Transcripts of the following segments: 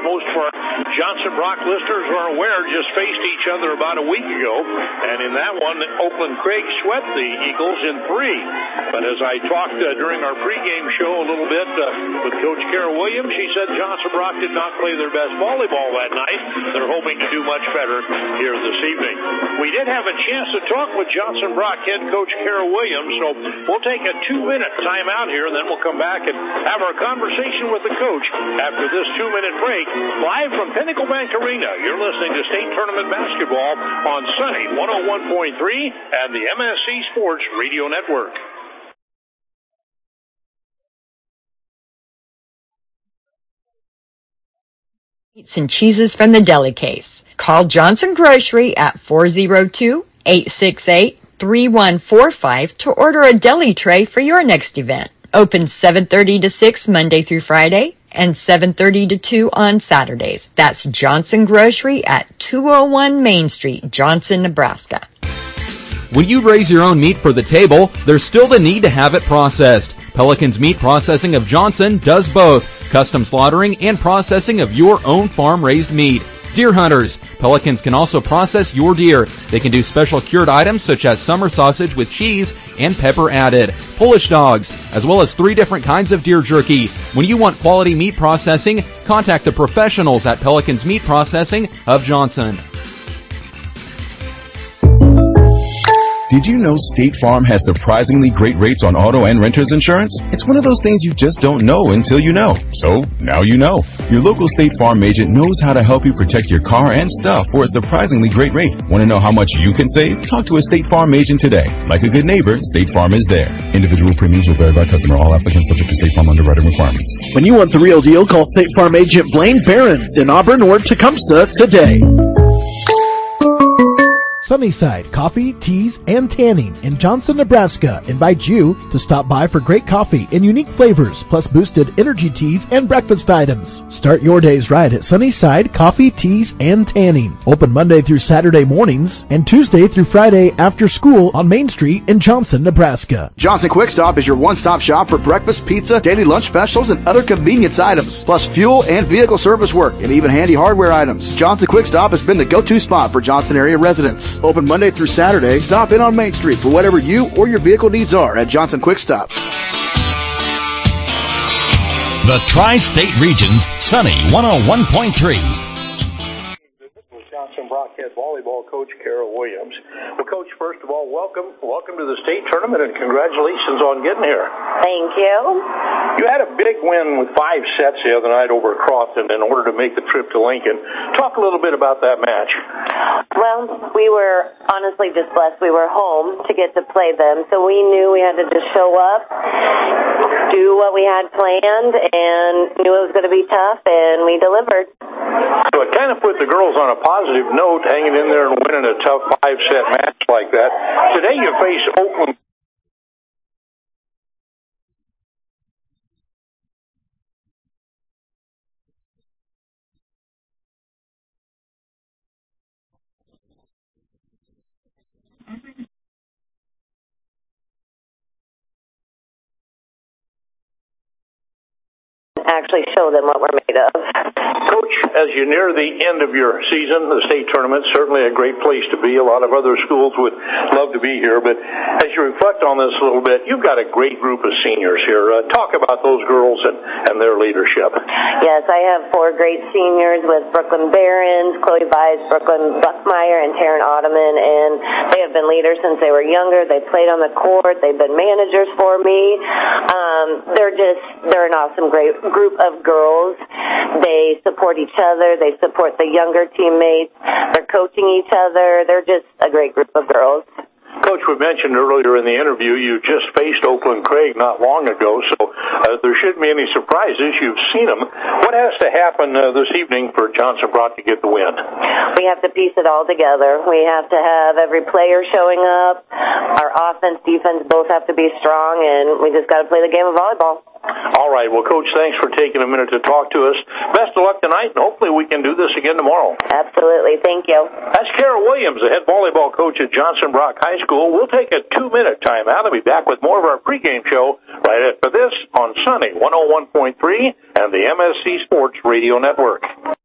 most of our Johnson Brock listeners are aware, just faced each other about a week ago. And in that one, Oakland Craig swept the Eagles in 3. But as I talked during our pregame show a little bit with Coach Kara Williams, she said Johnson Brock did not play their best volleyball that night. They're hoping to do much better here this evening. We did have a chance to talk with Johnson Brock head coach Kara Williams, so we'll take a 2-minute timeout here, and then we'll come back and have our conversation with the coach after this 2-minute break. Live from Pinnacle Bank Arena, you're listening to State Tournament Basketball on Sunny 101.3 and the MSC Sports Radio Network. Meats and cheeses from the deli case. Call Johnson Grocery at 402-868-3145 to order a deli tray for your next event. Open 7:30 to 6 Monday through Friday and 7:30 to 2 on Saturdays. That's Johnson Grocery at 201 Main Street, Johnson, Nebraska. When you raise your own meat for the table, there's still the need to have it processed. Pelican's Meat Processing of Johnson does both, custom slaughtering and processing of your own farm-raised meat. Deer hunters, Pelicans can also process your deer. They can do special cured items such as summer sausage with cheese and pepper added, Polish dogs, as well as 3 different kinds of deer jerky. When you want quality meat processing, contact the professionals at Pelicans Meat Processing of Johnson. Did you know State Farm has surprisingly great rates on auto and renter's insurance? It's one of those things you just don't know until you know. So, now you know. Your local State Farm agent knows how to help you protect your car and stuff for a surprisingly great rate. Want to know how much you can save? Talk to a State Farm agent today. Like a good neighbor, State Farm is there. Individual premiums will vary by customer. All applicants subject to State Farm underwriting requirements. When you want the real deal, call State Farm agent Blaine Barron in Auburn or Tecumseh today. Sunnyside Coffee, Teas, and Tanning in Johnson, Nebraska invites you to stop by for great coffee and unique flavors, plus boosted energy teas and breakfast items. Start your days right at Sunnyside Coffee, Teas, and Tanning. Open Monday through Saturday mornings and Tuesday through Friday after school on Main Street in Johnson, Nebraska. Johnson Quick Stop is your one-stop shop for breakfast, pizza, daily lunch specials, and other convenience items, plus fuel and vehicle service work, and even handy hardware items. Johnson Quick Stop has been the go-to spot for Johnson area residents. Open Monday through Saturday. Stop in on Main Street for whatever you or your vehicle needs are at Johnson Quick Stop. The Tri-State Region's Sunny 101.3. Johnson Brock head volleyball coach Kara Williams. Well, Coach, first of all, welcome to the state tournament, and congratulations on getting here. Thank you. You had a big win with 5 sets the other night over Crofton in order to make the trip to Lincoln. Talk a little bit about that match. Well, we were honestly just blessed. We were home to get to play them, so we knew we had to just show up, do what we had planned, and knew it was going to be tough, and we delivered. So it kind of put the girls on a positive note, hanging in there and winning a tough 5-set match like that. Today you face Oakland. Actually show them what we're made of. Coach, as you near the end of your season, the state tournament, certainly a great place to be. A lot of other schools would love to be here, but as you reflect on this a little bit, you've got a great group of seniors here. Talk about those girls and their leadership. Yes, I have 4 great seniors with Brooklyn Barons, Chloe Vise, Brooklyn Buckmeyer, and Taryn Ottoman, and they have been leaders since they were younger. They played on the court. They've been managers for me. They're an awesome, great group of girls. They support each other. They support the younger teammates. They're coaching each other. They're just a great group of girls. Coach, we mentioned earlier in the interview you just faced Oakland Craig not long ago, so there shouldn't be any surprises. You've seen them. What has to happen this evening for Johnson Brock to get the win? We have to piece it all together. We have to have every player showing up. Our offense, defense both have to be strong, and we just got to play the game of volleyball. All right. Well, Coach, thanks for taking a minute to talk to us. Best of luck tonight, and hopefully we can do this again tomorrow. Absolutely. Thank you. That's Kara Williams, the head volleyball coach at Johnson Brock High School. We'll take a 2-minute timeout and be back with more of our pregame show right after this on Sunny 101.3 and the MSC Sports Radio Network.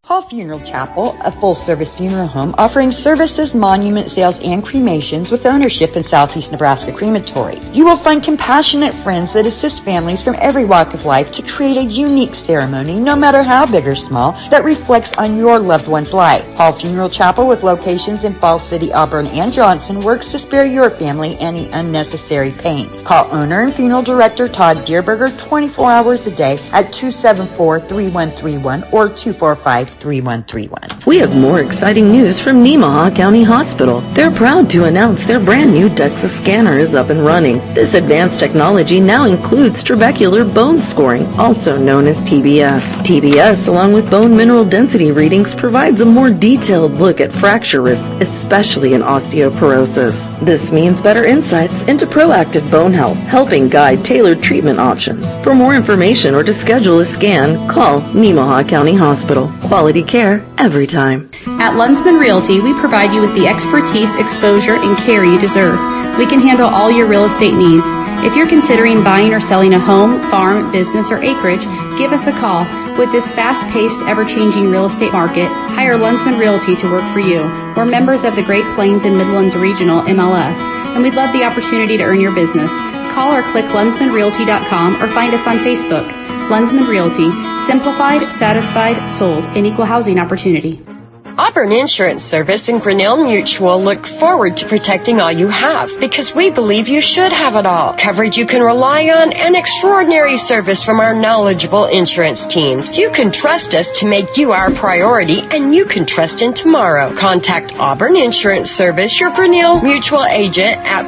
Hall Funeral Chapel, a full-service funeral home offering services, monument sales, and cremations with ownership in Southeast Nebraska Crematory. You will find compassionate friends that assist families from every walk of life to create a unique ceremony, no matter how big or small, that reflects on your loved one's life. Hall Funeral Chapel, with locations in Falls City, Auburn, and Johnson, works to spare your family any unnecessary pain. Call owner and funeral director Todd Deerberger 24 hours a day at 274-3131 or 245-3131. We have more exciting news from Nemaha County Hospital. They're proud to announce their brand new DEXA scanner is up and running. This advanced technology now includes trabecular bone scoring, also known as TBS. TBS, along with bone mineral density readings, provides a more detailed look at fracture risk, especially in osteoporosis. This means better insights into proactive bone health, helping guide tailored treatment options. For more information or to schedule a scan, call Nemaha County Hospital. Quality care every time. At Lundsman Realty, we provide you with the expertise, exposure, and care you deserve. We can handle all your real estate needs. If you're considering buying or selling a home, farm, business, or acreage, give us a call. With this fast-paced, ever-changing real estate market, hire Lundsman Realty to work for you. We're members of the Great Plains and Midlands Regional MLS, and we'd love the opportunity to earn your business. Call or click LundsmanRealty.com or find us on Facebook. Lundsman Realty. Simplified, satisfied, sold, an equal housing opportunity. Auburn Insurance Service and Grinnell Mutual look forward to protecting all you have because we believe you should have it all. Coverage you can rely on and extraordinary service from our knowledgeable insurance teams. You can trust us to make you our priority and you can trust in tomorrow. Contact Auburn Insurance Service, your Grinnell Mutual agent at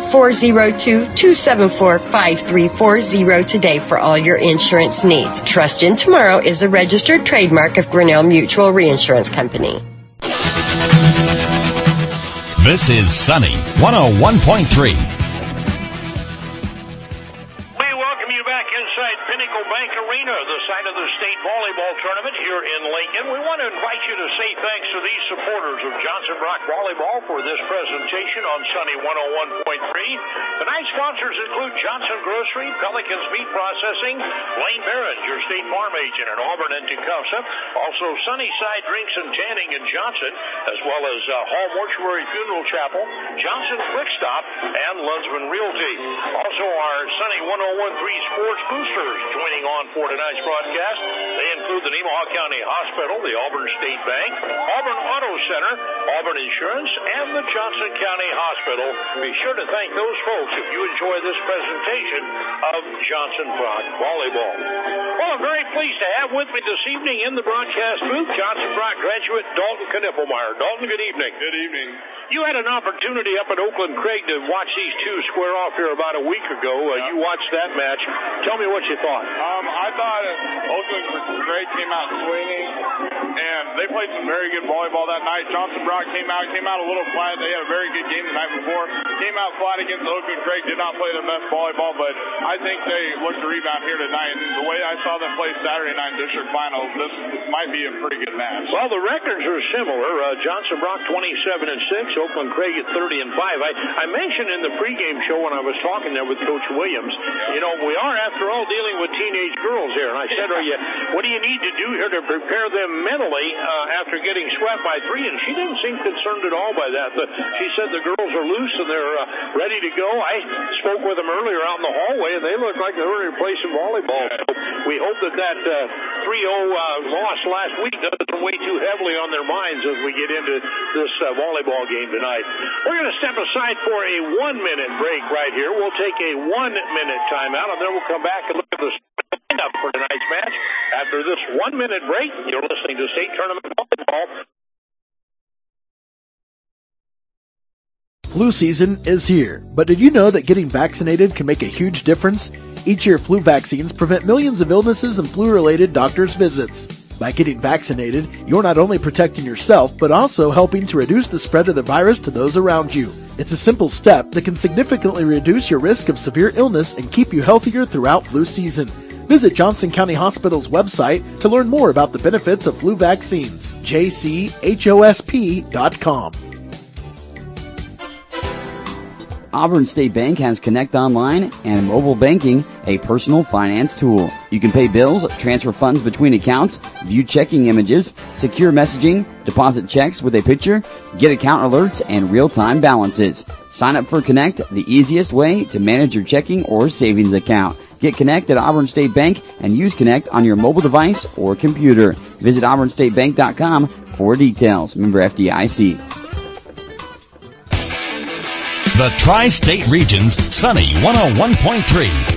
402-274-5340 today for all your insurance needs. Trust in Tomorrow is a registered trademark of Grinnell Mutual Reinsurance Company. This is Sunny 101.3. We welcome you back inside Pinnacle Bank Arena, the site of the state volleyball tournament here in Lincoln. We want to invite you to say thanks to these supporters of Johnson Brock Volleyball for this presentation on Sunny 101.3. Tonight's sponsors include Johnson Grocery, Pelicans Meat Processing, Blaine Barron, your State Farm agent in Auburn and Tecumseh, also Sunnyside Drinks and Tanning in Johnson, as well as Hall Mortuary Funeral Chapel, Johnson Quick Stop, and Lundsman Realty. Also our Sunny 101.3 Sports Boosters joining on for tonight's broadcast. They include the Nemaha County Hospital, the Auburn State Bank, Auburn Auto Center, Auburn Insurance, and the Johnson County Hospital. Be sure to thank those folks if you enjoy this presentation of Johnson Brock Volleyball. Well, I'm very pleased to have with me this evening in the broadcast booth Johnson Brock graduate Dalton Knippelmeyer. Dalton, good evening. Good evening. You had an opportunity up at Oakland Craig to watch these two square off here about a week ago. You watched that match. Tell me what you thought. I thought Oakland Craig came out swinging, and they played some very good volleyball that night. Johnson Brock came out a little flat. They had a very good game the night before. Came out flat against Oakland Craig. Did not play their best volleyball, but I think they looked to rebound here tonight. And the way I saw them play Saturday night district finals, this might be a pretty good match. Well, the records are similar. Johnson Brock 27-6, Oakland Craig at 30-5. I mentioned in the pregame show when I was talking there with Coach Williams, we are after all dealing with teenage girls here, and I said, what do you need to do here to prepare them mentally after getting swept by 3? And she didn't seem concerned at all by that. She said the girls are loose and they're ready to go. I spoke with them earlier out in the hallway, and they looked like they were ready to play some volleyball. So we hope that 3-0 loss last week doesn't weigh too heavily on their minds as we get into this volleyball game tonight. We're going to step aside for a 1-minute break right here. We'll take a 1-minute timeout, and then we'll come back and look at the lineup for tonight's match. After this 1-minute break, you're listening to State Tournament Volleyball. Flu season is here, but did you know that getting vaccinated can make a huge difference? Each year, flu vaccines prevent millions of illnesses and flu-related doctor's visits. By getting vaccinated, you're not only protecting yourself, but also helping to reduce the spread of the virus to those around you. It's a simple step that can significantly reduce your risk of severe illness and keep you healthier throughout flu season. Visit Johnson County Hospital's website to learn more about the benefits of flu vaccines. jchosp.com. Auburn State Bank has Connect Online and mobile banking a personal finance tool. You can pay bills, transfer funds between accounts, view checking images, secure messaging, deposit checks with a picture, get account alerts, and real-time balances. Sign up for Connect, the easiest way to manage your checking or savings account. Get Connect at Auburn State Bank and use Connect on your mobile device or computer. Visit auburnstatebank.com for details. Member FDIC. The Tri-State Region's Sunny 101.3.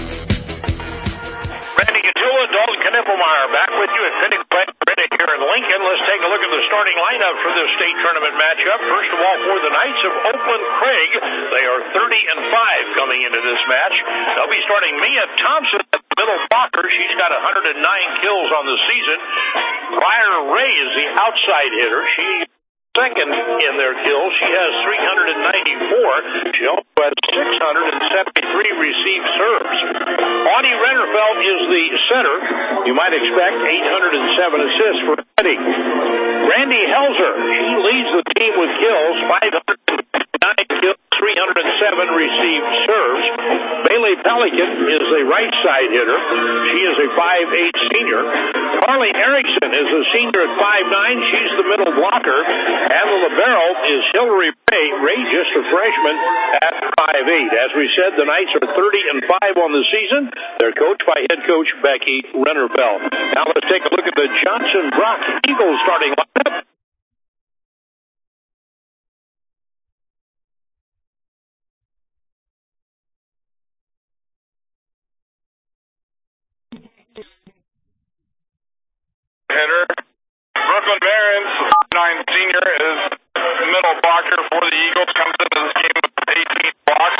Dalton Knippelmeyer back with you at Pinnacle Bank Arena here in Lincoln. Let's take a look at the starting lineup for this state tournament matchup. First of all, for the Knights of Oakland Craig, they are 30-5 coming into this match. They'll be starting Mia Thompson at the middle blocker. She's got 109 kills on the season. Briar Ray is the outside hitter. She second in their kills. She has 394. She also has 673 received serves. Audie Rennerfeld is the center. You might expect 807 assists for Eddie. Randy Helzer, she leads the team with kills, 509 kills, 307 received serves. Bailey Pelican is a right side hitter. She is a 5'8 senior. Carly Erickson is a senior at 5'9. She's the middle blocker. And the libero is Hillary Ray. Ray just a freshman at 5'8. As we said, the Knights are 30-5 on the season. They're coached by head coach Becky Rennerfeld. Now let's take a look at the Johnson Brock Eagles starting lineup. Hitter. Brooklyn Barons, 9 senior, is middle blocker for the Eagles, comes into this game with 18 blocks.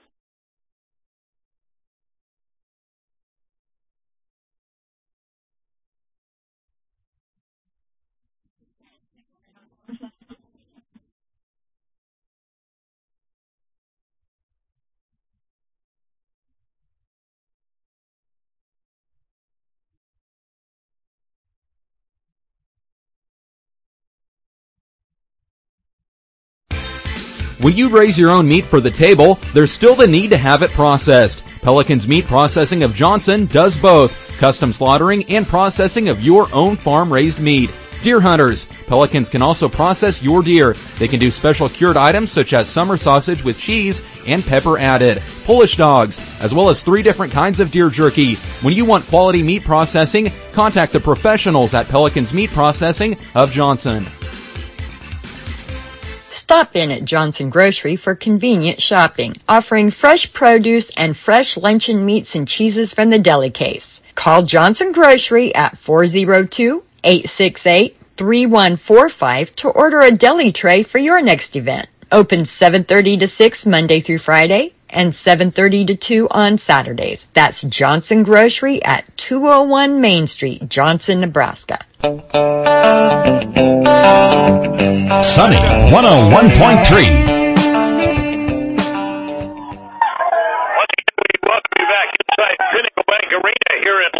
When you raise your own meat for the table, there's still the need to have it processed. Pelican's Meat Processing of Johnson does both, custom slaughtering and processing of your own farm-raised meat. Deer hunters, Pelicans can also process your deer. They can do special cured items such as summer sausage with cheese and pepper added, Polish dogs, as well as 3 different kinds of deer jerky. When you want quality meat processing, contact the professionals at Pelican's Meat Processing of Johnson. Stop in at Johnson Grocery for convenient shopping, offering fresh produce and fresh luncheon meats and cheeses from the deli case. Call Johnson Grocery at 402-868-3145 to order a deli tray for your next event. Open 7:30 to 6 Monday through Friday and 7:30 to 2 on Saturdays. That's Johnson Grocery at 201 Main Street, Johnson, Nebraska. Sunny 101.3. Once again, we welcome you back inside Pinnacle Bank Arena here in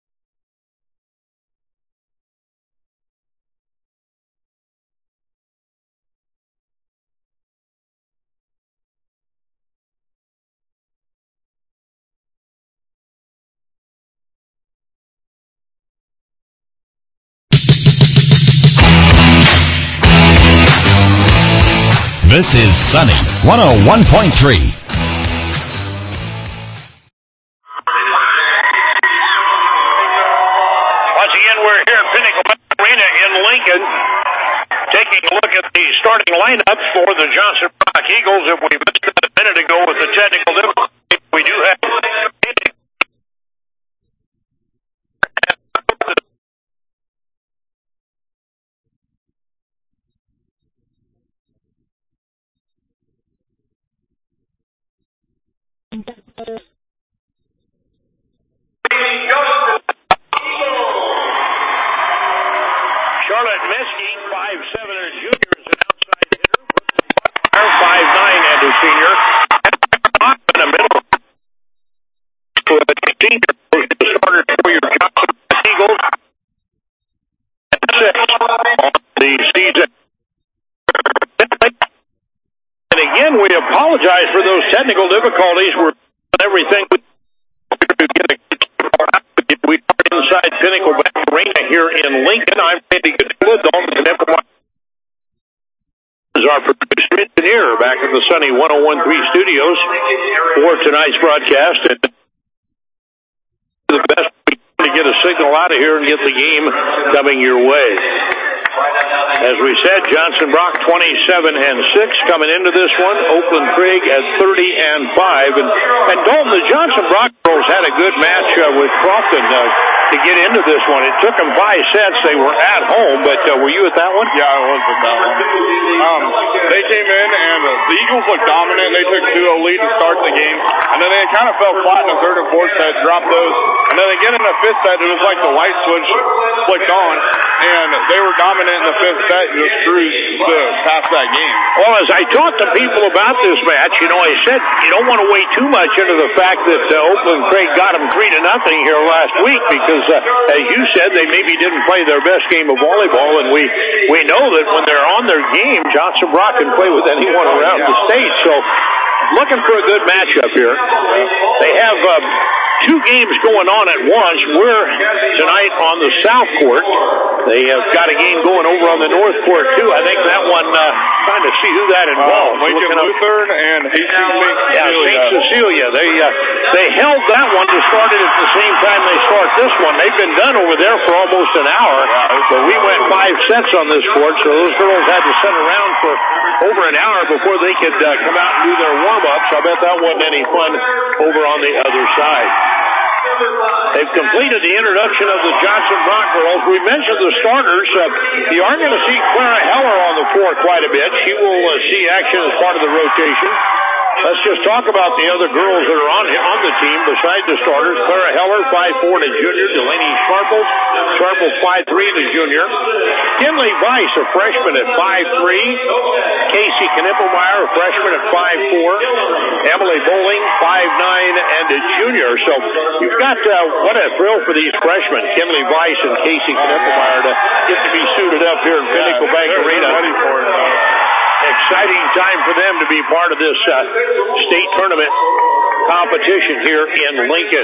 This is Sunny 101.3. Once again, we're here at Pinnacle Bank Arena in Lincoln, taking a look at the starting lineup for the Johnson Brock Eagles. If we missed it a minute ago with the technical difficulty, we do have Charlotte Miskey, 5'7", a junior, is an outside hitter. 5'9", and a senior. In the middle, a senior, the starter for your Johnson Eagles. And 6 on the season. And again, we apologize for those technical difficulties. We're doing everything we to get we are inside Pinnacle Bank Arena here in Lincoln. I'm Randy Gadula. Dalton Kneppelmeyer is our producer engineer back in the sunny 101.3 studios for tonight's broadcast. And the best we can to get a signal out of here and get the game coming your way. As we said, Johnson Brock 27-6 coming into this one. Oakland Craig at 30-5. And Dalton, the Johnson Brock girls had a good match with Crofton to get into this one. It took them 5 sets. They were at home, but were you at that one? Yeah, I was at that one. They came in, and the Eagles looked dominant. They took 2-0 lead to start the game, and then they kind of fell flat in the third and fourth set, dropped those. And then again in the fifth set, it was like the light switch flicked on, and they were dominant in the fifth set and just cruised past that game. Well, as I talked to people about this match, I said you don't want to weigh too much into the fact that Oakland Craig got them 3-0 here last week because, as you said, they maybe didn't play their best game of volleyball, and we know that when they're on their game, Johnson Brock can play with anyone around the state. So, looking for a good matchup here. They have 2 games going on at once. We're tonight on the south court. They have got a game going over on the north court, too. I think that one, trying to see who that involves. Lincoln Lutheran and St. Cecilia. They held that one to start it at the same time they start this one. They've been done over there for almost an hour. But we went 5 sets on this court, so those girls had to sit around for over an hour before they could come out and do their warm-ups. I bet that wasn't any fun over on the other side. They've completed the introduction of the Johnson Brock girls. We mentioned the starters. You are going to see Clara Heller on the floor quite a bit. She will see action as part of the rotation. Let's just talk about the other girls that are on the team besides the starters. Clara Heller, 5'4", and a junior. Delaney Sharple 5'3", and a junior. Kinley Weiss, a freshman at 5'3". Casey Knippelmeyer, a freshman at 5'4". Emily Bowling, 5'9", and a junior. So you've got what a thrill for these freshmen, Kinley Weiss and Casey Knippelmeyer, to get to be suited up here in Pinnacle Bank Arena. Ready for it. Exciting time for them to be part of this state tournament competition here in Lincoln.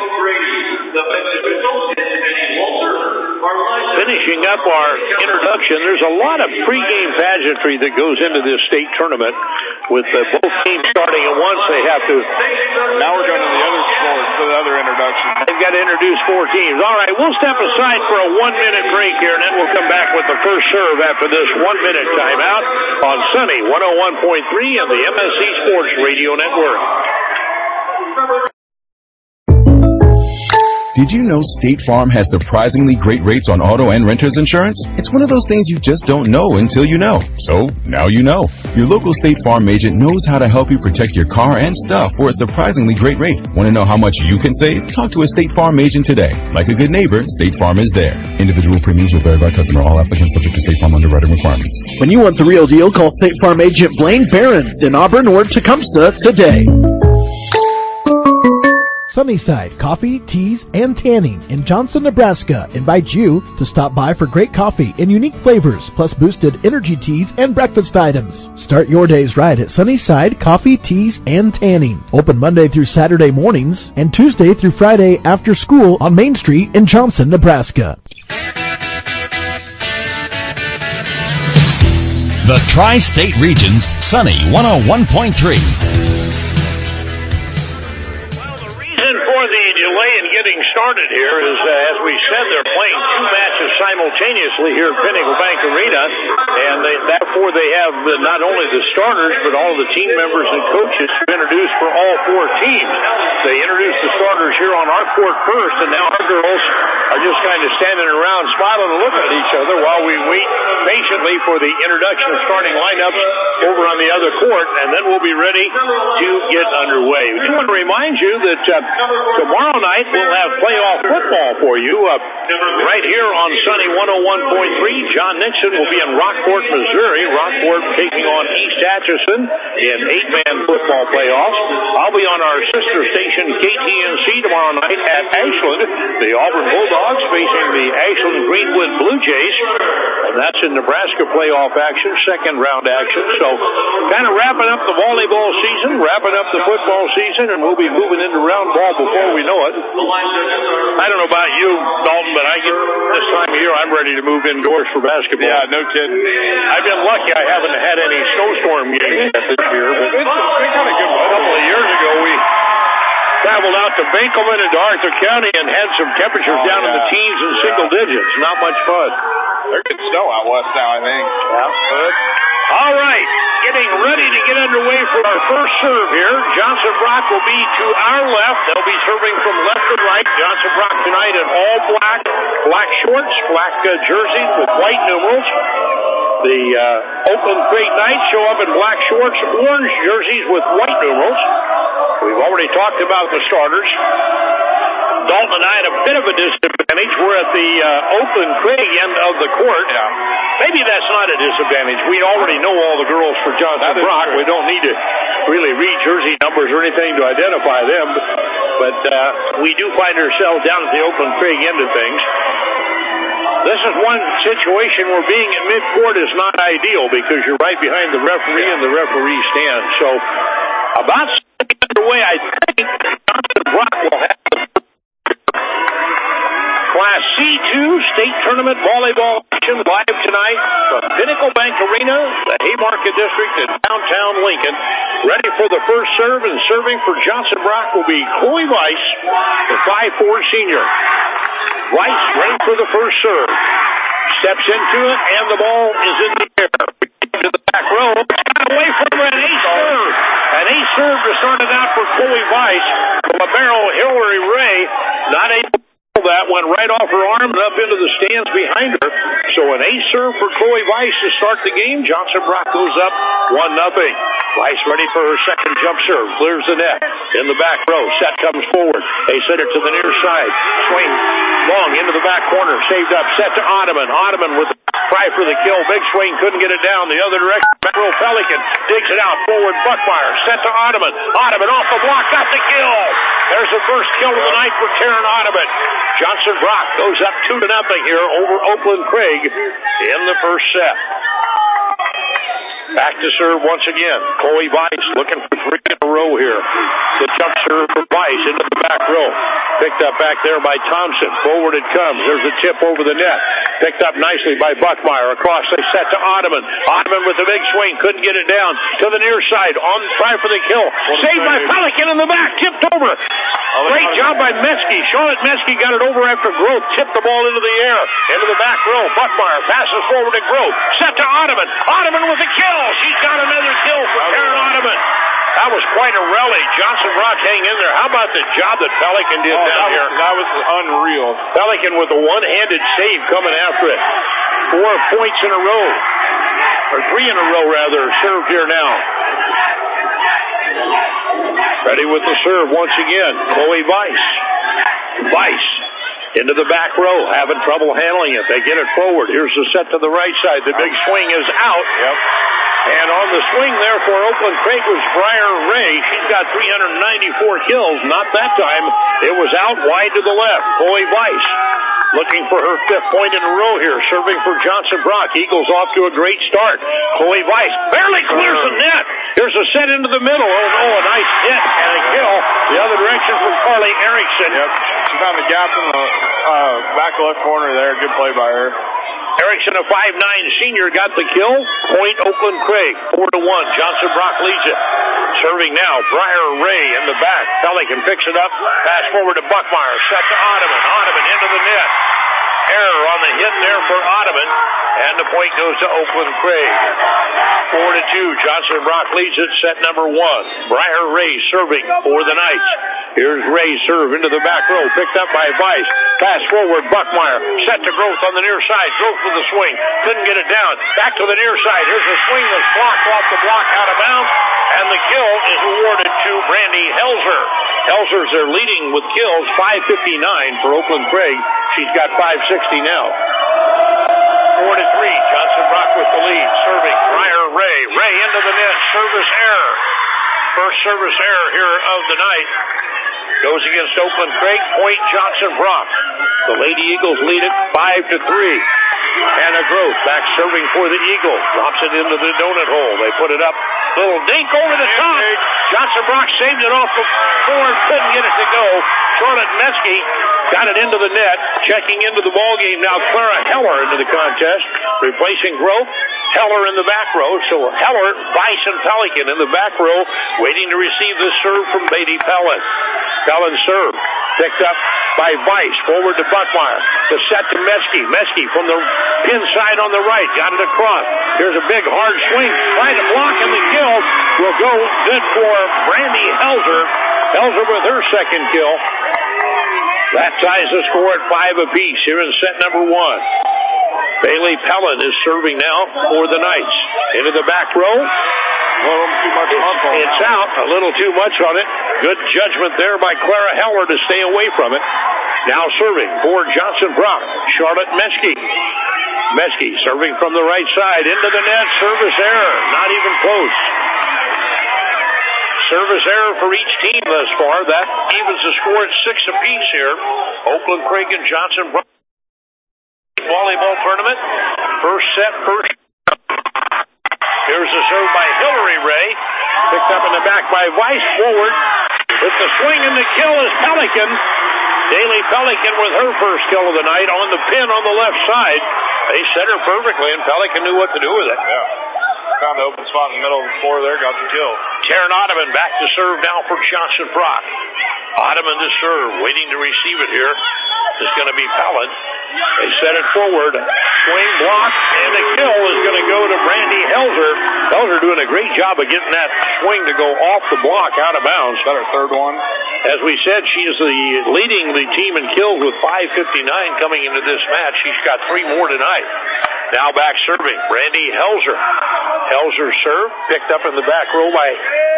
Finishing up our introduction, there's a lot of pregame pageantry that goes into this state tournament with both teams starting at once. They have to. Now we're going to the other sports for the other introduction. They've got to introduce 4 teams. All right, we'll step aside for a 1-minute break here, and then we'll come back with the first serve after this 1-minute timeout on Sunny 101.3 and the MSC Sports Radio Network. Did you know State Farm has surprisingly great rates on auto and renter's insurance? It's one of those things you just don't know until you know. So, now you know. Your local State Farm agent knows how to help you protect your car and stuff for a surprisingly great rate. Want to know how much you can save? Talk to a State Farm agent today. Like a good neighbor, State Farm is there. Individual premiums will vary by customer. All applicants subject to State Farm underwriting requirements. When you want the real deal, call State Farm agent Blaine Barron in Auburn or Tecumseh today. Sunnyside Coffee, Teas, and Tanning in Johnson, Nebraska invites you to stop by for great coffee and unique flavors, plus boosted energy teas and breakfast items. Start your days right at Sunnyside Coffee, Teas, and Tanning. Open Monday through Saturday mornings and Tuesday through Friday after school on Main Street in Johnson, Nebraska. The Tri-State Region's Sunny 101.3. Getting started here is, as we said, they're playing 2 matches simultaneously here at Pinnacle Bank Arena, and therefore they have not only the starters, but all the team members and coaches introduced for all 4 teams. They introduced the starters here on our court first, and now our girls are just kind of standing around smiling and looking at each other while we wait patiently for the introduction of starting lineups over on the other court, and then we'll be ready to get underway. We do want to remind you that tomorrow night we'll have playoff football for you right here on Sunny 101.3. John Nixon will be in Rockport, Missouri. Rockport taking on East Atchison in 8-man football playoffs. I'll be on our sister station KTNC tomorrow night at Ashland. The Auburn Bulldogs facing the Ashland Greenwood Blue Jays. And That's in Nebraska playoff action, second round action. So kind of wrapping up the volleyball season, wrapping up the football season, and we'll be moving into round ball before we know it. I don't know about you, Dalton, but this time of year I'm ready to move indoors for basketball. Yeah, no kidding. I've been lucky I haven't had any snowstorm games yet this year, but it's been kind of good. A couple of years ago we traveled out to Benkelman into Arthur County and had some temperatures down in the teens and single digits. Not much fun. There's good snow out west now, I think. Yeah. All right, getting ready to get underway for our first serve here. Johnson Brock will be to our left. They'll be serving from left to right. Johnson Brock tonight in all black shorts, black jersey with white numerals. The Oakland Craig Knights show up in black shorts, orange jerseys with white numerals. We've already talked about the starters. Dalton and I had a bit of a disadvantage. We're at the Oakland Craig end of the court. Maybe that's not a disadvantage. We already know all the girls for Johnson Brock. We don't need to really read jersey numbers or anything to identify them. But we do find ourselves down at the Oakland Craig end of things. This is one situation where being in midcourt is not ideal because you're right behind the referee and the referee stand. So about underway, I think Johnson Brock will have Class C2 state tournament volleyball action live tonight from Pinnacle Bank Arena, the Haymarket District in downtown Lincoln. Ready for the first serve, and serving for Johnson Brock will be Chloe Weiss, the 5'4" senior. Weiss ready for the first serve. Steps into it, and the ball is in the air. To the back row. Away from an ace serve. An ace serve to start it out for Chloe Weiss. The libero Hillary Ray not able to that, went right off her arm and up into the stands behind her. So an ace serve for Chloe Weiss to start the game. Johnson Brock goes up 1-0. Weiss ready for her second jump serve. Clears the net. In the back row. Set comes forward. They send it to the near side. Swing long into the back corner. Saved up. Set to Ottoman. Ottoman with the try for the kill. Big swing. Couldn't get it down the other direction. Back row Pelican digs it out. Forward Buckmeyer. Set to Ottoman. Ottoman off the block. Got the kill. There's the first kill of the night for Taryn Ottoman. Johnson Brock goes up 2-0 here over Oakland Craig in the first set. Back to serve once again. Chloe Weiss looking for 3 in a row here. The jump serve for Weiss into the back row. Picked up back there by Thompson. Forward it comes. There's a tip over the net. Picked up nicely by Buckmeyer. Across they set to Ottoman. Ottoman with the big swing. Couldn't get it down. To the near side. On the try for the kill. Saved by Pelican in the back. Tipped over. Great job by Metzke. Charlotte Metzke got it over after Groth tipped the ball into the air. Into the back row. Buckmeyer passes forward to Groth. Set to Ottoman. Ottoman with a kill. She's got another kill for Taryn Ottoman. That was quite a rally. Johnson Brock hanging in there. How about the job that Pelican did down here? That was unreal. Pelican with a one-handed save coming after it. 4 points in a row. Or 3 in a row, rather, served here now. Ready with the serve once again. Chloe Weiss. Weiss into the back row, having trouble handling it. They get it forward. Here's the set to the right side. The big swing is out. Yep. And on the swing there for Oakland Craig was Briar Ray. She's got 394 kills. Not that time. It was out wide to the left. Chloe Weiss looking for her 5th point in a row here. Serving for Johnson Brock. Eagles off to a great start. Chloe Weiss barely clears the net. Here's a set into the middle. Oh, a nice hit and a kill. The other direction from Carly Erickson. Yep. She found the gap in the back left corner there. Good play by her. Erickson, a 5'9" senior, got the kill. Point Oakland Craig, 4-1. Johnson Brock leads it. Serving now, Briar Ray in the back. Pelican picks it up. Pass forward to Buckmeyer. Set to Ottoman. Ottoman into the net. Error on the hit there for Ottoman. And the point goes to Oakland Craig. 4-2. Johnson Brock leads it. Set number 1. Briar Ray serving for the Knights. Here's Ray's serve into the back row. Picked up by Weiss. Pass forward. Buckmeyer. Set to Groth on the near side. Groth with the swing. Couldn't get it down. Back to the near side. Here's a swing that's blocked off the block out of bounds. And the kill is awarded to Brandy Helzer. Helzer's their leading with kills. 5:59 for Oakland Craig. She's got 560 now. 4-3. Johnson Brock with the lead. Serving Briar Ray. Ray into the net. Service error. First service error here of the night. Goes against Oakland Craig. Point Johnson Brock. The Lady Eagles lead it 5-3. And a Gross back serving for the Eagles. Drops it into the donut hole. They put it up. Little dink over the top. Johnson Brock saved it off the floor. Couldn't get it to go. Charlotte Metzke got it into the net. Checking into the ball game now. Clara Heller into the contest. Replacing Groth. Heller in the back row. So Heller, Weiss, and Pelican in the back row waiting to receive this serve from Beatty Pellin. Pellin serve. Picked up by Weiss. Forward to Buckmeyer. The set to Metzke. Metzke from the pin side on the right. Got it across. Here's a big hard swing. Trying to block, and the kill will go good for Brandy Helzer. Helzer with her second kill. That ties the score at 5 apiece here in set number 1. Bailey Pellin is serving now for the Knights. Into the back row. It's out. A little too much on it. Good judgment there by Clara Heller to stay away from it. Now serving for Johnson Brock. Charlotte Metzke. Metzke serving from the right side. Into the net. Service error. Not even close. Service error for each team thus far. That evens the score at 6 apiece here. Oakland Craig and Johnson Brock. Volleyball tournament. First set, first. Here's a serve by Hillary Ray. Picked up in the back by Weiss. Forward. With the swing and the kill is Pelican. Daly Pelican with her first kill of the night on the pin on the left side. They set her perfectly, and Pelican knew what to do with it. Yeah. Found the open spot in the middle of the floor there, got the kill. Taryn Ottoman back to serve now for Johnson Brock. Ottoman to serve, waiting to receive it here. Is going to be Pellin. They set it forward. Swing block, and the kill is going to go to Brandy Helzer. Helzer doing a great job of getting that swing to go off the block out of bounds. Got her third one. As we said, she is leading the team in kills with 5:59 coming into this match. She's got 3 more tonight. Now back serving, Brandy Helzer. Helzer serve, picked up in the back row by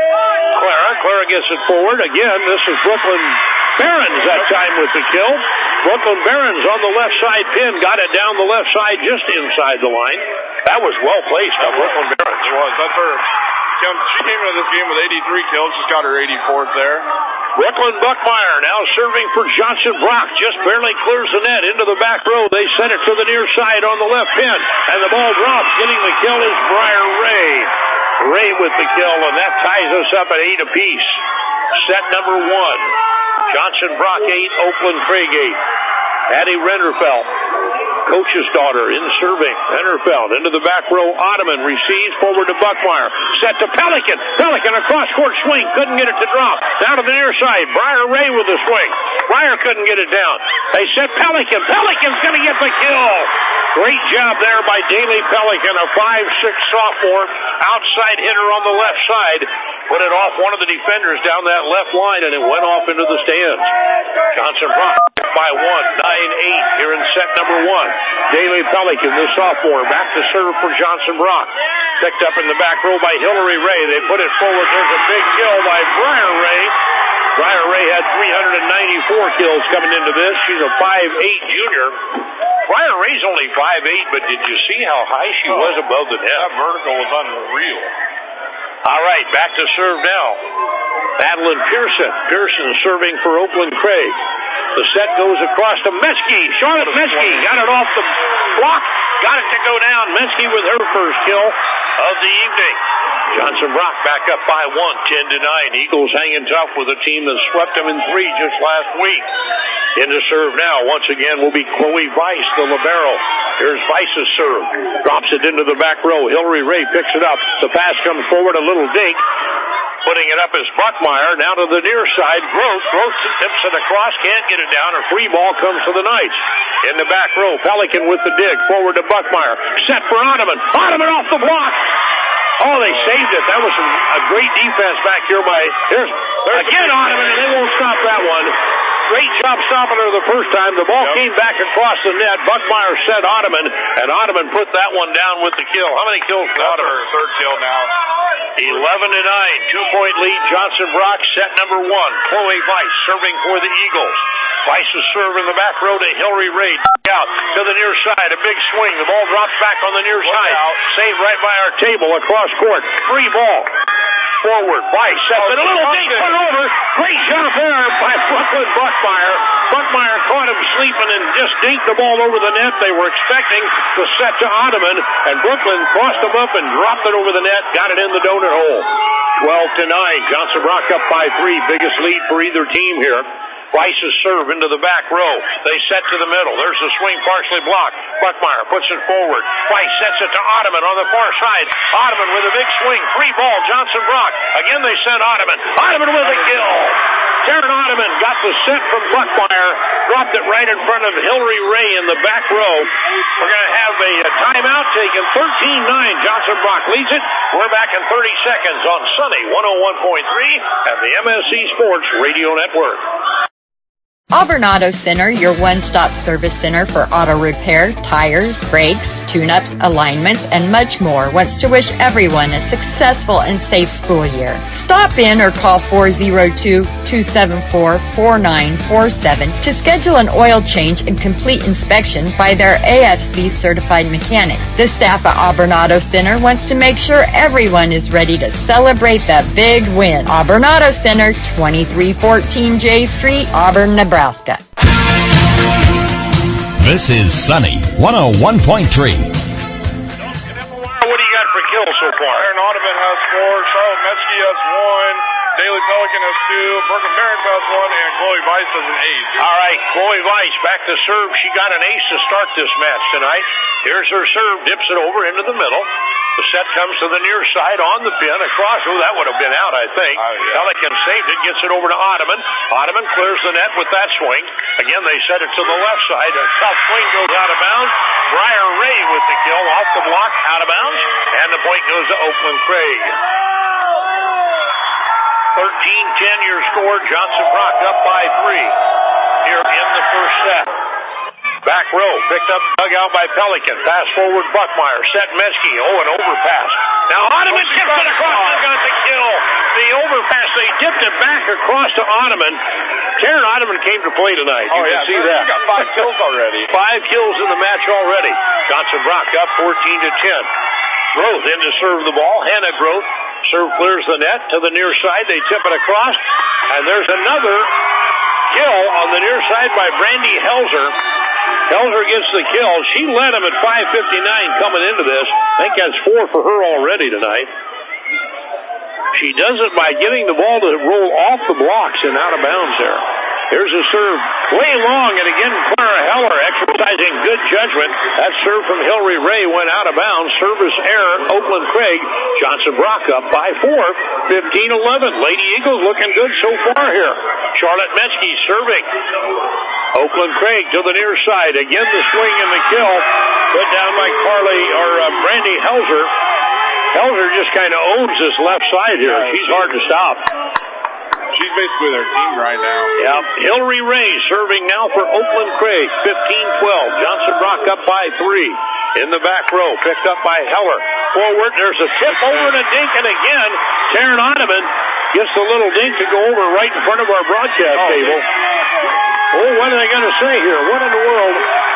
Clara. Clara gets it forward. Again, this is Brooklyn Barons that time with the kill. Brooklyn Barons on the left side pin, got it down the left side just inside the line. That was well placed by Brooklyn Barons. It was. That's her. She came into this game with 83 kills. She's got her 84th there. Brooklyn Buckmeyer now serving for Johnson Brock. Just barely clears the net into the back row. They send it to the near side on the left pin. And the ball drops. Getting the kill is Briar Ray. Ray with the kill, and that ties us up at 8 apiece. Set number 1. Johnson Brock 8, Oakland Craig 8. Addie Renderfeld, coach's daughter, in serving. Renderfeld into the back row. Ottoman receives forward to Buckmeyer. Set to Pelican. Pelican across court swing. Couldn't get it to drop. Down to the near side. Briar Ray with the swing. Briar couldn't get it down. They set Pelican. Pelican's going to get the kill. Great job there by Daly Pelican, a 5'6" sophomore, outside hitter on the left side. Put it off one of the defenders down that left line, and it went off into the stands. Johnson Brock by 1, 9-8 here in set number 1. Daly Pelican, the sophomore, back to serve for Johnson Brock. Picked up in the back row by Hillary Ray. They put it forward. There's a big kill by Briar Ray. Briar Ray had 394 kills coming into this. She's a 5'8" junior. Briar Ray's only 5'8", but did you see how high she was above the net? That vertical was unreal. All right, back to serve now. Madeline Pearson. Pearson serving for Oakland Craig. The set goes across to Metzke. Charlotte Metzke got it off the block. Got it to go down. Metzke with her first kill of the evening. Johnson Brock back up by 1, 10-9. Eagles hanging tough with a team that swept them in 3 just last week. Into serve now, once again, will be Chloe Weiss, the libero. Here's Weiss's serve. Drops it into the back row. Hillary Ray picks it up. The pass comes forward, a little dink. Putting it up is Buckmeyer. Now to the near side. Groth tips it across. Can't get it down. A free ball comes to the Knights. In the back row, Pelican with the dig. Forward to Buckmeyer. Set for Ottoman. Ottoman off the block. Oh, they saved it. That was a great defense back here by... There's again Ottoman, and they won't stop that one. Great job stopping her the first time. The ball came back across the net. Buckmeyer set Ottoman, and Ottoman put that one down with the kill. How many kills for Ottoman? Her third kill now. 11-9. 2-point lead. Johnson Brock, set number 1. Chloe Weiss serving for the Eagles. Weiss's serve in the back row to Hillary Ray. Out to the near side. A big swing. The ball drops back on the near side. Saved right by our table across court. Free ball. Forward, Weiss sets it a little deep, put over. Great shot there by Brooklyn Buckmeyer. Buckmeyer caught him sleeping and just dinked the ball over the net. They were expecting the set to Ottoman, and Brooklyn crossed him up and dropped it over the net, got it in the donut hole. 12-9. Johnson Brock up by 3. Biggest lead for either team here. Weiss's serve into the back row. They set to the middle. There's the swing partially blocked. Buckmeyer puts it forward. Weiss sets it to Ottoman on the far side. Ottoman with a big swing. 3 ball, Johnson Brock. Again they sent Ottoman. Ottoman with a kill. Taryn Ottoman got the set from Buckmeyer. Dropped it right in front of Hillary Ray in the back row. We're going to have a timeout taken. 13-9. Johnson Brock leads it. We're back in 30 seconds on Sunny 101.3 and the MSC Sports Radio Network. Auburn Auto Center, your one-stop service center for auto repair, tires, brakes, tune-ups, alignments, and much more, wants to wish everyone a successful and safe school year. Stop in or call 402-274-4947 to schedule an oil change and complete inspection by their AFC-certified mechanics. The staff at Auburn Auto Center wants to make sure everyone is ready to celebrate that big win. Auburn Auto Center, 2314 J Street, Auburn, Nebraska. This is Sunny 101.3. What do you got for kills so far? Aaron Ottoman has 4, Charlotte Metzke has 1, Daily Pelican has 2, Bergen Barons has 1, and Chloe Weiss has an ace. All right, Chloe Weiss back to serve. She got an ace to start this match tonight. Here's her serve, dips it over into the middle. The set comes to the near side on the pin. Across, that would have been out, I think. Pelican saved it, gets it over to Ottoman. Ottoman clears the net with that swing. Again, they set it to the left side. A tough swing goes out of bounds. Briar Ray with the kill off the block, out of bounds. And the point goes to Oakland Craig. 13-10 your score. Johnson Brock up by 3 here in the first set. Back row, picked up, dug out by Pelican. Pass forward, Buckmeyer. Set Metzke. Oh, an overpass. Now Ottoman tips it across and got the kill. The overpass, they dipped it back across to Ottoman. Taryn Ottoman came to play tonight. You can see that. He's got 5 kills already. 5 kills in the match already. Johnson Brock up 14-10. Groth in to serve the ball. Hannah Groth. Serve clears the net to the near side. They tip it across. And there's another kill on the near side by Brandy Helzer. Helzer gets the kill. She led him at 5:59 coming into this. I think that's 4 for her already tonight. She does it by getting the ball to roll off the blocks and out of bounds there. Here's a serve way long, and again, Clara Heller exercising good judgment. That serve from Hillary Ray went out of bounds. Service error, Oakland Craig. Johnson Brock up by 4, 15-11. Lady Eagles looking good so far here. Charlotte Metzke serving. Oakland Craig to the near side. Again, the swing and the kill. Put down by Brandy Helzer. Helzer just kind of owns this left side here. She's hard to stop. She's basically their team right now. Yeah. Hillary Ray serving now for Oakland Craig. 15-12. Johnson Brock up by 3. In the back row. Picked up by Heller. Forward. There's a tip over to Dink, and again, Taryn Ottoman gets the little dink to go over right in front of our broadcast table. Oh, what are they going to say here? What in the world?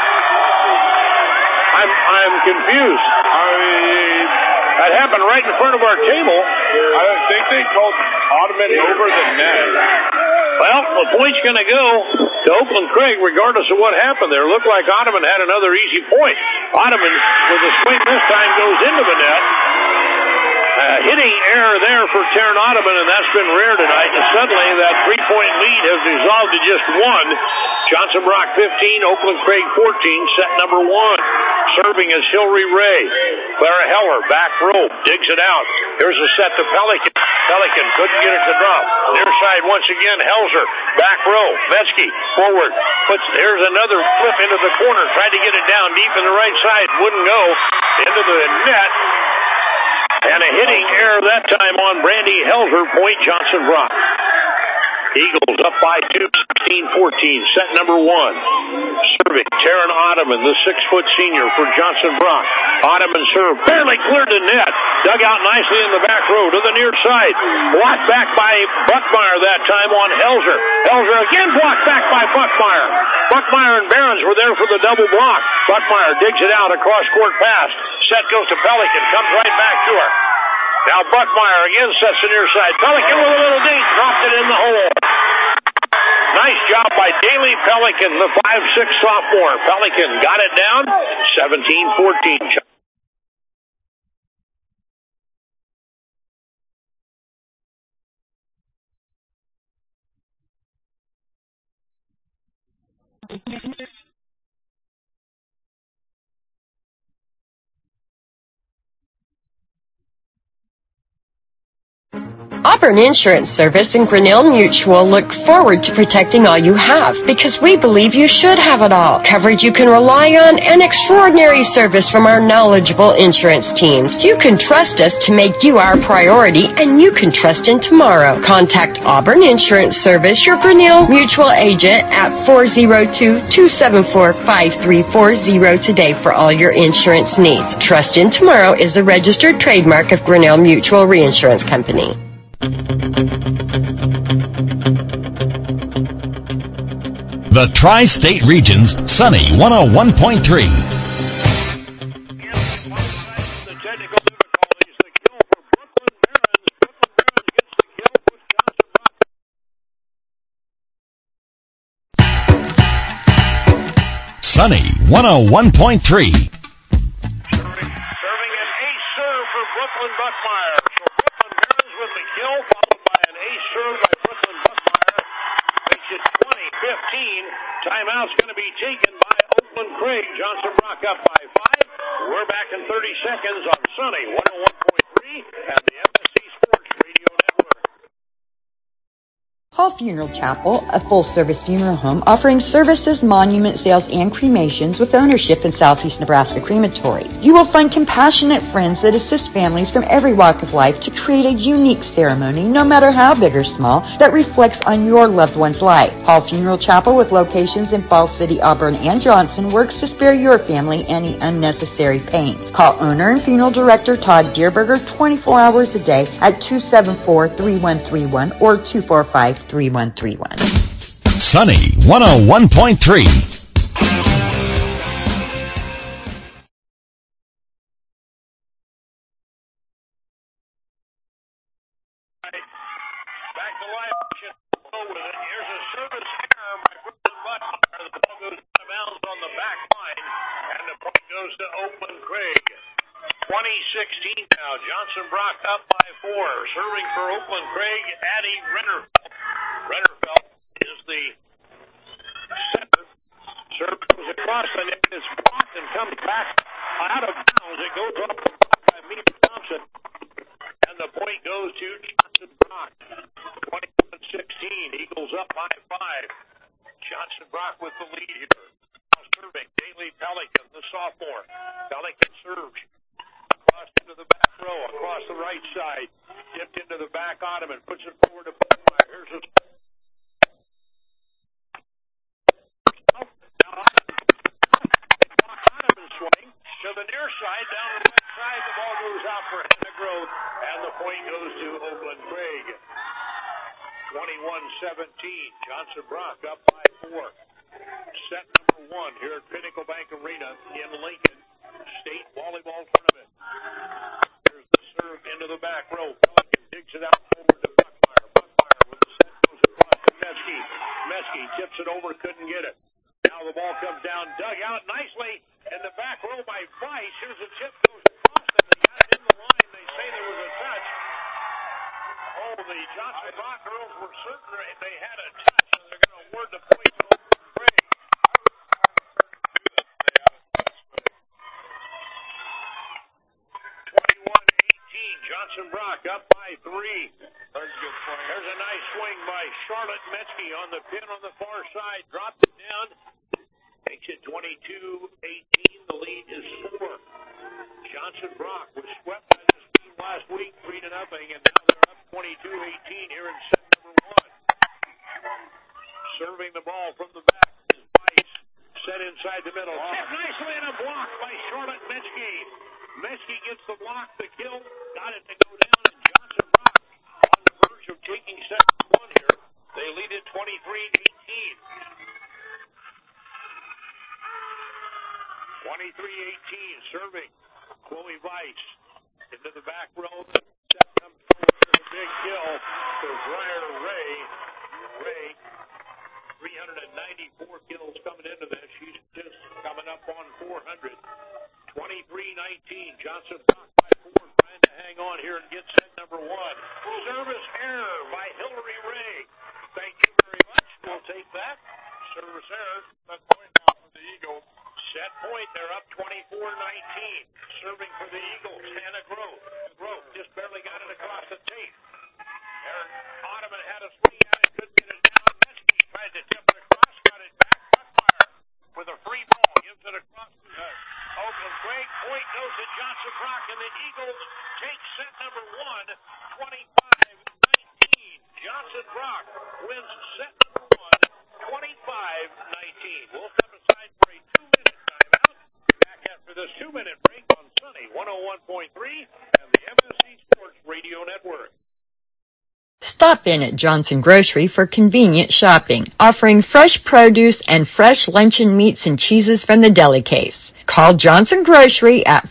I'm confused. That happened right in front of our table. I think they called Ottoman over the net. Well, the point's going to go to Oakland Craig regardless of what happened there. Looked like Ottoman had another easy point. Ottoman, with a swing this time, goes into the net. Hitting error there for Taryn Ottoman, and that's been rare tonight. And suddenly that 3-point lead has dissolved to just 1. Johnson Brock 15, Oakland Craig 14, set number 1. Serving is Hillary Ray. Clara Heller, back row, digs it out. Here's a set to Pelican. Pelican couldn't get it to drop. Near side once again, Helzer. Back row, Metzke, forward. Here's another flip into the corner. Tried to get it down deep in the right side. Wouldn't go. Into the net. And a hitting error that time on Brandy Helzer. Point Johnson Brock. Eagles up by 2, 16-14. Set number 1. Serving Taryn Ottoman, the 6-foot senior for Johnson Brock. Ottoman serve barely cleared the net. Dug out nicely in the back row to the near side. Blocked back by Buckmeyer that time on Helzer. Helzer again blocked back by Buckmeyer. Buckmeyer and Barons were there for the double block. Buckmeyer digs it out across court pass. Set goes to Pelican. Comes right back to her. Now Buckmeyer again sets the near side. Pelican with a little dink, dropped it in the hole. Nice job by Daly Pelican, the 5'6" sophomore. Pelican got it down, 17-14. Auburn Insurance Service and Grinnell Mutual look forward to protecting all you have because we believe you should have it all. Coverage you can rely on and extraordinary service from our knowledgeable insurance teams. You can trust us to make you our priority and you can trust in tomorrow. Contact Auburn Insurance Service, your Grinnell Mutual agent at 402-274-5340 today for all your insurance needs. Trust in Tomorrow is a registered trademark of Grinnell Mutual Reinsurance Company. The Tri-State Region's Sunny 101.3. Sunny 101.3. Serving an ace serve for Brooklyn Buckmeyer. So Brooklyn Barons with McGill, followed by an ace serve by Brooklyn Buckmeyer. Makes it 20-15. Timeout's going to be taken by Oakland Craig. Johnson Brock up by 5. We're back in 30 seconds on Sunny 101.3 at the MSC Sports Radio Network. Hall Funeral Chapel, a full-service funeral home offering services, monument sales, and cremations with ownership in Southeast Nebraska Crematory. You will find compassionate friends that assist families from every walk of life to create a unique ceremony, no matter how big or small, that reflects on your loved one's life. Hall Funeral Chapel, with locations in Falls City, Auburn, and Johnson, works to spare your family any unnecessary pain. Call owner and funeral director Todd Deerberger 24 hours a day at 274-3131 or 245-3131. Sunny 101.3. Johnson Brock up by 4. Serving for Oakland Craig, Addie Rennerfeld. Rennerfeld is the center. Serve goes across the net. It's blocked and comes back out of bounds. It goes off the block by Mia Thompson. And the point goes to Johnson Brock. 21-16. Eagles up by 5. Johnson Brock with the lead here. Now serving Daly Pelican, the sophomore. Pelican serves. Across into the back row, across the right side, dipped into the back ottoman, puts it forward to Buckmeyer. Here's his ottoman swing to the near side, down the left side. The ball goes out for Hannah Grove, and the point goes to Oakland Craig. 21-17. Johnson Brock up by 4. Set number 1 here at Pinnacle Bank Arena in Lincoln State Volleyball Tournament. Here's the serve into the back row. Pelican digs it out forward to Buckmeyer. Buckmeyer with the set goes across to Metzke. Metzke tips it over, couldn't get it. Now the ball comes down, dug out nicely in the back row by Price. Here's a tip, goes across them. They got it in the line. They say there was a touch. Oh, the Johnson Brock girls were certain they had a touch, and they're going to award the point to Oakland Craig. 21-18. Johnson Brock up by 3. There's a nice swing by Charlotte Metzke on the pin on the far side. Dropped it down. Makes it 22-18. The lead is 4. Johnson Brock was swept by this team last week, 3-0, and now they're up 22-18 here in set number 1. Serving the ball from the back is Bice. Set inside the middle. Tip nicely in a block by Charlotte Metzke. Metzke gets the block, the kill, got it to go down, and Johnson Brock on the verge of taking set 1 here. They lead it 23-18. 23-18, serving Chloe Weiss into the back row. Johnson Brock by 4, trying to hang on here and get set number 1. Service error by Hillary Ray. Thank you very much. We'll take that. Service error. Set point now for the Eagles. Set point. They're up 24-19. Serving for the Eagles. Hannah Grove. Grove just barely got it across the tape. Ottoman had a swing at it. Couldn't get it down. Metzke tried to tip it across. Got it back. Buckmeyer with a free ball. Gives it across to Oakland Craig. Point goes to Johnson Brock, and the Eagles take set number 1, 25-19. Johnson Brock wins set number 1, 25-19. We'll step aside for a 2-minute timeout. Back after this 2-minute break on Sunny 101.3 and the MSC Sports Radio Network. Stop in at Johnson Grocery for convenient shopping, offering fresh produce and fresh luncheon meats and cheeses from the deli case. Call Johnson Grocery at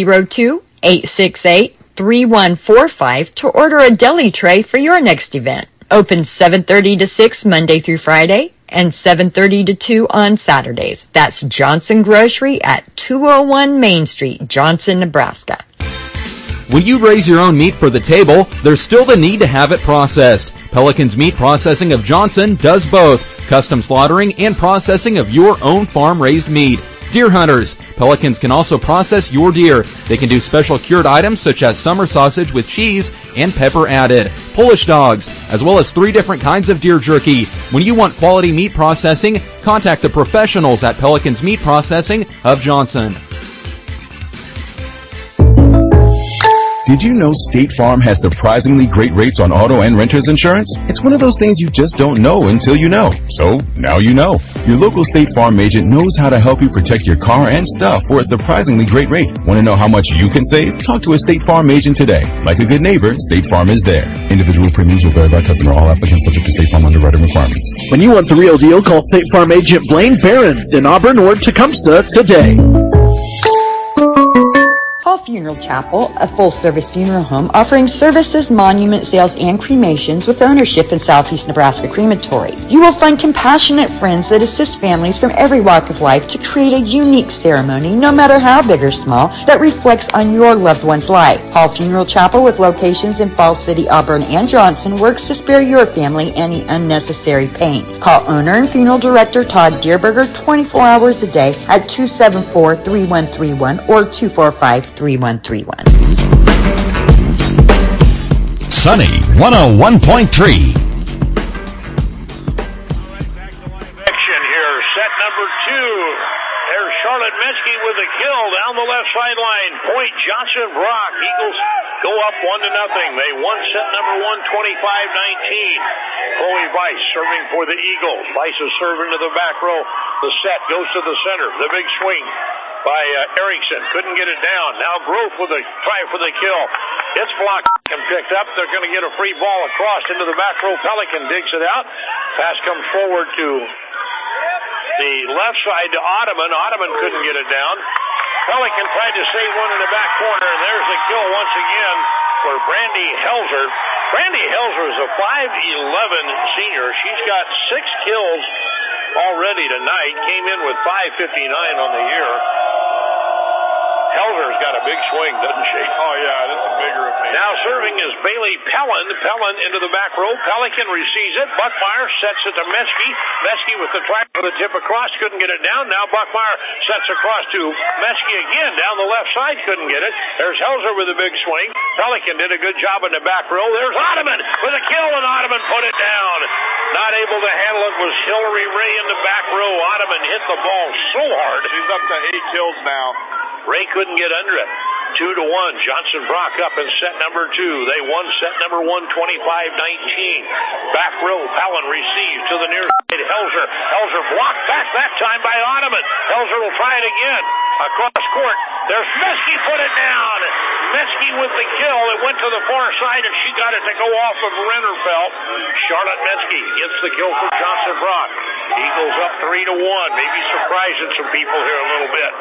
402-868-3145 to order a deli tray for your next event. Open 7:30 to 6 Monday through Friday and 7:30 to 2 on Saturdays. That's Johnson Grocery at 201 Main Street, Johnson, Nebraska. When you raise your own meat for the table, there's still the need to have it processed. Pelican's Meat Processing of Johnson does both, custom slaughtering and processing of your own farm-raised meat. Deer hunters, Pelicans can also process your deer. They can do special cured items such as summer sausage with cheese and pepper added, Polish dogs, as well as 3 different kinds of deer jerky. When you want quality meat processing, contact the professionals at Pelicans Meat Processing of Johnson. Did you know State Farm has surprisingly great rates on auto and renter's insurance? It's one of those things you just don't know until you know. So, now you know. Your local State Farm agent knows how to help you protect your car and stuff for a surprisingly great rate. Want to know how much you can save? Talk to a State Farm agent today. Like a good neighbor, State Farm is there. Individual premiums will vary by customer. All applicants subject to State Farm underwriting requirements. When you want the real deal, call State Farm agent Blaine Barron in Auburn or Tecumseh today. Hall Funeral Chapel, a full-service funeral home offering services, monument sales, and cremations with ownership in Southeast Nebraska Crematory. You will find compassionate friends that assist families from every walk of life to create a unique ceremony, no matter how big or small, that reflects on your loved one's life. Hall Funeral Chapel, with locations in Falls City, Auburn, and Johnson, works to spare your family any unnecessary pain. Call owner and funeral director Todd Deerberger 24 hours a day at 274-3131 or 245-3131. Sunny 101.3. All right, back to live action here. Set number 2. There's Charlotte Metzke with a kill down the left sideline. Point Johnson Brock. Eagles go up 1-0. They won set number 1, 25-19. Chloe Weiss serving for the Eagles. Weiss is serving to the back row. The set goes to the center. The big swing by Erickson. Couldn't get it down. Now Grove with a try for the kill. It's blocked and picked up. They're going to get a free ball across into the back row. Pelican digs it out. Pass comes forward to the left side to Ottoman. Ottoman couldn't get it down. Pelican tried to save one in the back corner, and there's the kill once again for Brandy Helzer. Brandy Helzer is a 5'11 senior. She's got 6 kills already tonight. Came in with 5:59 on the year. Helzer's got a big swing, doesn't she? Oh, yeah, that's a bigger opinion. Now serving is Bailey Pellin. Pellin into the back row. Pelican receives it. Buckmeyer sets it to Metzke. Metzke with the try for the tip across. Couldn't get it down. Now Buckmeyer sets across to Metzke again. Down the left side. Couldn't get it. There's Helzer with a big swing. Pelican did a good job in the back row. There's Ottoman with a kill, and Ottoman put it down. Not able to handle it was Hillary Ray in the back row. Ottoman hit the ball so hard. She's up to 8 kills now. Ray couldn't get under it. 2-1. Johnson Brock up in set number 2. They won set number 1, 25-19. Back row, Pellin receives to the near side. Helzer. Helzer blocked back that time by Ottoman. Helzer will try it again. Across court. There's Metzke, put it down. Metzke with the kill. It went to the far side, and she got it to go off of Rennerfeld. Charlotte Metzke gets the kill for Johnson Brock. Eagles up 3-1. Maybe surprising some people here a little bit.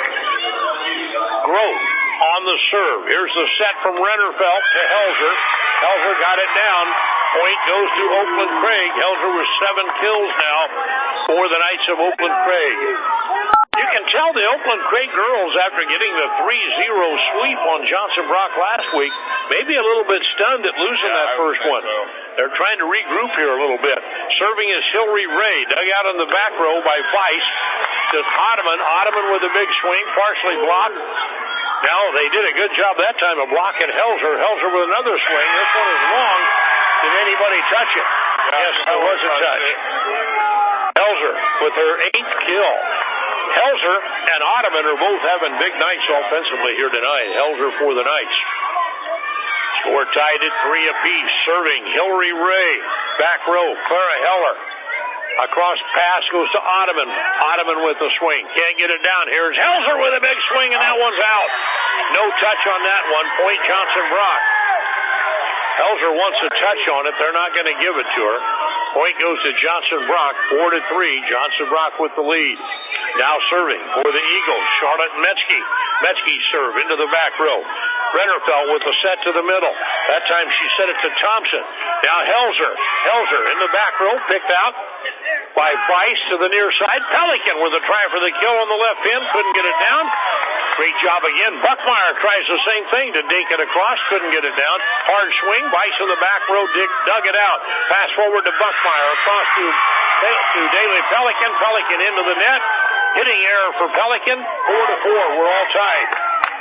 Grove on the serve. Here's the set from Rennerfeld to Helzer. Helzer got it down. Point goes to Oakland Craig. Helzer with 7 kills now for the Knights of Oakland Craig. You can can tell the Oakland Craig girls, after getting the 3-0 sweep on Johnson Brock last week, maybe a little bit stunned at losing that first one. So. They're trying to regroup here a little bit. Serving is Hillary Ray, dug out in the back row by Weiss to Ottoman. Ottoman with a big swing, partially blocked. Now, they did a good job that time of blocking Helzer. Helzer with another swing. This one is long. Did anybody touch it? Yes, there was a touch. Helzer with her 8th kill. Helzer and Ottoman are both having big nights offensively here tonight. Helzer for the Knights. Score tied at 3 apiece. Serving Hillary Ray. Back row, Clara Heller. Across pass goes to Ottoman. Ottoman with the swing. Can't get it down. Here's Helzer with a big swing, and that one's out. No touch on that one. Point Johnson Brock. Helzer wants a touch on it. They're not going to give it to her. Point goes to Johnson Brock. 4-3. Johnson Brock with the lead. Now serving for the Eagles. Charlotte Metzke. Metzke serve into the back row. Rennerfeld with the set to the middle. That time she set it to Thompson. Now Helzer. Helzer in the back row. Picked out by Weiss to the near side. Pelican with a try for the kill on the left pin. Couldn't get it down. Great job again. Buckmeyer tries the same thing to dink it across. Couldn't get it down. Hard swing. Weiss in the back row. Dug it out. Pass forward to Buckmeyer. Across to Daly Pelican. Pelican into the net. Hitting error for Pelican. 4-4. We're all tied.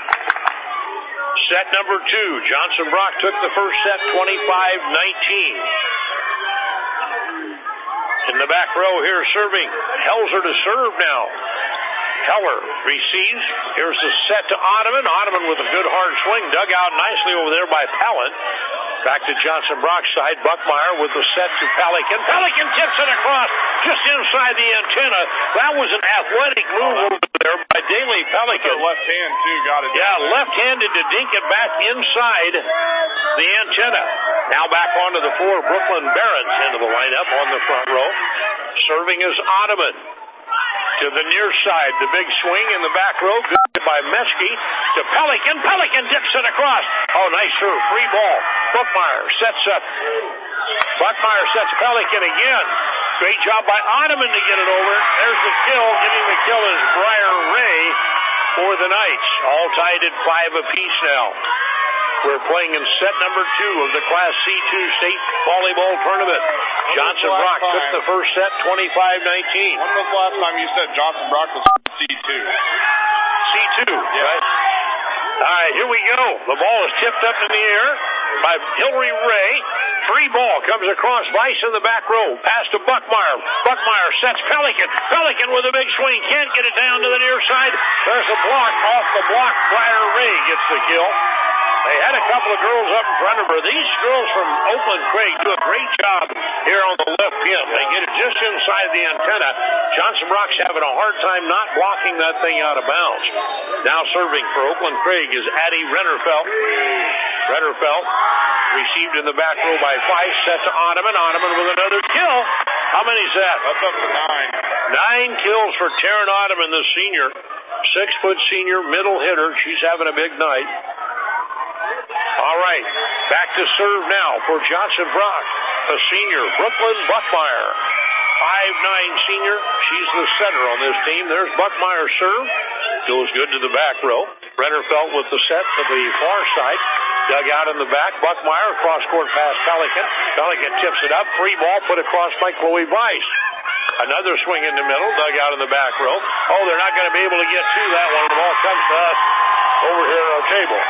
Set number 2. Johnson Brock took the first set 25-19. In the back row here serving. Helzer to serve now. Heller receives. Here's the set to Ottoman. Ottoman with a good hard swing. Dug out nicely over there by Pallant. Back to Johnson Brock's side. Buckmeyer with the set to Pelican. Pelican tips it across just inside the antenna. That was an athletic move over there by Daly Pelican. Left hand, too, got it. Yeah, left-handed to dink it back inside the antenna. Now back onto the floor. Brooklyn Barons into the lineup on the front row. Serving is Ottoman. To the near side, the big swing in the back row, good by Metzke to Pelican. Pelican dips it across. Oh, nice serve, free ball. Buckmeyer sets up. Buckmeyer sets Pelican again. Great job by Ottoman to get it over. There's the kill. Getting the kill is Briar Ray for the Knights. All tied at 5 apiece now. We're playing in set number 2 of the Class C2 state volleyball tournament. Johnson Brock took the first set 25-19. When was the last time you said Johnson Brock was C2? C2, right? All right, here we go. The ball is tipped up in the air by Hillary Ray. Free ball comes across. Weiss in the back row. Pass to Buckmeyer. Buckmeyer sets Pelican. Pelican with a big swing. Can't get it down to the near side. There's a block. Off the block, Briar Ray gets the kill. They had a couple of girls up in front of her. These girls from Oakland Craig do a great job here on the left pin. They get it just inside the antenna. Johnson Brock's having a hard time not blocking that thing out of bounds. Now serving for Oakland Craig is Addie Rennerfeld. Rennerfeld received in the back row by Weiss. Set to Ottoman. Ottoman with another kill. How many is that? That's up to 9. 9 kills for Taryn Ottoman, the senior. 6-foot senior, middle hitter. She's having a big night. All right, back to serve now for Johnson Brock, the senior, Brooklyn Buckmeyer. 5'9" senior. She's the center on this team. There's Buckmeyer's serve. Goes good to the back row. Rennerfeld with the set to the far side. Dug out in the back. Buckmeyer, cross-court pass Pelican. Pelican tips it up. Free ball put across by Chloe Weiss. Another swing in the middle. Dug out in the back row. Oh, they're not going to be able to get to that one. The ball comes to us over here at our table.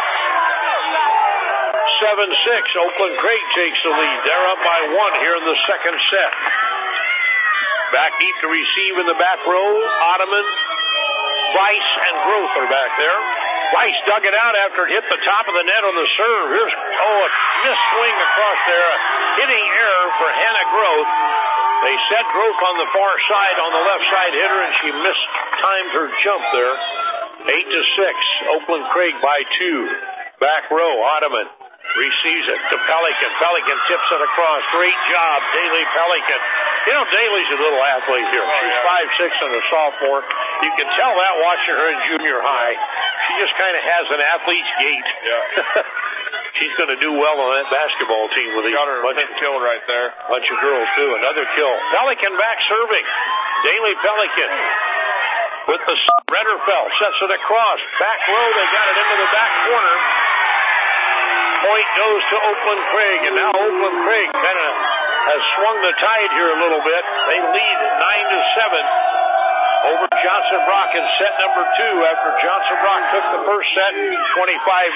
7-6. Oakland Craig takes the lead. They're up by 1 here in the second set. Back deep to receive in the back row. Ottoman, Weiss, and Groth are back there. Weiss dug it out after it hit the top of the net on the serve. Here's, a missed swing across there. Hitting error for Hannah Groth. They set Groth on the far side, on the left side hitter, and she mistimed her jump there. 8-6. Oakland Craig by 2. Back row, Ottoman receives it to Pelican. Pelican tips it across. Great job, Daly Pelican. You know, Daly's a little athlete here. She's 5'6" and a sophomore. You can tell that watching her in junior high. She just kind of has an athlete's gait. Yeah. She's going to do well on that basketball team with these bunch of kill right there. Bunch of girls too. Another kill. Pelican back serving. Daly Pelican. with the Retterfeld sets it across. Back row, they got it into the back corner. Point goes to Oakland Craig, and now Oakland Craig kind of has swung the tide here a little bit. They lead 9-7 over Johnson Brock in set number 2 after Johnson Brock took the first set 25-19.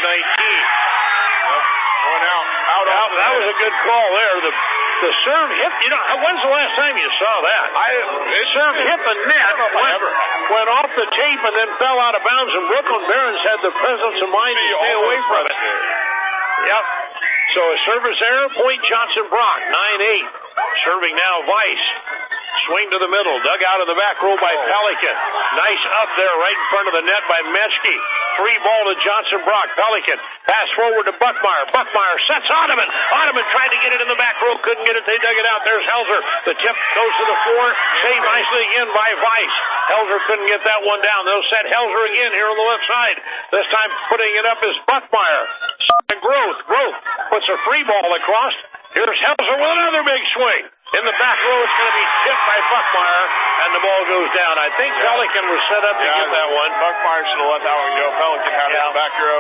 Going out. That was a good call there. The serve hit, when's the last time you saw that? Serve hit the net, went off the tape, and then fell out of bounds, and Brooklyn Barons had the presence of mind to stay away from it. Yep. So a service error, point Johnson Brock, 9-8. Serving now Weiss. Swing to the middle, dug out of the back row by Pelican. Nice up there right in front of the net by Meskey. Free ball to Johnson Brock. Pelican pass forward to Buckmeyer. Buckmeyer sets Ottoman. Ottoman tried to get it in the back row, couldn't get it. They dug it out. There's Helzer. The tip goes to the floor. Saved nicely again by Weiss. Helzer couldn't get that one down. They'll set Helzer again here on the left side. This time putting it up is Buckmeyer. Groth puts a free ball across. Here's Helzer with another big swing. In the back row, it's going to be tipped by Buckmeyer, and the ball goes down. I think Pelican was set up to get that one. Buckmeyer should have let that one go. Pelican had it in the back row.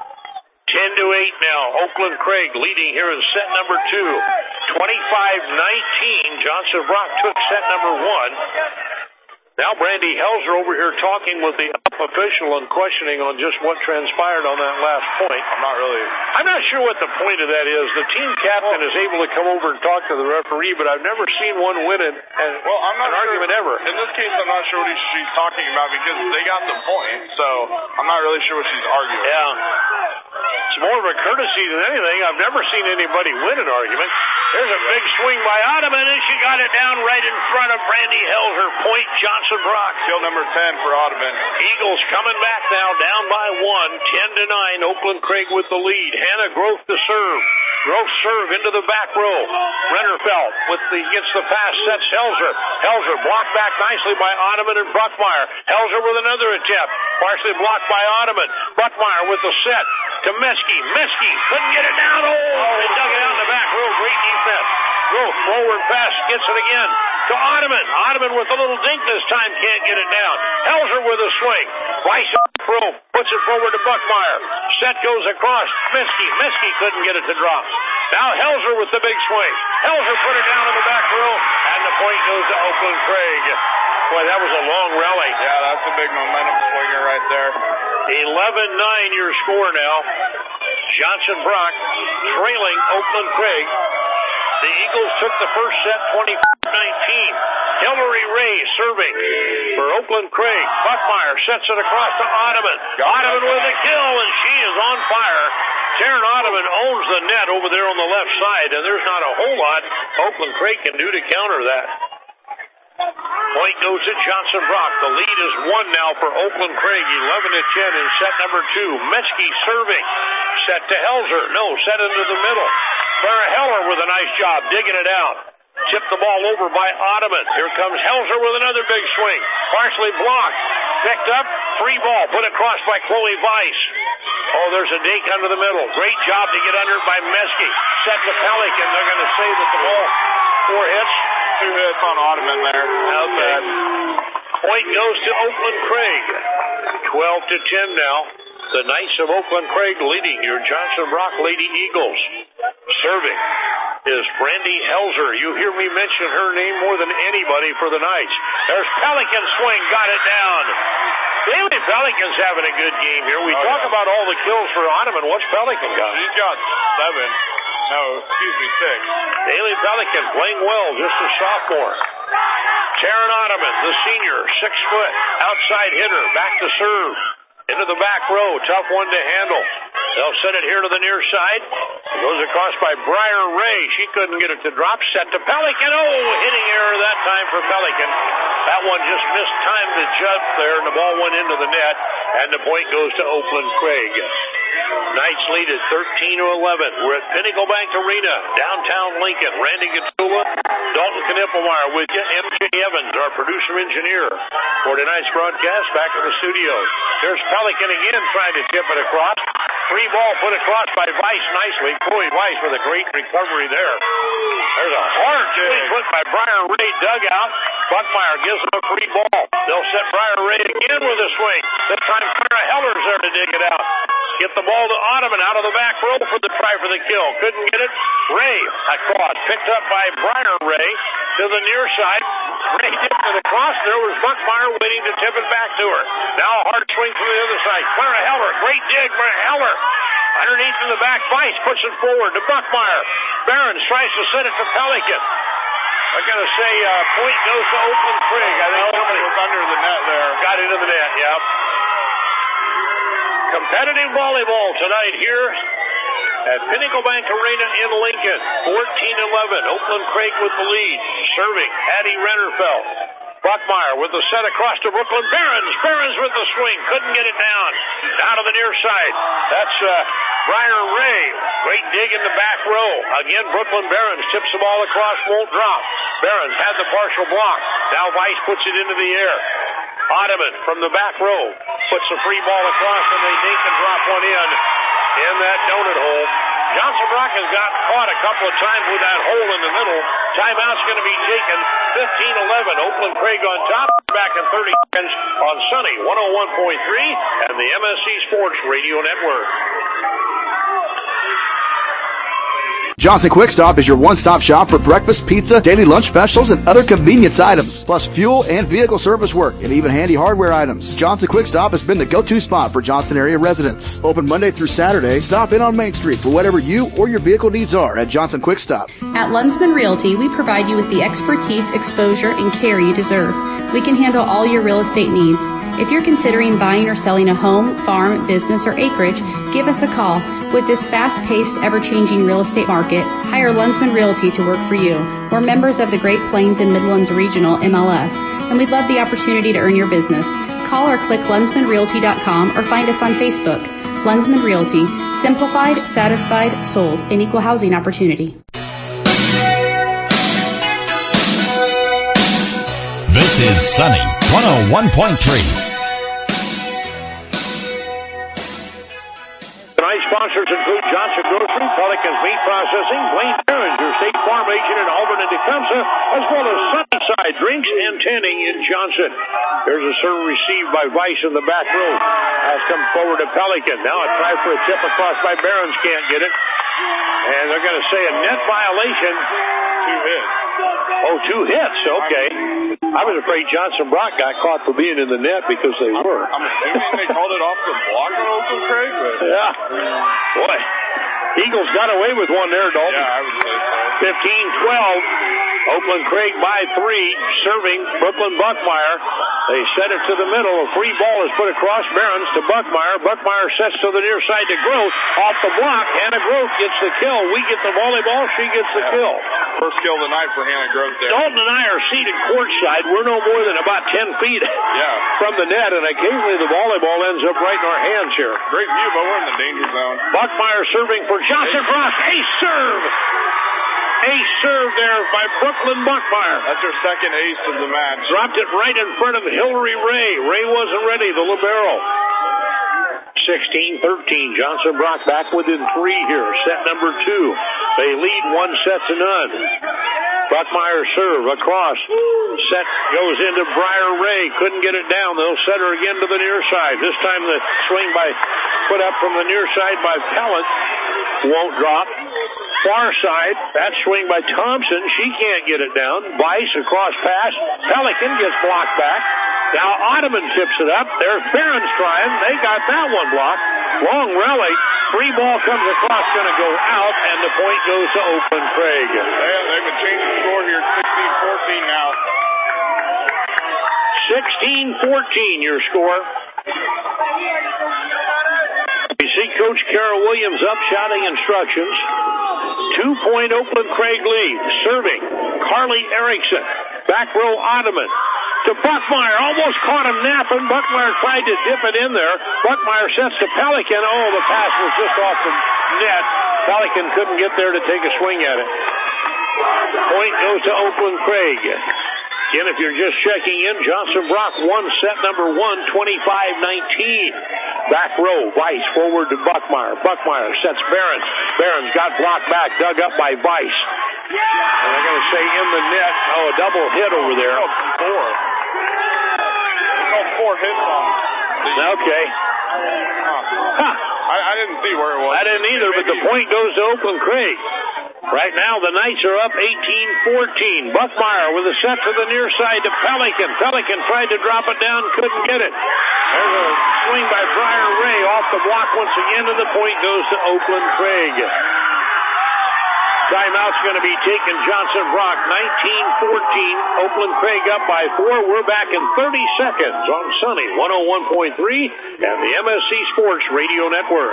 10-8 now. Oakland Craig leading here in set number 2. 25-19. Johnson Brock took set number 1. Now Brandy Helzer over here talking with the official and questioning on just what transpired on that last point. I'm not sure what the point of that is. The team captain is able to come over and talk to the referee, but I've never seen one win an argument ever. In this case, I'm not sure what she's talking about because they got the point, so I'm not really sure what she's arguing. Yeah. It's more of a courtesy than anything. I've never seen anybody win an argument. There's a big swing by Ottoman, and she got it down right in front of Brandy Helzer. Point Johnson Brock. Kill number 10 for Ottoman. Eagles coming back now, down by 1, 10-9. Oakland Craig with the lead. Hannah Groth to serve. Groth serve into the back row. Rennerfeld gets the pass, sets Helzer. Helzer blocked back nicely by Ottoman and Buckmeyer. Helzer with another attempt. Partially blocked by Ottoman. Buckmeyer with the set to Meskey. Meskey couldn't get it down. They dug it out in the back row. Great defense. Groth forward pass, gets it again to Ottoman. Ottoman with a little dink this time, can't get it down. Helzer with a swing. Weiss row puts it forward to Buckmeyer. Set goes across. Meskey couldn't get it to drop. Now Helzer with the big swing. Helzer put it down in the back row, and the point goes to Oakland Craig. Boy, that was a long rally. Yeah, that's a big momentum swinger right there. 11-9 your score now. Johnson Brock trailing Oakland Craig. The Eagles took the first set 24-19. Hillary Ray serving for Oakland Craig. Buckmeyer sets it across to Ottoman. Ottoman with a kill, and she is on fire. Taryn Ottoman owns the net over there on the left side, and there's not a whole lot Oakland Craig can do to counter that. Point goes to Johnson Brock. The lead is 1 now for Oakland Craig, 11-10 in set number 2. Meskey serving. Set to Helzer. Set into the middle. Clara Heller with a nice job digging it out. Tipped the ball over by Ottoman. Here comes Helzer with another big swing. Partially blocked. Picked up. Free ball put across by Chloe Weiss. There's a dink under the middle. Great job to get under it by Meskey. Set to Pelican. They're going to say that the ball 4 hits. 2 hits on Ottoman there. Okay. Point goes to Oakland Craig. 12-10 now. The Knights of Oakland Craig leading your Johnson Brock Lady Eagles. Serving is Brandy Helzer. You hear me mention her name more than anybody for the Knights. There's Pelican swing, got it down. Bailey Pelican's having a good game here. We talk about all the kills for Ottoman. What's Pelican got? She's got 6. Bailey Pelican playing well, just a sophomore. Taryn Ottoman, the senior, 6 foot, outside hitter, back to serve. Into the back row, tough one to handle. They'll send it here to the near side. It goes across by Briar Ray. She couldn't get it to drop. Set to Pelican. Hitting error that time for Pelican. That one just missed time to jump there, and the ball went into the net, and the point goes to Oakland Craig. Knights lead at 13-11. We're at Pinnacle Bank Arena, downtown Lincoln. Randy Gatula, Dalton Knippelmeyer with you. MJ Evans, our producer-engineer for tonight's broadcast, back in the studio. There's Pelican again trying to tip it across. Free ball put across by Weiss nicely. Chloe Weiss with a great recovery there. There's a hard swing put by Briar Ray, dug out. Buckmeyer gives him a free ball. They'll set Briar Ray again with a swing. This time Clara Heller's there to dig it out. Get the ball to Ottoman out of the back row for the try for the kill. Couldn't get it. Ray across. Picked up by Briar Ray to the near side. Ray dipped it across. There was Buckmeyer waiting to tip it back to her. Now a hard swing from the other side. Clara Heller. Great dig by Heller. Underneath in the back. Weiss puts it forward to Buckmeyer. Behrens tries to set it to Pelican. I'm going to say point goes to Oakland Craig. I think somebody was under the net there. Got into the net, yep. Competitive volleyball tonight here at Pinnacle Bank Arena in Lincoln. 14-11. Oakland Craig with the lead. Serving Hattie Rennerfeld. Buckmeyer with the set across to Brooklyn Behrens. Behrens with the swing. Couldn't get it down. Down to the near side. That's Briar Ray. Great dig in the back row. Again, Brooklyn Behrens tips the ball across. Won't drop. Behrens had the partial block. Now Weiss puts it into the air. Ottoman from the back row puts the free ball across, and they dink and drop one in that donut hole. Johnson Brock has got caught a couple of times with that hole in the middle. Timeout's going to be taken. 15-11. Oakland Craig on top. Back in 30 seconds on Sunny 101.3 and the MSC Sports Radio Network. Johnson Quick Stop is your one-stop shop for breakfast, pizza, daily lunch specials, and other convenience items, plus fuel and vehicle service work, and even handy hardware items. Johnson Quick Stop has been the go-to spot for Johnston area residents. Open Monday through Saturday. Stop in on Main Street for whatever you or your vehicle needs are at Johnson Quick Stop. At Lunsman Realty, we provide you with the expertise, exposure, and care you deserve. We can handle all your real estate needs. If you're considering buying or selling a home, farm, business, or acreage, give us a call. With this fast-paced, ever-changing real estate market, hire Lunsman Realty to work for you. We're members of the Great Plains and Midlands Regional MLS, and we'd love the opportunity to earn your business. Call or click LunsmanRealty.com or find us on Facebook. Lunsman Realty. Simplified, satisfied, sold. An equal housing opportunity. This is Sunny 101.3. Tonight's sponsors include Johnson Grocery, Pelicans Meat Processing, Blaine Behrens, your State Farm agent in Auburn and Tecumseh, as well as Sunnyside Drinks and Tanning in Johnson. There's a serve received by Weiss in the back row. Has come forward to Pelican. Now a try for a tip across by Behrens. Can't get it. And they're going to say a net violation. 2 hits. Oh, 2 hits. Okay. I was afraid Johnson Brock got caught for being in the net because they were. I'm assuming they called it off the block on Oakland Craig. But... Yeah. Boy. Eagles got away with one there, Dalton. Yeah, I would say so. 15-12. Oakland Craig by 3, serving Brooklyn Buckmeyer. They set it to the middle. A free ball is put across Behrens to Buckmeyer. Buckmeyer sets to the near side to Groth. Off the block, Hannah Groth gets the kill. We get the volleyball. She gets the kill. First kill of the night for Hannah Groth there. Dalton and I are seated courtside. We're no more than about 10 feet from the net, and occasionally the volleyball ends up right in our hands here. Great view, but we're in the danger zone. Buckmeyer serving for Johnson Brock. Ace serve. Ace serve there by Brooklyn Buckmeyer. That's her second ace of the match. Dropped it right in front of Hillary Ray. Ray wasn't ready, the libero. 16-13. Johnson Brock back within 3 here. Set number 2. They lead 1-0. Buckmeyer serve across. Set goes into Briar Ray. Couldn't get it down. They'll set her again to the near side. This time the swing put up from the near side by Pellet. Won't drop. Far side, that swing by Thompson. She can't get it down. Weiss across pass. Pelican gets blocked back. Now Ottoman tips it up. There's Behrens trying. They got that one blocked. Long rally. Free ball comes across, going to go out, and the point goes to Oakland Craig. They've been changing the score here. 16-14 now. 16-14 your score. You see Coach Kara Williams up shouting instructions. 2-point Oakland Craig lead. Serving Carly Erickson. Back row Ottoman. To Buckmeyer. Almost caught him napping. Buckmeyer tried to dip it in there. Buckmeyer sets to Pelican. Oh, the pass was just off the net. Pelican couldn't get there to take a swing at it. Point goes to Oakland Craig. Again, if you're just checking in, Johnson Brock won set number 1, 25-19. Back row, Weiss forward to Buckmeyer. Buckmeyer sets Behrens. Behrens got blocked back, dug up by Weiss. And they're going to say in the net. Oh, a double hit over there. Four hits on. Okay. I didn't see where it was. I didn't either, but the point goes to Oakland Craig. Right now, the Knights are up 18-14. Buckmeyer with a set to the near side to Pelican. Pelican tried to drop it down, couldn't get it. There's a swing by Briar Ray off the block once again, and the point goes to Oakland Craig. Timeout's going to be taken. Johnson Brock, 19-14. Oakland Craig up by 4. We're back in 30 seconds on Sunny 101.3 and the MSC Sports Radio Network.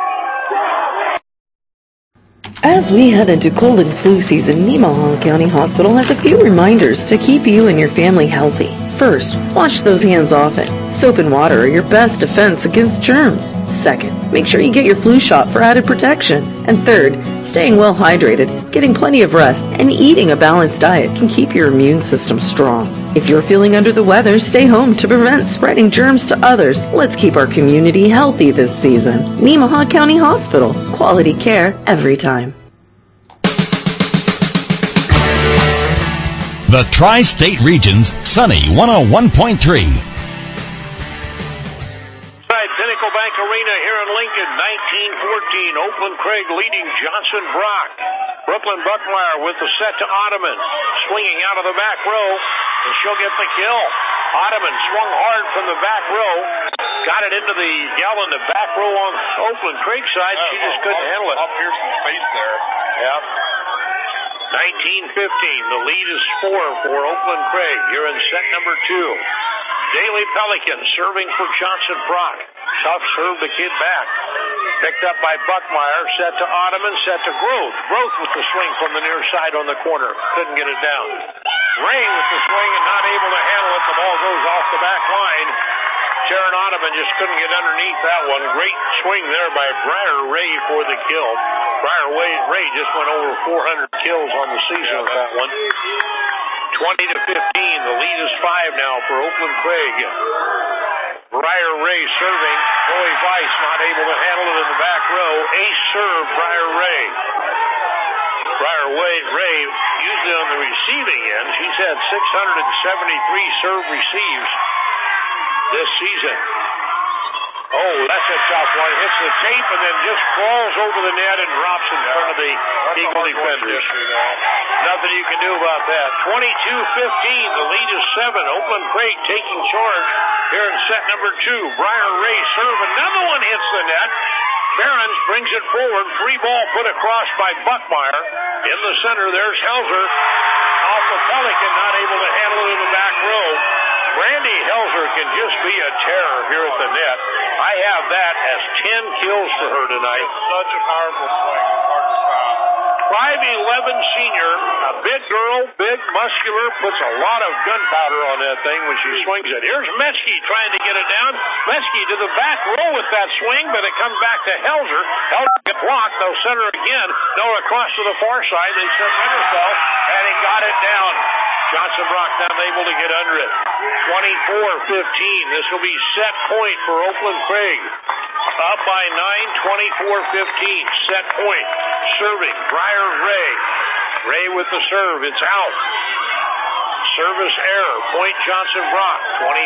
As we head into cold and flu season, Nemaha County Hospital has a few reminders to keep you and your family healthy. First, wash those hands often. Soap and water are your best defense against germs. Second, make sure you get your flu shot for added protection. And third, staying well hydrated, getting plenty of rest, and eating a balanced diet can keep your immune system strong. If you're feeling under the weather, stay home to prevent spreading germs to others. Let's keep our community healthy this season. Nemaha County Hospital. Quality care every time. The Tri-State Region's Sunny 101.3. Pinnacle Bank Arena here in Lincoln, 19-14. Oakland Craig leading Johnson Brock. Brooklyn Buckmeyer with the set to Ottoman. Swinging out of the back row, and she'll get the kill. Ottoman swung hard from the back row. Got it into the gal in the back row on Oakland Craig's side. She just couldn't handle it. Up here some space there. Yep. 19-15. The lead is 4 for Oakland Craig here in set number 2. Daly Pelican serving for Johnson Brock. Tough serve the kid back. Picked up by Buckmeyer. Set to Ottoman. Set to Groth. Groth with the swing from the near side on the corner. Couldn't get it down. Ray with the swing and not able to handle it. The ball goes off the back line. Sharon Ottoman just couldn't get underneath that one. Great swing there by Briar Ray for the kill. Briar Ray just went over 400 kills on the season with that one. 20-15. The lead is 5 now for Oakland Craig. Briar Ray serving. Chloe Weiss not able to handle it in the back row. Ace serve, Briar Ray. Briar Ray usually on the receiving end. She's had 673 serve receives this season. Oh, that's a tough one. Hits the tape and then just crawls over the net and drops in front of the Eagle defenders. Nothing you can do about that. 22-15. The lead is 7. Oakland Craig taking charge here in set number 2. Briar Ray serve. Another one hits the net. Behrens brings it forward. Free ball put across by Buckmeyer. In the center, there's Helzer. Off the Pelican, not able to handle it in the back row. Brandy Helzer can just be a terror here at the net. I have that as 10 kills for her tonight. Such a powerful swing. Hard to stop. 5'11" senior, a big girl, big, muscular, puts a lot of gunpowder on that thing when she swings it. Here's Metzke trying to get it down. Metzke to the back row with that swing, but it comes back to Helzer. Helzer gets blocked. They'll center again. No, across to the far side. They sent Winterfell, and he got it down. Johnson Brock not able to get under it. 24-15. This will be set point for Oakland Craig. Up by 9, 24-15. Set point. Serving, Briar Ray. Ray with the serve. It's out. Service error. Point Johnson Brock.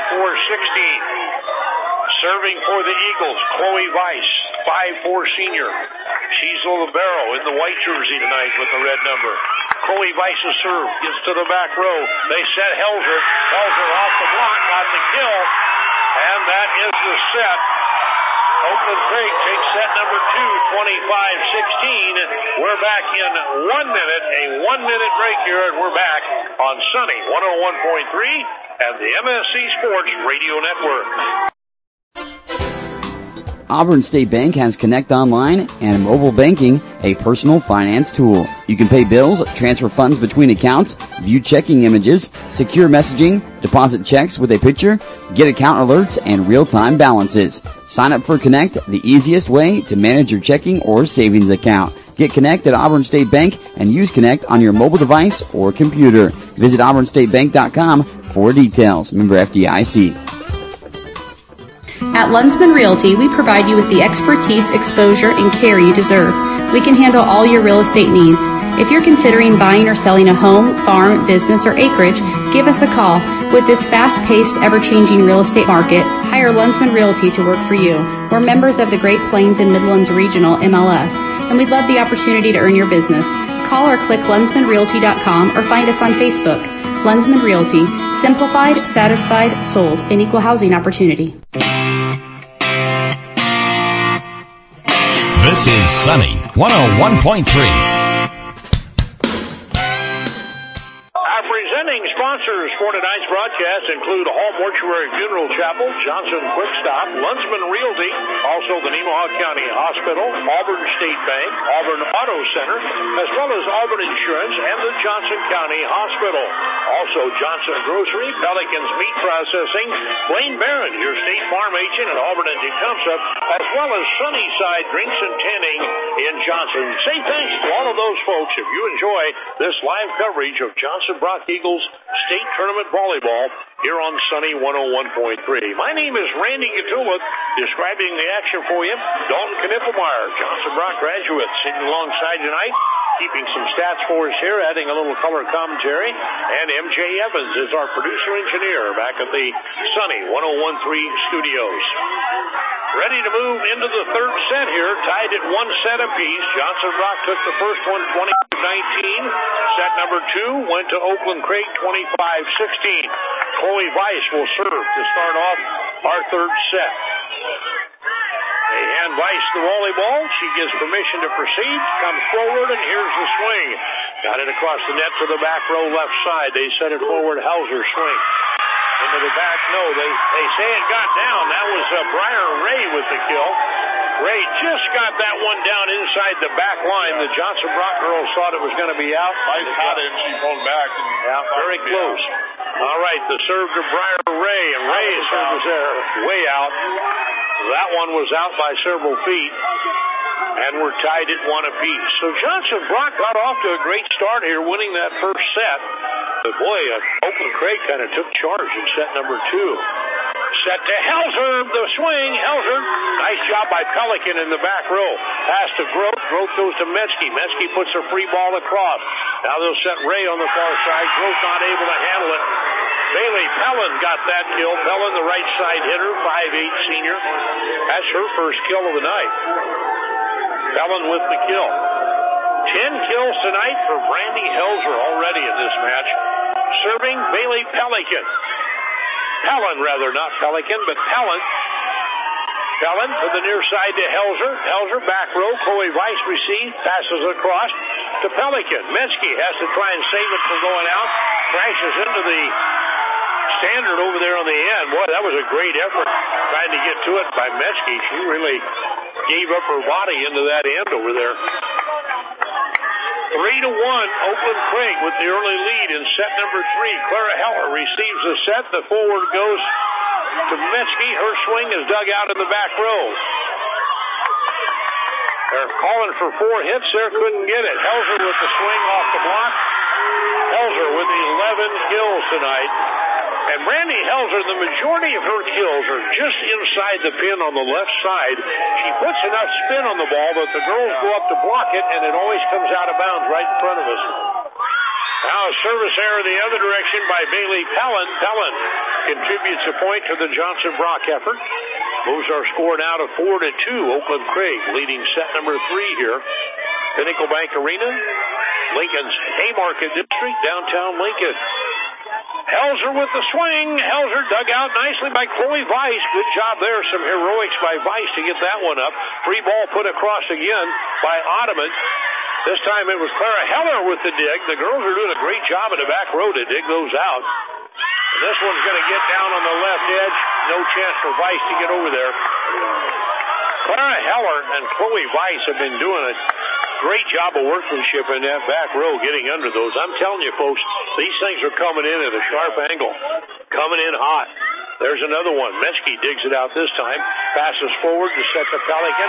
24-16. Serving for the Eagles, Chloe Weiss, 5'4" senior. She's a libero in the white jersey tonight with the red number. Chloe Weiss's serve gets to the back row. They set Helzer. Helzer off the block, got the kill, and that is the set. Oakland Craig takes set number 2, 25-16. We're back in 1 minute, a 1-minute break here, and we're back on Sunny 101.3 and the MSC Sports Radio Network. Auburn State Bank has Connect Online and mobile banking, a personal finance tool. You can pay bills, transfer funds between accounts, view checking images, secure messaging, deposit checks with a picture, get account alerts, and real-time balances. Sign up for Connect, the easiest way to manage your checking or savings account. Get Connect at Auburn State Bank and use Connect on your mobile device or computer. Visit AuburnStateBank.com for details. Member FDIC. At Lunsman Realty, we provide you with the expertise, exposure, and care you deserve. We can handle all your real estate needs. If you're considering buying or selling a home, farm, business, or acreage, give us a call. With this fast-paced, ever-changing real estate market, hire Lunsman Realty to work for you. We're members of the Great Plains and Midlands Regional MLS, and we'd love the opportunity to earn your business. Call or click LunsmanRealty.com or find us on Facebook. Lunsman Realty. Simplified, satisfied, sold. An equal housing opportunity. This is Sunny 101.3. Presenting sponsors for tonight's broadcast include Hall Mortuary Funeral Chapel, Johnson Quick Stop, Lunsman Realty, also the Nemaha County Hospital, Auburn State Bank, Auburn Auto Center, as well as Auburn Insurance and the Johnson County Hospital. Also Johnson Grocery, Pelicans Meat Processing, Blaine Barron, your State Farm agent at Auburn and Tecumseh, as well as Sunnyside Drinks and Tanning in Johnson. Say thanks to all of those folks if you enjoy this live coverage of Johnson Brock Eagles State Tournament Volleyball here on Sunny 101.3. My name is Randy Gatula, describing the action for you. Dalton Knippelmeyer, Johnson Brock graduate, sitting alongside tonight, keeping some stats for us here, adding a little color commentary. And MJ Evans is our producer-engineer back at the Sunny 101.3 studios. Ready to move into the third set here, tied at 1 set apiece. Johnson Brock took the first one 20-19. Set number 2 went to Oakland Craig 25-16. Chloe Weiss will serve to start off our third set. They hand Weiss the volleyball. She gives permission to proceed, comes forward, and here's the swing. Got it across the net to the back row left side. They send it forward. Hauser swing. Into the back, no, they say it got down. That was Briar Ray with the kill. Ray just got that one down inside the back line. The Johnson Brock girls thought it was going to be out. Weiss caught it and she pulled back. Yeah, very close. All right, the serve to Briar Ray, and Ray's serve was there way out. That one was out by several feet, and we're tied at 1 apiece. So Johnson Brock got off to a great start here, winning that first set. But boy, Oakland Craig kind of took charge in set number 2. Set to Helzer, the swing. Helzer, nice job by Pelican in the back row. Pass to Groth. Groth goes to Metzke. Metzke puts a free ball across. Now they'll set Ray on the far side. Groth not able to handle it. Bailey Pellin got that kill. Pellin, the right side hitter, 5'8" senior. That's her first kill of the night. Pellin with the kill. 10 kills tonight for Brandy Helzer already in this match. Serving Bailey Pelican. Pellin, rather, not Pelican, but Pellin. Pellin to the near side to Helzer. Helzer back row. Chloe Weiss receives. Passes across to Pelican. Metzke has to try and save it from going out. Crashes into the standard over there on the end. Boy, that was a great effort trying to get to it by Metzke. She really gave up her body into that end over there. 3-1, Oakland Craig with the early lead in set number 3. Clara Heller receives the set. The forward goes to Metzke. Her swing is dug out in the back row. They're calling for 4 hits there. Couldn't get it. Helzer with the swing off the block. Helzer with 11 kills tonight. And Brandy Helzer, the majority of her kills are just inside the pin on the left side. She puts enough spin on the ball that the girls go up to block it, and it always comes out of bounds right in front of us. Now a service error the other direction by Bailey Pellin. Pellin contributes a point to the Johnson Brock effort. Moves our score now to 4-2. Oakland Craig leading set number 3 here. Pinnacle Bank Arena, Lincoln's Haymarket District, downtown Lincoln. Helzer with the swing. Helzer dug out nicely by Chloe Weiss. Good job there. Some heroics by Weiss to get that one up. Free ball put across again by Ottoman. This time it was Clara Heller with the dig. The girls are doing a great job in the back row to dig those out. And this one's going to get down on the left edge. No chance for Weiss to get over there. Clara Heller and Chloe Weiss have been doing a great job of workmanship in that back row, getting under those. I'm telling you, folks, these things are coming in at a sharp angle. Coming in hot. There's another one. Metzke digs it out this time. Passes forward to set the Pelican.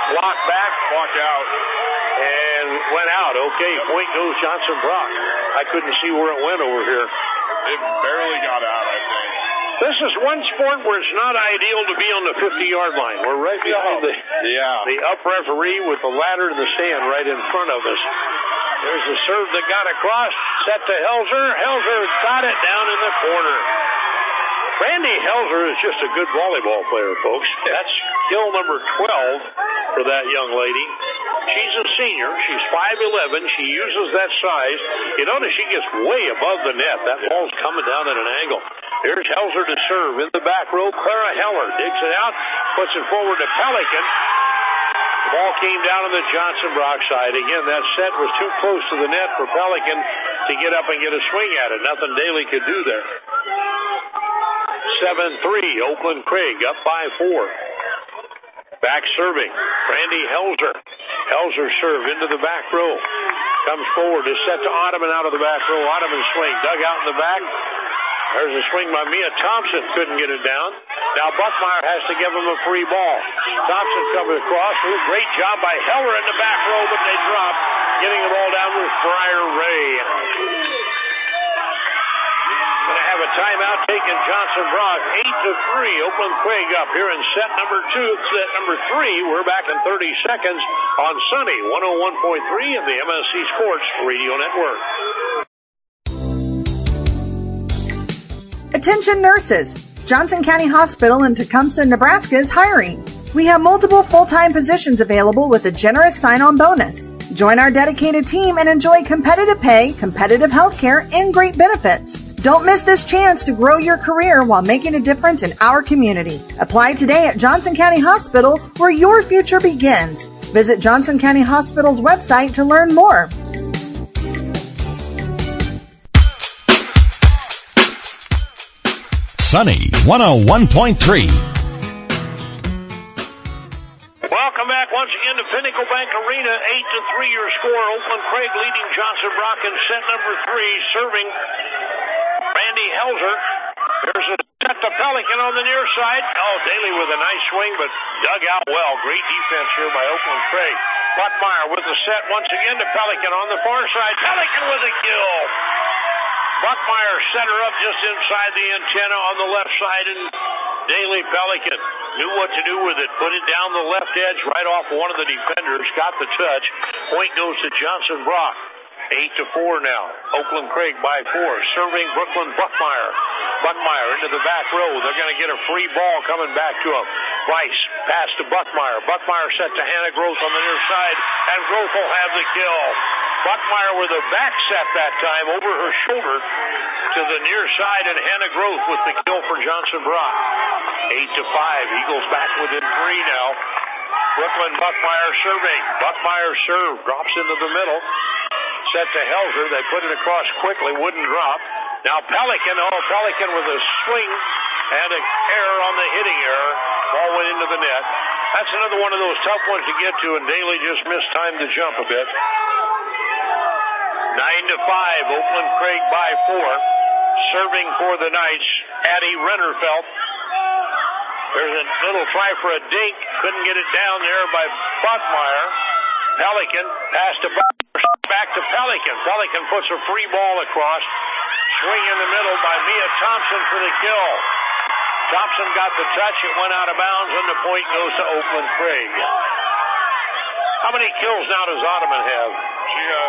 block back. Block out. And went out. Okay, point goes Johnson Brock. I couldn't see where it went over here. It barely got out, I think. This is one sport where it's not ideal to be on the 50-yard line. We're right behind the up referee with the ladder to the stand right in front of us. There's the serve that got across, set to Helzer. Helzer got it down in the corner. Brandy Helzer is just a good volleyball player, folks. That's skill number 12 for that young lady. She's a senior. She's 5'11". She uses that size. You notice she gets way above the net. That ball's coming down at an angle. Here's Helzer to serve in the back row. Clara Heller digs it out, puts it forward to Pelican. The ball came down on the Johnson Brock side. Again, that set was too close to the net for Pelican to get up and get a swing at it. Nothing Daly could do there. 7-3, Oakland Craig up by 4. Back serving, Brandy Helzer. Helzer serve into the back row. Comes forward, is set to Ottoman out of the back row. Ottoman swing, dug out in the back. There's a swing by Mia Thompson, couldn't get it down. Now Buckmeyer has to give him a free ball. Thompson comes across. Great job by Heller in the back row, but they drop. Getting the ball down with Briar Ray. Going to have a timeout taken Johnson Brock. 8-3. Oakland Craig up here in set number 2. Set number 3. We're back in 30 seconds on Sunny 101.3 and the MSC Sports Radio Network. Attention nurses. Johnson County Hospital in Tecumseh, Nebraska is hiring. We have multiple full-time positions available with a generous sign-on bonus. Join our dedicated team and enjoy competitive pay, competitive health care, and great benefits. Don't miss this chance to grow your career while making a difference in our community. Apply today at Johnson County Hospital, where your future begins. Visit Johnson County Hospital's website to learn more. Sunny 101.3. Welcome back once again to Pinnacle Bank Arena. 8-3 your score. Oakland Craig leading Johnson Brock in set number 3. Serving Brandy Helzer. There's a set to Pelican on the near side. Oh, Daly with a nice swing, but dug out well. Great defense here by Oakland Craig. Buckmeyer with the set once again to Pelican on the far side. Pelican with a kill. Buckmeyer set her up just inside the antenna on the left side, and Daly Pelican knew what to do with it. Put it down the left edge right off one of the defenders. Got the touch. Point goes to Johnson Brock. 8-4 now. Oakland Craig by 4. Serving Brooklyn Buckmeyer. Buckmeyer into the back row. They're going to get a free ball coming back to him. Rice pass to Buckmeyer. Buckmeyer set to Hannah Groth on the near side, and Groth will have the kill. Buckmeyer with a back set that time over her shoulder to the near side, and Hannah Groth with the kill for Johnson Brock. 8-5. Eagles back within 3 now. Brooklyn Buckmeyer serving. Buckmeyer serve. Drops into the middle. Set to Helzer. They put it across quickly. Wouldn't drop. Now Pelican. Oh, Pelican with a swing and an error on the hitting error. Ball went into the net. That's another one of those tough ones to get to, and Daly just missed time to jump a bit. 9-5. Oakland Craig by 4. Serving for the Knights, Addie Rennerfelt. There's a little try for a dink. Couldn't get it down there by Buckmeyer. Pelican pass to Buckmeyer. Back to Pelican. Pelican puts a free ball across. Swing in the middle by Mia Thompson for the kill. Thompson got the touch. It went out of bounds, and the point goes to Oakland Craig. How many kills now does Ottoman have? She has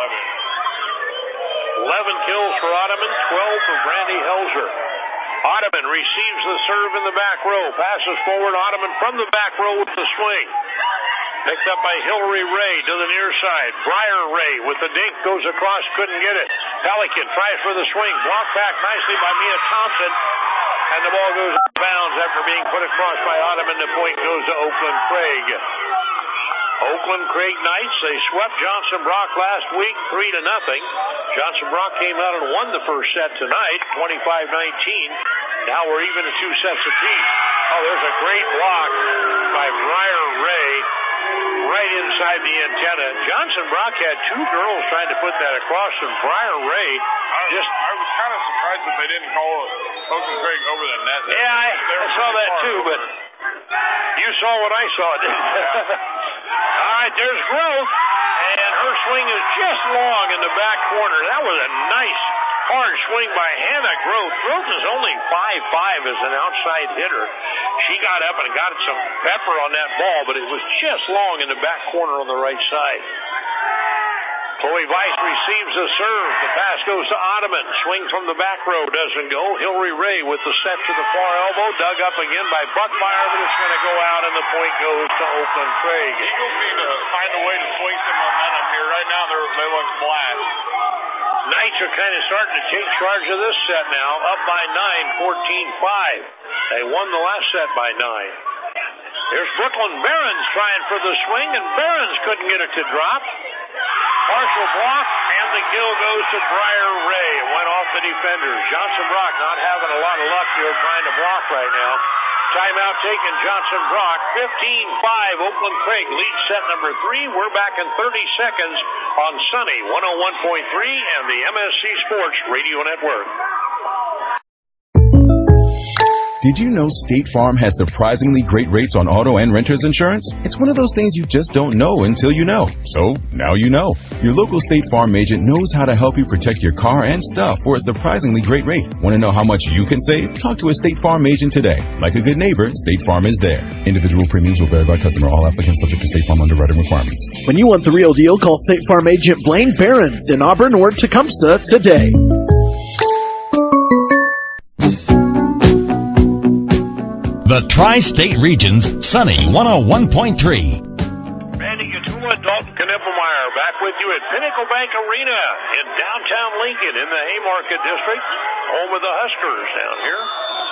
11. 11 kills for Ottoman, 12 for Brandy Helzer. Ottoman receives the serve in the back row. Passes forward. Ottoman from the back row with the swing. Picked up by Hillary Ray to the near side. Briar Ray with the dink goes across. Couldn't get it. Pelican tries for the swing. Blocked back nicely by Mia Thompson. And the ball goes out of bounds after being put across by Ottoman. The point goes to Oakland Craig. Oakland Craig Knights, they swept Johnson Brock last week 3-0. Johnson Brock came out and won the first set tonight, 25-19. Now we're even at 2 sets apiece. Oh, there's a great block by Briar Ray right inside the antenna. Johnson Brock had 2 girls trying to put that across, and Briar Ray I was kind of surprised that they didn't call it Oakland Craig over the net. Yeah, I saw that too, but you saw what I saw, didn't you? All right, there's Growth, and her swing is just long in the back corner. That was a nice, hard swing by Hannah Growth. Growth is only 5'5" as an outside hitter. She got up and got some pepper on that ball, but it was just long in the back corner on the right side. Chloe Weiss receives a serve. The pass goes to Ottoman. Swing from the back row doesn't go. Hillary Ray with the set to the far elbow. Dug up again by Buckmeyer, but it's going to go out, and the point goes to Oakland Craig. Eagles need to find a way to swing some momentum here. Right now, they look flat. Knights are kind of starting to take charge of this set now. Up by 9, 14-5. They won the last set by 9. Here's Brooklyn Behrens trying for the swing, and Behrens couldn't get it to drop. Partial block, and the kill goes to Briar Ray. It went off the defenders. Johnson Brock not having a lot of luck here trying to block right now. Timeout taken, Johnson Brock. 15-5, Oakland Craig leads set number 3. We're back in 30 seconds on Sunny 101.3 and the MSC Sports Radio Network. Did you know State Farm has surprisingly great rates on auto and renter's insurance? It's one of those things you just don't know until you know. So, now you know. Your local State Farm agent knows how to help you protect your car and stuff for a surprisingly great rate. Want to know how much you can save? Talk to a State Farm agent today. Like a good neighbor, State Farm is there. Individual premiums will vary by customer. All applicants subject to State Farm underwriting requirements. When you want the real deal, call State Farm agent Blaine Barron in Auburn or Tecumseh today. The Tri-State Region's Sunny 101.3. Randy Gatula, Dalton Knippelmeyer back with you at Pinnacle Bank Arena in downtown Lincoln in the Haymarket District, home of the Huskers down here.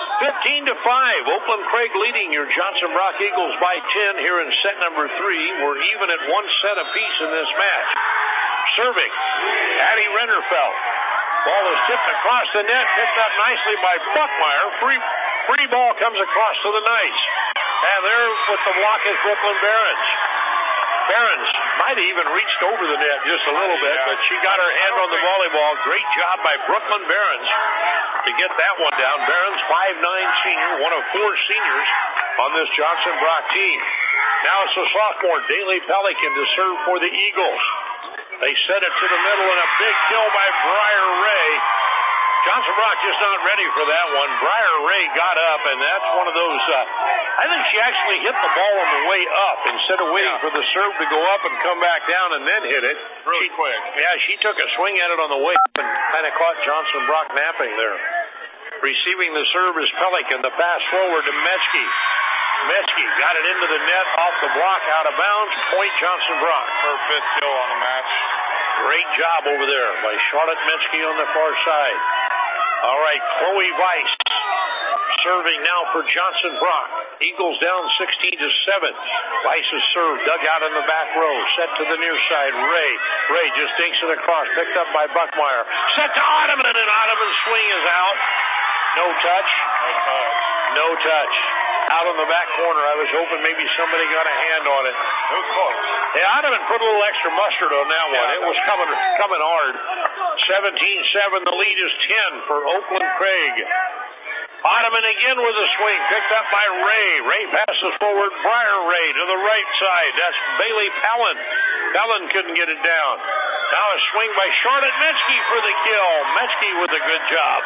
15-5, Oakland Craig leading your Johnson Brock Eagles by 10 here in set number 3. We're even at one set apiece in this match. Serving, Addie Rennerfeld. Ball is tipped across the net, picked up nicely by Buckmeyer. Free ball comes across to the Knights. And there with the block is Brooklyn Behrens. Behrens might have even reached over the net just a little bit, but she got her hand on the volleyball. Great job by Brooklyn Behrens to get that one down. Behrens, 5'9" senior, one of 4 seniors on this Johnson Brock team. Now it's the sophomore, Daly Pelican, to serve for the Eagles. They set it to the middle, and a big kill by Briar Ray. Johnson Brock just not ready for that one. Briar Ray got up, and that's one of those, I think she actually hit the ball on the way up instead of waiting for the serve to go up and come back down and then hit it. Really quick. Yeah, she took a swing at it on the way up and kind of caught Johnson Brock napping there. Receiving the serve is Pelican. The pass forward to Metzke. Metzke got it into the net, off the block, out of bounds. Point Johnson Brock. Her 5th kill on the match. Great job over there by Charlotte Metzke on the far side. All right, Chloe Weiss serving now for Johnson Brock. Eagles down 16-7. Weiss's serve dug out in the back row. Set to the near side. Ray just dinks it across. Picked up by Buckmeyer. Set to Ottoman, and Ottoman's swing is out. No touch. No touch. Out on the back corner. I was hoping maybe somebody got a hand on it. It was close. Hey, Ottoman put a little extra mustard on that one. It was coming hard. 17-7. The lead is 10 for Oakland Craig. Ottoman again with a swing. Picked up by Ray. Ray passes forward. Briar Ray to the right side. That's Bailey Pellin. Pellin couldn't get it down. Now a swing by Charlotte Metzke for the kill. Metzke with a good job.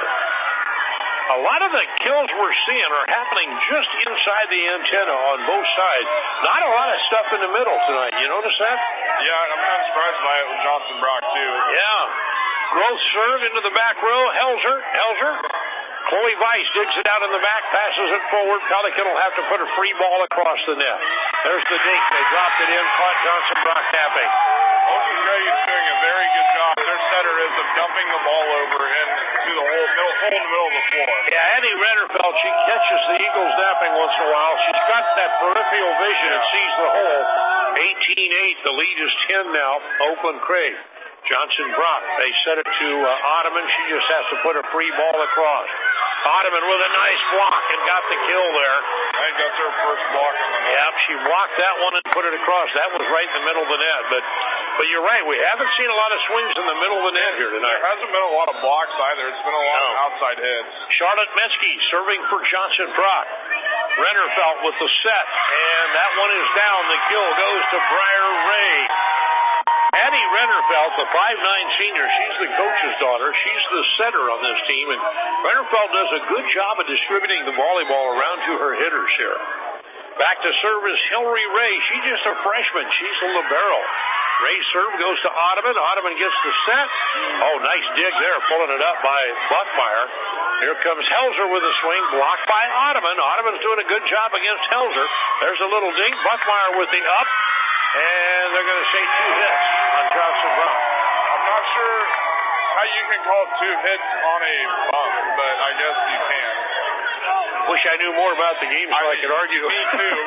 A lot of the kills we're seeing are happening just inside the antenna on both sides. Not a lot of stuff in the middle tonight. You notice that? Yeah, I'm kind of surprised by it with Johnson Brock, too. Yeah. Growth serve into the back row. Helzer. Chloe Weiss digs it out in the back, passes it forward. Pelican will have to put a free ball across the net. There's the dink. They dropped it in, caught Johnson Brock tapping. Oakland Craig is doing a very good job. Their setter is of dumping the ball over into the hole in the middle of the floor. Yeah, Addie Rennerfeld, she catches the Eagles napping once in a while. She's got that peripheral vision and sees the hole. 18-8. The lead is 10 now. Oakland Craig. Johnson Brock. They set it to Ottoman. She just has to put a free ball across. Ottoman with a nice block and got the kill there. I think that's her first block on the net. Yep, she blocked that one and put it across. That was right in the middle of the net. But But you're right, we haven't seen a lot of swings in the middle of the net here tonight. There hasn't been a lot of blocks either. It's been a lot of outside hits. Charlotte Metzke serving for Johnson Brock. Rennerfelt with the set, and that one is down. The kill goes to Briar Ray. Addie Rennerfelt, the 5'9" senior, she's the coach's daughter. She's the setter on this team, and Rennerfelt does a good job of distributing the volleyball around to her hitters here. Back to service, Hillary Ray. She's just a freshman. She's a libero. Ray's serve goes to Ottoman. Ottoman gets the set. Oh, nice dig there, pulling it up by Buckmeyer. Here comes Helzer with a swing, blocked by Ottoman. Ottoman's doing a good job against Helzer. There's a little dink. Buckmeyer with the up, and they're going to say 2 hits on Johnson Brock. I'm not sure how you can call it 2 hits on a bump, but I guess you can. Wish I knew more about the game so I could argue. Me too.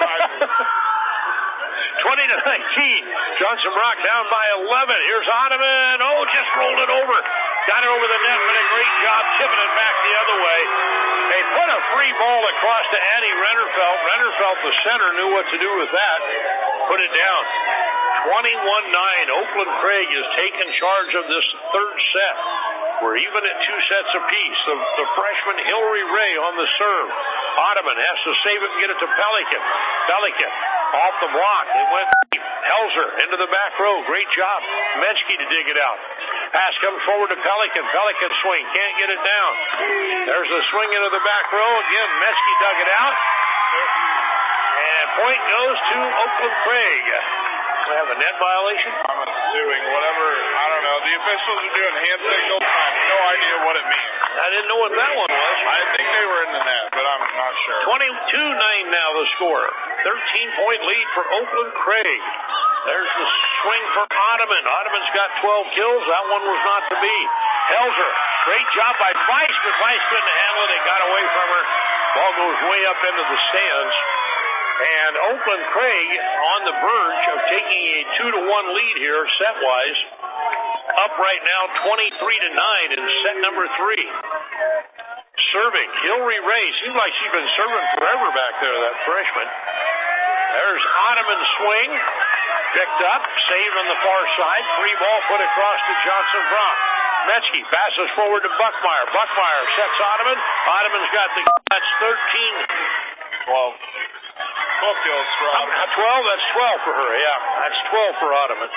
20-19. Johnson Brock down by 11. Here's Ottoman. Oh, just rolled it over. Got it over the net, but a great job tipping it back the other way. They put a free ball across to Addie Rennerfelt. Rennerfelt, the center, knew what to do with that. Put it down. 21-9. Oakland Craig is taking charge of this third set. We're even at 2 sets apiece. The freshman Hillary Ray on the serve. Ottoman has to save it and get it to Pelican. Pelican off the block. It went deep. Helzer into the back row. Great job. Metzke to dig it out. Pass comes forward to Pelican. Pelican swing. Can't get it down. There's a swing into the back row. Again, Metzke dug it out. And point goes to Oakland Craig. We have a net violation? I'm assuming whatever, I don't know. The officials are doing hand signals. I have no idea what it means. I didn't know what that one was. I think they were in the net, but I'm not sure. 22-9 now the score. 13-point lead for Oakland Craig. There's the swing for Ottoman. Ottoman's got 12 kills. That one was not to be. Helzer, great job by Weiss, but Weiss couldn't handle it. It got away from her. Ball goes way up into the stands. And Oakland Craig on the verge of taking a 2-1 lead here, set-wise. Up right now, 23-9 in set number 3. Serving, Hillary Ray. Seems like she's been serving forever back there, that freshman. There's Ottoman's swing. Picked up, saved on the far side. Free ball put across to Johnson Brock. Metzke passes forward to Buckmeyer. Buckmeyer sets Ottoman. Ottoman's got the... That's 13. 12 kills for Ottoman. 12? That's 12 for her, yeah. That's 12 for Ottoman.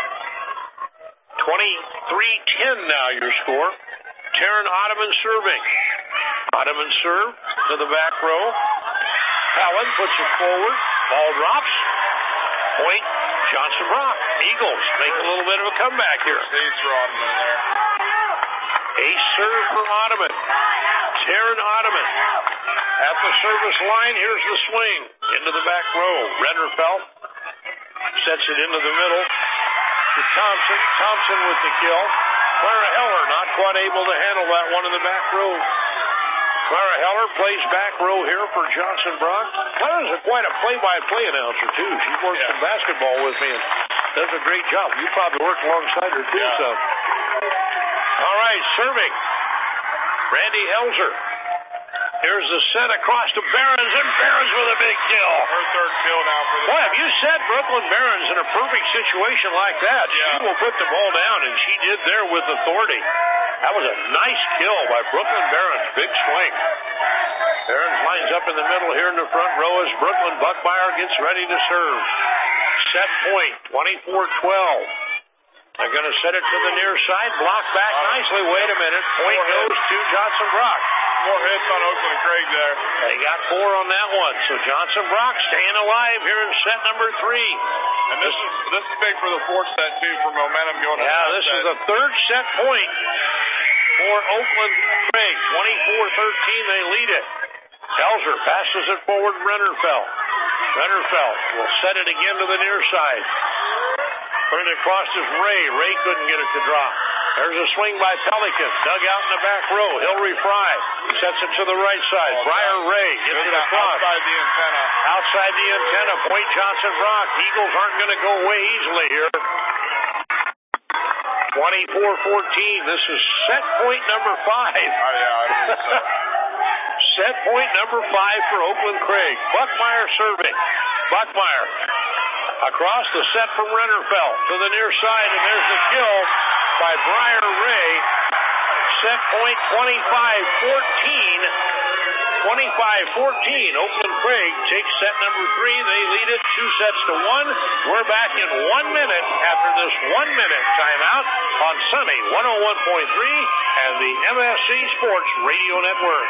23-10 now your score. Taryn Ottoman serving. Ottoman serve to the back row. Allen puts it forward. Ball drops. Point, Johnson Brock. Eagles make a little bit of a comeback here. Ace for Ottoman there. Ace serve for Ottoman. Taryn Ottoman. At the service line, here's the swing. Into the back row. Rennerfelt sets it into the middle to Thompson. Thompson with the kill. Clara Heller not quite able to handle that one in the back row. Clara Heller plays back row here for Johnson Brock. Clara's quite a play-by-play announcer, too. She works some basketball with me and does a great job. You probably work alongside her, too. So. All right, serving. Randy Helzer. Here's the set across to Behrens, and Behrens with a big kill. Her third kill now for the... Boy, have you set Brooklyn Behrens in a perfect situation like that? Yeah. She will put the ball down, and she did there with authority. That was a nice kill by Brooklyn Behrens. Big swing. Behrens lines up in the middle here in the front row as Brooklyn Buckmeyer gets ready to serve. Set point, 24-12. They're going to set it to the near side. Blocked back nicely. Wait a minute. Point goes to Johnson Brock. More hits on Oakland Craig there. They got 4 on that one. So Johnson Brock staying alive here in set number 3. And this is big for the 4th set, too, for momentum going to the this is the 3rd set point for Oakland Craig. 24-13, they lead it. Helzer passes it forward to Rennerfelt. Rennerfelt will set it again to the near side. Put it across as Ray. Ray couldn't get it to drop. There's a swing by Pelican. Dug out in the back row. Hillary Fry sets it to the right side. Briar Ray gets it across. Outside the antenna. Outside the antenna. Point Johnson Brock. Eagles aren't going to go away easily here. 24-14. This is set point number 5. I think so. Set point number 5 for Oakland Craig. Buckmeyer serving. Buckmeyer Across the set from Rennerfeld to the near side, and there's the kill by Briar Ray. Set point 25-14. 25-14. Oakland Craig takes set number 3. They lead it 2-1. We're back in 1 minute after this 1-minute timeout on Sunny 101.3 and the MSC Sports Radio Network.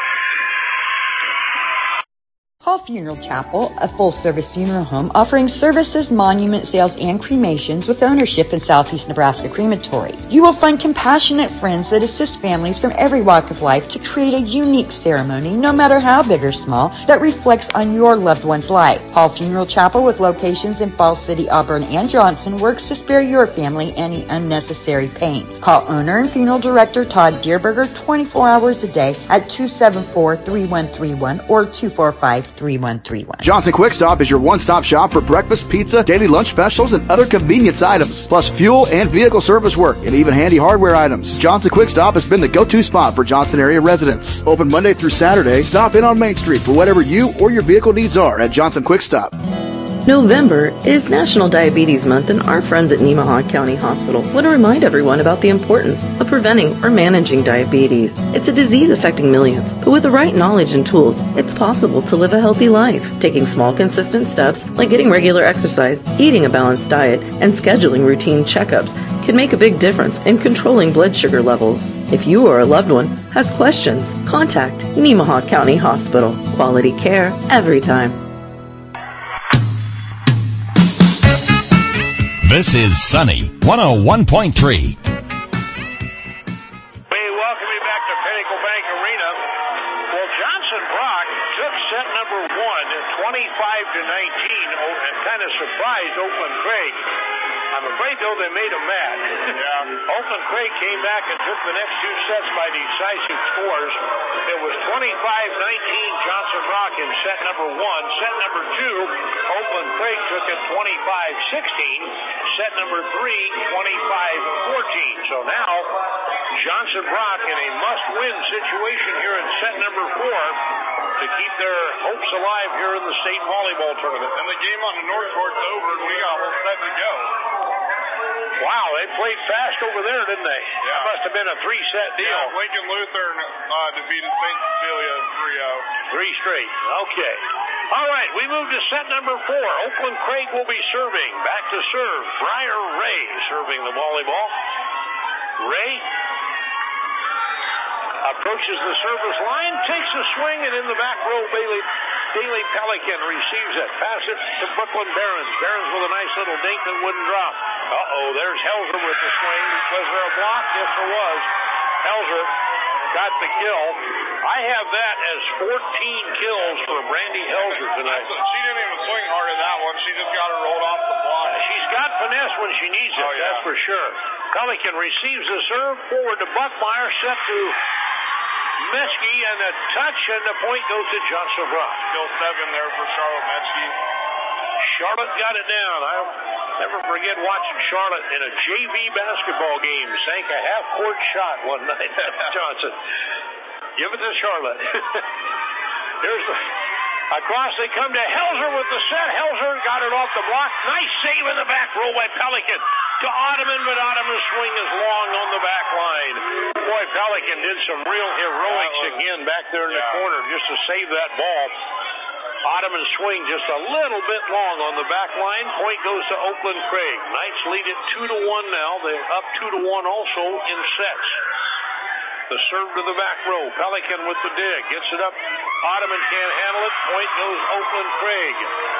Hall Funeral Chapel, a full-service funeral home offering services, monument sales, and cremations with ownership in Southeast Nebraska Crematory. You will find compassionate friends that assist families from every walk of life to create a unique ceremony, no matter how big or small, that reflects on your loved one's life. Hall Funeral Chapel, with locations in Falls City, Auburn, and Johnson, works to spare your family any unnecessary pain. Call owner and funeral director Todd Dierberger 24 hours a day at 274-3131 or 245-3131. Johnson Quick Stop is your one-stop shop for breakfast, pizza, daily lunch specials, and other convenience items, plus fuel and vehicle service work, and even handy hardware items. Johnson Quick Stop has been the go-to spot for Johnson area residents. Open Monday through Saturday. Stop in on Main Street for whatever you or your vehicle needs are at Johnson Quick Stop. November is National Diabetes Month, and our friends at Nemaha County Hospital want to remind everyone about the importance of preventing or managing diabetes. It's a disease affecting millions, but with the right knowledge and tools, it's possible to live a healthy life. Taking small, consistent steps like getting regular exercise, eating a balanced diet, and scheduling routine checkups can make a big difference in controlling blood sugar levels. If you or a loved one has questions, contact Nemaha County Hospital. Quality care every time. This is Sunny 101.3. We welcome you back to Pinnacle Bank Arena. Well, Johnson Brock took set number 1 at 25-19 and kind of surprised Oakland Craig. I'm afraid, though, they made him mad. Yeah. Oakland Craig came back and took the next 2 sets by decisive scores. It was 25-19 Johnson Brock in set number 1. Set number 2, Oakland Craig took it 25-16. Set number 3, 25-14. So now, Johnson Brock in a must-win situation here in set number 4 to keep their hopes alive here in the state volleyball tournament. And the game on the North Court's over, and we got a whole set to go. Wow, they played fast over there, didn't they? Yeah. That must have been a 3-set deal. Yeah, Lincoln Lutheran defeated St. Cecilia 3-0. 3 straight. Okay. All right, we move to set number 4. Oakland Craig will be serving. Back to serve. Briar Ray serving the volleyball. Ray approaches the service line, takes a swing, and in the back row, Daly Pelican receives it. Pass it to Brooklyn Barons. Barons with a nice little dink that wouldn't drop. There's Helzer with the swing. Was there a block? Yes, there was. Helzer got the kill. I have that as 14 kills for Brandy Helzer tonight. She didn't even swing hard at that one. She just got her rolled off the block. She's got finesse when she needs it, that's for sure. Pelican receives the serve. Forward to Buckmeyer. Set to Metzke, and a touch, and the point goes to Johnson Brock. Still 7 there for Charlotte Metzke. Charlotte got it down. I'll never forget watching Charlotte in a JV basketball game. Sank a half-court shot one night at Johnson. Give it to Charlotte. Here's the... Across they come to Helzer with the set. Helzer got it off the block. Nice save in the back row by Pelican. To Ottoman, but Ottoman's swing is long on the back line. Boy, Pelican did some real heroics again back there in the corner just to save that ball. Ottoman's swing just a little bit long on the back line. Point goes to Oakland Craig. Knights lead it 2-1 now. They're up 2-1 also in sets. The serve to the back row. Pelican with the dig. Gets it up. Ottoman can't handle it. Point goes Oakland Craig.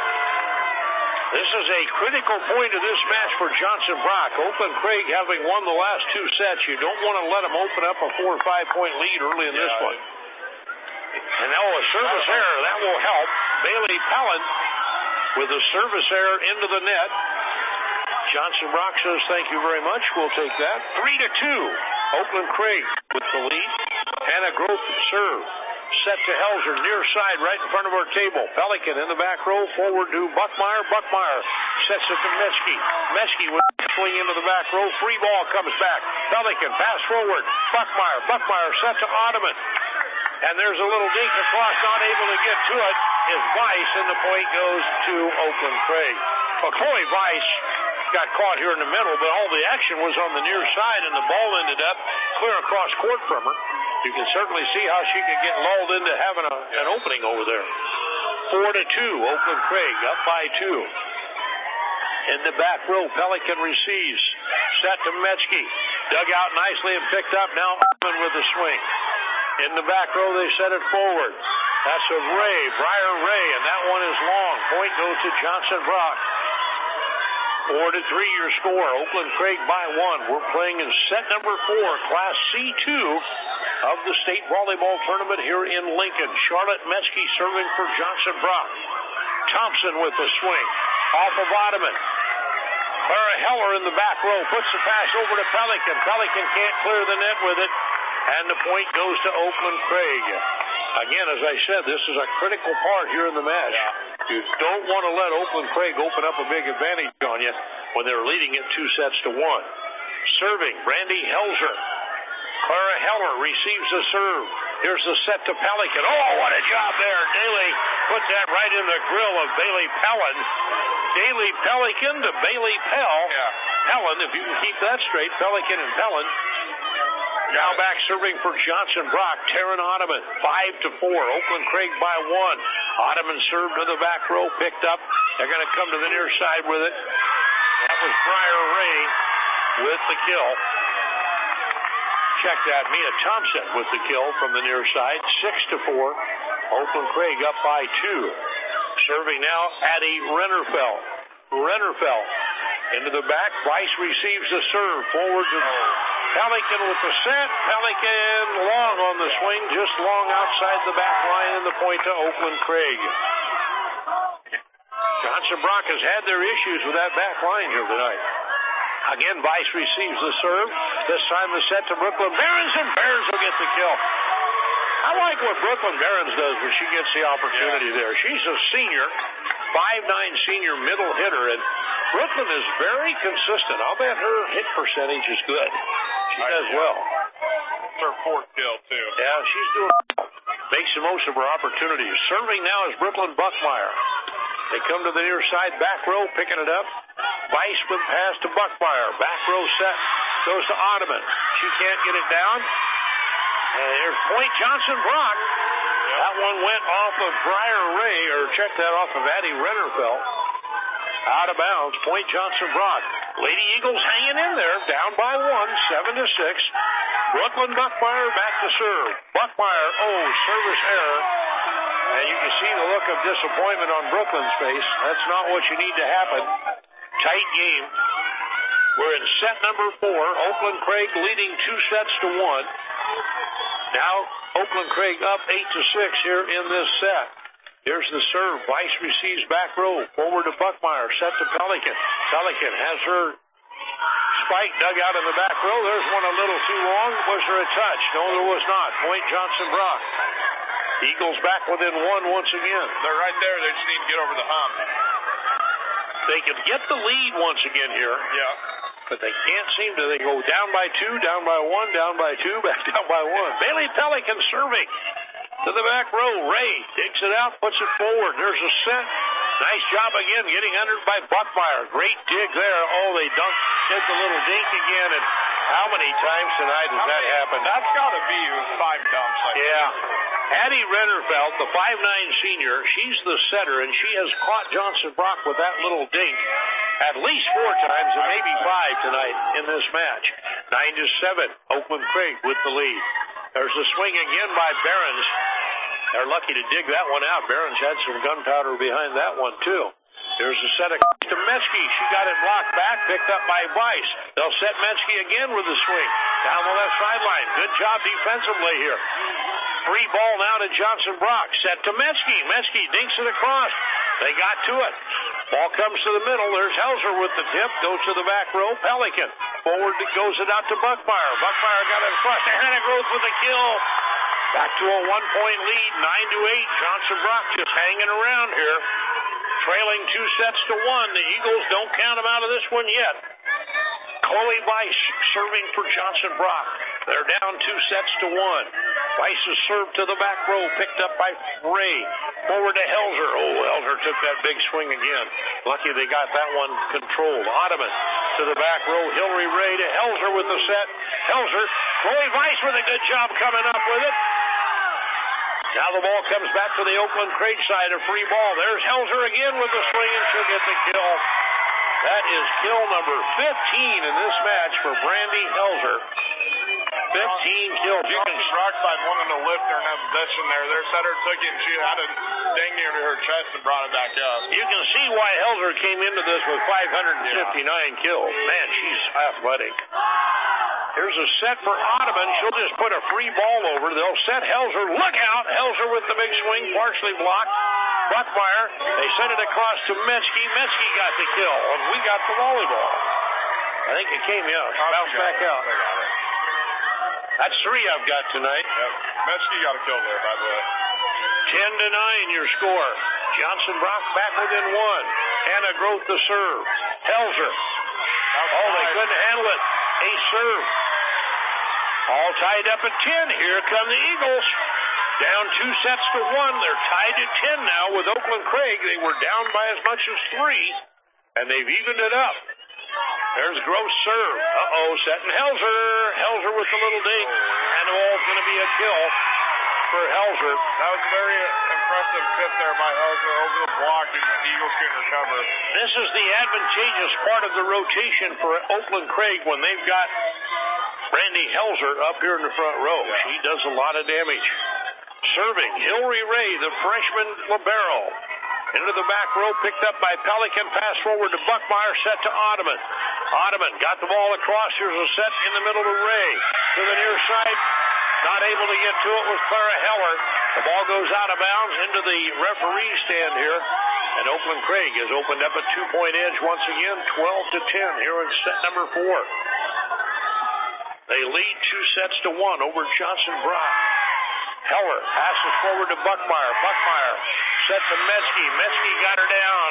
This is a critical point of this match for Johnson Brock. Oakland Craig having won the last 2 sets. You don't want to let them open up a 4 or 5 point lead early in this one. And now a service error. That will help. Bailey Pellin with a service error into the net. Johnson Brock says thank you very much. We'll take that. 3-2. Oakland Craig with the lead. Hannah Groth serve. Set to Helzer, near side, right in front of our table. Pelican in the back row, forward to Buckmeyer. Buckmeyer sets it to Metzke. Metzke with a swing into the back row. Free ball comes back. Pelican pass forward. Buckmeyer. Buckmeyer set to Ottoman. And there's a little dink across, not able to get to it, is Weiss, and the point goes to Oakland Craig. Well, Chloe Weiss got caught here in the middle, but all the action was on the near side, and the ball ended up clear across court from her. You can certainly see how she could get lulled into having an opening over there. 4-2, Oakland Craig up by 2. In the back row, Pelican receives. Set to Metzke. Dug out nicely and picked up. Now Hartman with the swing. In the back row, they set it forward. That's a Briar Ray, and that one is long. Point goes to Johnson Brock. 4-3 your score. Oakland Craig by 1. We're playing in set number 4, Class C2 of the state volleyball tournament here in Lincoln. Charlotte Metzke serving for Johnson Brock. Thompson with the swing. Off of Ottoman. Clara Heller in the back row puts the pass over to Pelican. Pelican can't clear the net with it, and the point goes to Oakland Craig. Again, as I said, this is a critical part here in the match. You don't want to let Oakland Craig open up a big advantage on you when they're leading it 2-1. Serving, Brandy Helzer. Clara Heller receives the serve. Here's the set to Pelican. Oh, what a job there. Daly puts that right in the grill of Bailey Pellin. Daly Pelican to Bailey Pell. Pellin, if you can keep that straight, Pelican and Pellin. Now back serving for Johnson Brock, Taryn Ottoman, 5-4. Oakland Craig by 1. Ottoman served to the back row, picked up. They're going to come to the near side with it. That was Briar Ray with the kill. Check that. Mia Thompson with the kill from the near side, 6-4. Oakland Craig up by 2. Serving now, Addie Rennerfeld. Rennerfeld into the back. Weiss receives the serve. Forward to Pelican with the set. Pelican long on the swing, just long outside the back line, and the point to Oakland Craig. Johnson Brock has had their issues with that back line here tonight. Again, Weiss receives the serve. This time the set to Brooklyn Barons, and Barons will get the kill. I like what Brooklyn Barons does when she gets the opportunity there. She's a senior, 5'9" senior middle hitter, and Brooklyn is very consistent. I'll bet her hit percentage is good. She does well. It's her 4th kill, too. Yeah, she's doing well. Makes the most of her opportunities. Serving now is Brooklyn Buckmeyer. They come to the near side, back row, picking it up. Weiss with pass to Buckmeyer. Back row set goes to Ottoman. She can't get it down. And here's point Johnson Brock. That one went off of Briar Ray, or check that off of Addie Rennerfeld. Out of bounds, point Johnson Brock. Lady Eagles hanging in there, down by 1, 7-6. Brooklyn Buckmeyer back to serve. Buckmeyer, service error. And you can see the look of disappointment on Brooklyn's face. That's not what you need to happen. Tight game. We're in set number 4. Oakland Craig leading 2-1. Now Oakland Craig up 8-6 here in this set. Here's the serve. Weiss receives back row. Forward to Buckmeyer. Set to Pelican. Pelican has her spike dug out in the back row. There's one a little too long. Was there a touch? No, there was not. Point Johnson Brock. Eagles back within 1 once again. They're right there. They just need to get over the hump. They can get the lead once again here. Yeah. But they can't seem to. They go down by 2, down by 1, down by 2, back down by 1. Bailey Pelican serving to the back row. Ray digs it out, puts it forward. There's a set. Nice job again, getting under by Buckmeyer. Great dig there. They did the little dink again. And how many times tonight has that happened? That's got to be 5 dumps. Addie Rennerfeld, the 5'9" senior, she's the setter, and she has caught Johnson Brock with that little dink at least 4 times and maybe 5 tonight in this match. 9-7, Oakland Craig with the lead. There's a swing again by Barons. They're lucky to dig that one out. Barons had some gunpowder behind that one, too. Here's a set to Metzke. She got it blocked back, picked up by Weiss. They'll set Metzke again with the swing. Down the left sideline. Good job defensively here. Free ball now to Johnson Brock. Set to Metzke. Metzke dinks it across. They got to it. Ball comes to the middle. There's Helzer with the tip. Goes to the back row. Pelican. Forward goes it out to Buckmeyer. Buckmeyer got it across. And Hannah Grove with the kill. Back to a 1-point lead. 9-8. Johnson Brock just hanging around here. Trailing 2-1. The Eagles don't count them out of this one yet. Chloe Weiss serving for Johnson Brock. They're down 2-1. Weiss's serve to the back row, picked up by Ray. Forward to Helzer. Oh, Helzer took that big swing again. Lucky they got that one controlled. Ottoman to the back row. Hillary Ray to Helzer with the set. Helzer. Chloe Weiss with a good job coming up with it. Now the ball comes back to the Oakland Craig side, a free ball. There's Helzer again with the swing, and she'll get the kill. That is kill number 15 in this match for Brandy Helzer. 15 kills. Johnson Brockside wanted to lift her in that position there. Their setter took it, and she had it dang near to her chest and brought it back up. You can see why Helzer came into this with 559 kills. Man, she's athletic. Here's a set for Ottoman. She'll just put a free ball over. They'll set Helzer. Look out! Helzer with the big swing, partially blocked. Buckmeyer, they sent it across to Metsky. Metsky got the kill, and we got the volleyball. I think it came out. Bounced back out. That's 3 I've got tonight. Yep. Metsky got a kill there, by the way. 10-9 your score. Johnson Brock back within 1. Hannah Groth to serve. Helzer. Oh, they couldn't handle it. Ace serve. All tied up at 10. Here come the Eagles. Down 2-1. They're tied at 10 now with Oakland Craig. They were down by as much as 3, and they've evened it up. There's Gross serve. Setting Helzer. Helzer with the little dink, and the ball's going to be a kill for Helzer. That was a very impressive tip there by Helzer over the block, and the Eagles can recover. This is the advantageous part of the rotation for Oakland Craig when they've got Brandy Helzer up here in the front row. She does a lot of damage. Serving, Hillary Ray, the freshman libero. Into the back row, picked up by Pelican. Pass forward to Buckmeyer, set to Ottoman. Ottoman got the ball across. Here's a set in the middle to Ray. To the near side. Not able to get to it with Clara Heller. The ball goes out of bounds into the referee stand here. And Oakland Craig has opened up a 2-point edge once again, 12-10 here in set number 4. They lead 2-1 over Johnson Brock. Heller passes forward to Buckmeyer. Buckmeyer set to Metsky. Metsky got her down.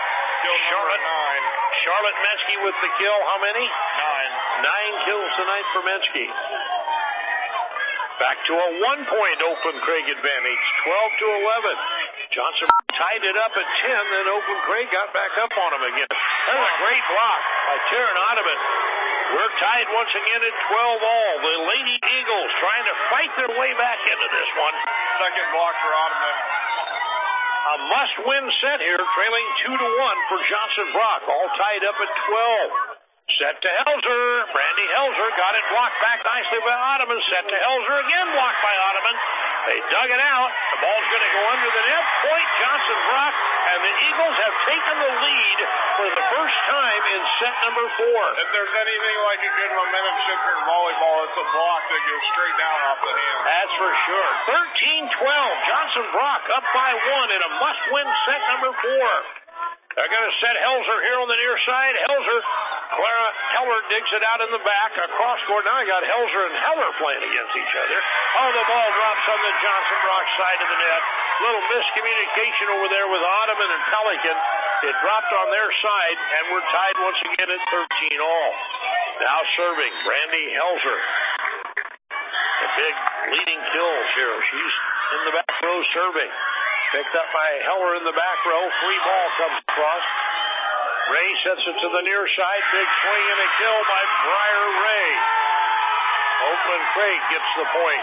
Charlotte Metsky with the kill. How many? 9 kills tonight for Metsky. Back to a 1-point Oakland Craig advantage, 12-11. Johnson tied it up at 10, then Oakland Craig got back up on him again. That was a great block by Taryn Ottoman. We're tied once again at 12-all. The Lady Eagles trying to fight their way back into this one. Second block for Ottoman. A must-win set here, trailing 2-1 for Johnson Brock, all tied up at 12. Set to Helzer. Brandy Helzer got it blocked back nicely by Ottoman. Set to Helzer again, blocked by Ottoman. They dug it out. The ball's going to go under the net. Point Johnson Brock, and the Eagles have taken the lead for the first time in set number 4. If there's anything like a good momentum shifter in volleyball, it's a block that goes straight down off the hand. That's for sure. 13-12. Johnson Brock up by 1 in a must-win set number 4. They're going to set Helzer here on the near side. Helzer, Clara Heller digs it out in the back. Across court, now I got Helzer and Heller playing against each other. Oh, the ball drops on the Johnson Brock side of the net. Little miscommunication over there with Ottoman and Pelican. It dropped on their side, and we're tied once again at 13-all. Now serving, Brandy Helzer. The big leading kills here. She's in the back row serving. Picked up by Heller in the back row. Free ball comes across. Ray sets it to the near side. Big swing and a kill by Briar Ray. Oakland Craig gets the point.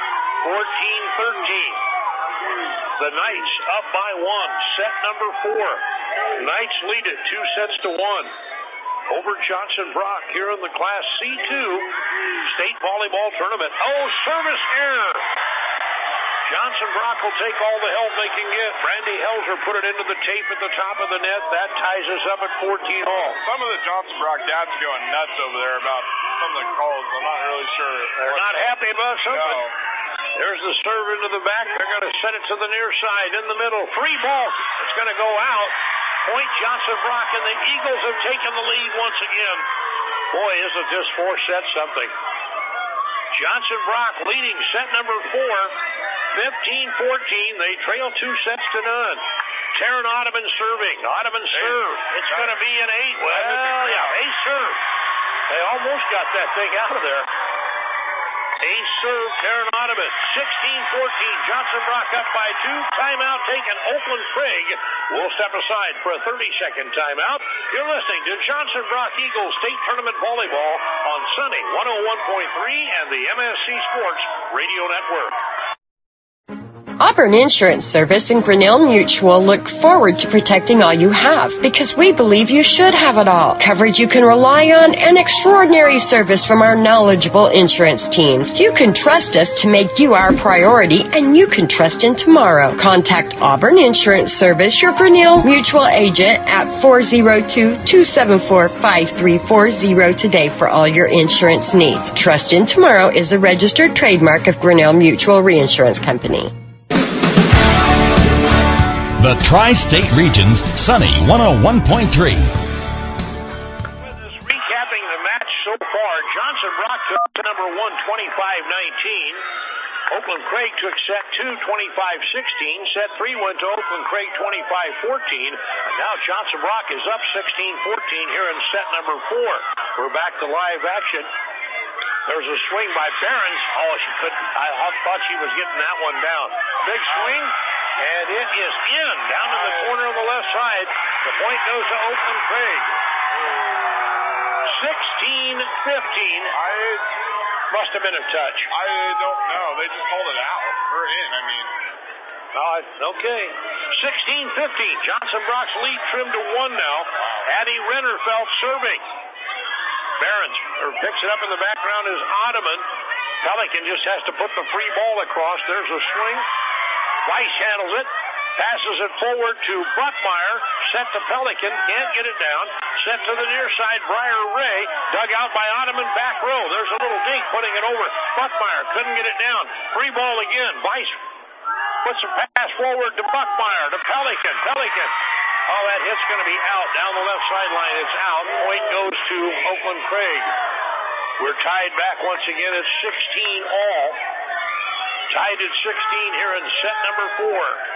14-13. The Knights up by 1. Set number 4. Knights lead it 2-1 over Johnson Brock here in the Class C2 State Volleyball Tournament. Oh, service error. Johnson Brock will take all the help they can get. Brandy Helzer put it into the tape at the top of the net. That ties us up at 14-all. Some of the Johnson Brock dads are going nuts over there about some of the calls. I'm not really sure. They're not happy about something. No. There's the serve into the back. They're going to set it to the near side in the middle. Free ball. It's going to go out. Point Johnson Brock, and the Eagles have taken the lead once again. Boy, isn't this 4-set something. Johnson Brock leading set number 4. 15-14. They trail 2-0. Taryn Ottoman serving. Ottoman serve. It's going to be an 8. Well, yeah, ace serve. They almost got that thing out of there. Ace serve, Karen Ottoman, 16-14. Johnson Brock up by 2. Timeout taken. Oakland Craig will step aside for a 30-second timeout. You're listening to Johnson Brock Eagles State Tournament Volleyball on Sunny 101.3 and the MSC Sports Radio Network. Auburn Insurance Service and Grinnell Mutual look forward to protecting all you have because we believe you should have it all. Coverage you can rely on and extraordinary service from our knowledgeable insurance teams. You can trust us to make you our priority and you can trust in tomorrow. Contact Auburn Insurance Service, your Grinnell Mutual agent at 402-274-5340 today for all your insurance needs. Trust in Tomorrow is a registered trademark of Grinnell Mutual Reinsurance Company. The Tri-State Region's Sunny 101.3. Recapping the match so far, Johnson Brock took number 1, 25-19. Oakland Craig took set 2, 25-16. Set 3 went to Oakland Craig 25-14. And now Johnson Brock is up 16-14 here in set number 4. We're back to live action. There's a swing by Behrens. Oh, she couldn't. I thought she was getting that one down. Big swing, and it is in, down to the corner of the left side. The point goes to Oakland Craig. 16-15. Must have been a touch. I don't know. They just called it out. Or in, I mean. Okay. 16-15. Johnson Brock's lead trimmed to 1 now. Addie Rennerfeld serving. Behrens picks it up in the background is Ottoman. Pelican just has to put the free ball across. There's a swing. Weiss handles it. Passes it forward to Buckmeyer. Set to Pelican. Can't get it down. Set to the near side. Briar Ray. Dug out by Ottoman. Back row. There's a little dink putting it over. Buckmeyer couldn't get it down. Free ball again. Weiss puts a pass forward to Buckmeyer. To Pelican. Pelican. Oh, that hit's going to be out. Down the left sideline, it's out. Point goes to Oakland Craig. We're tied back once again at 16 all. Tied at 16 here in set number 4.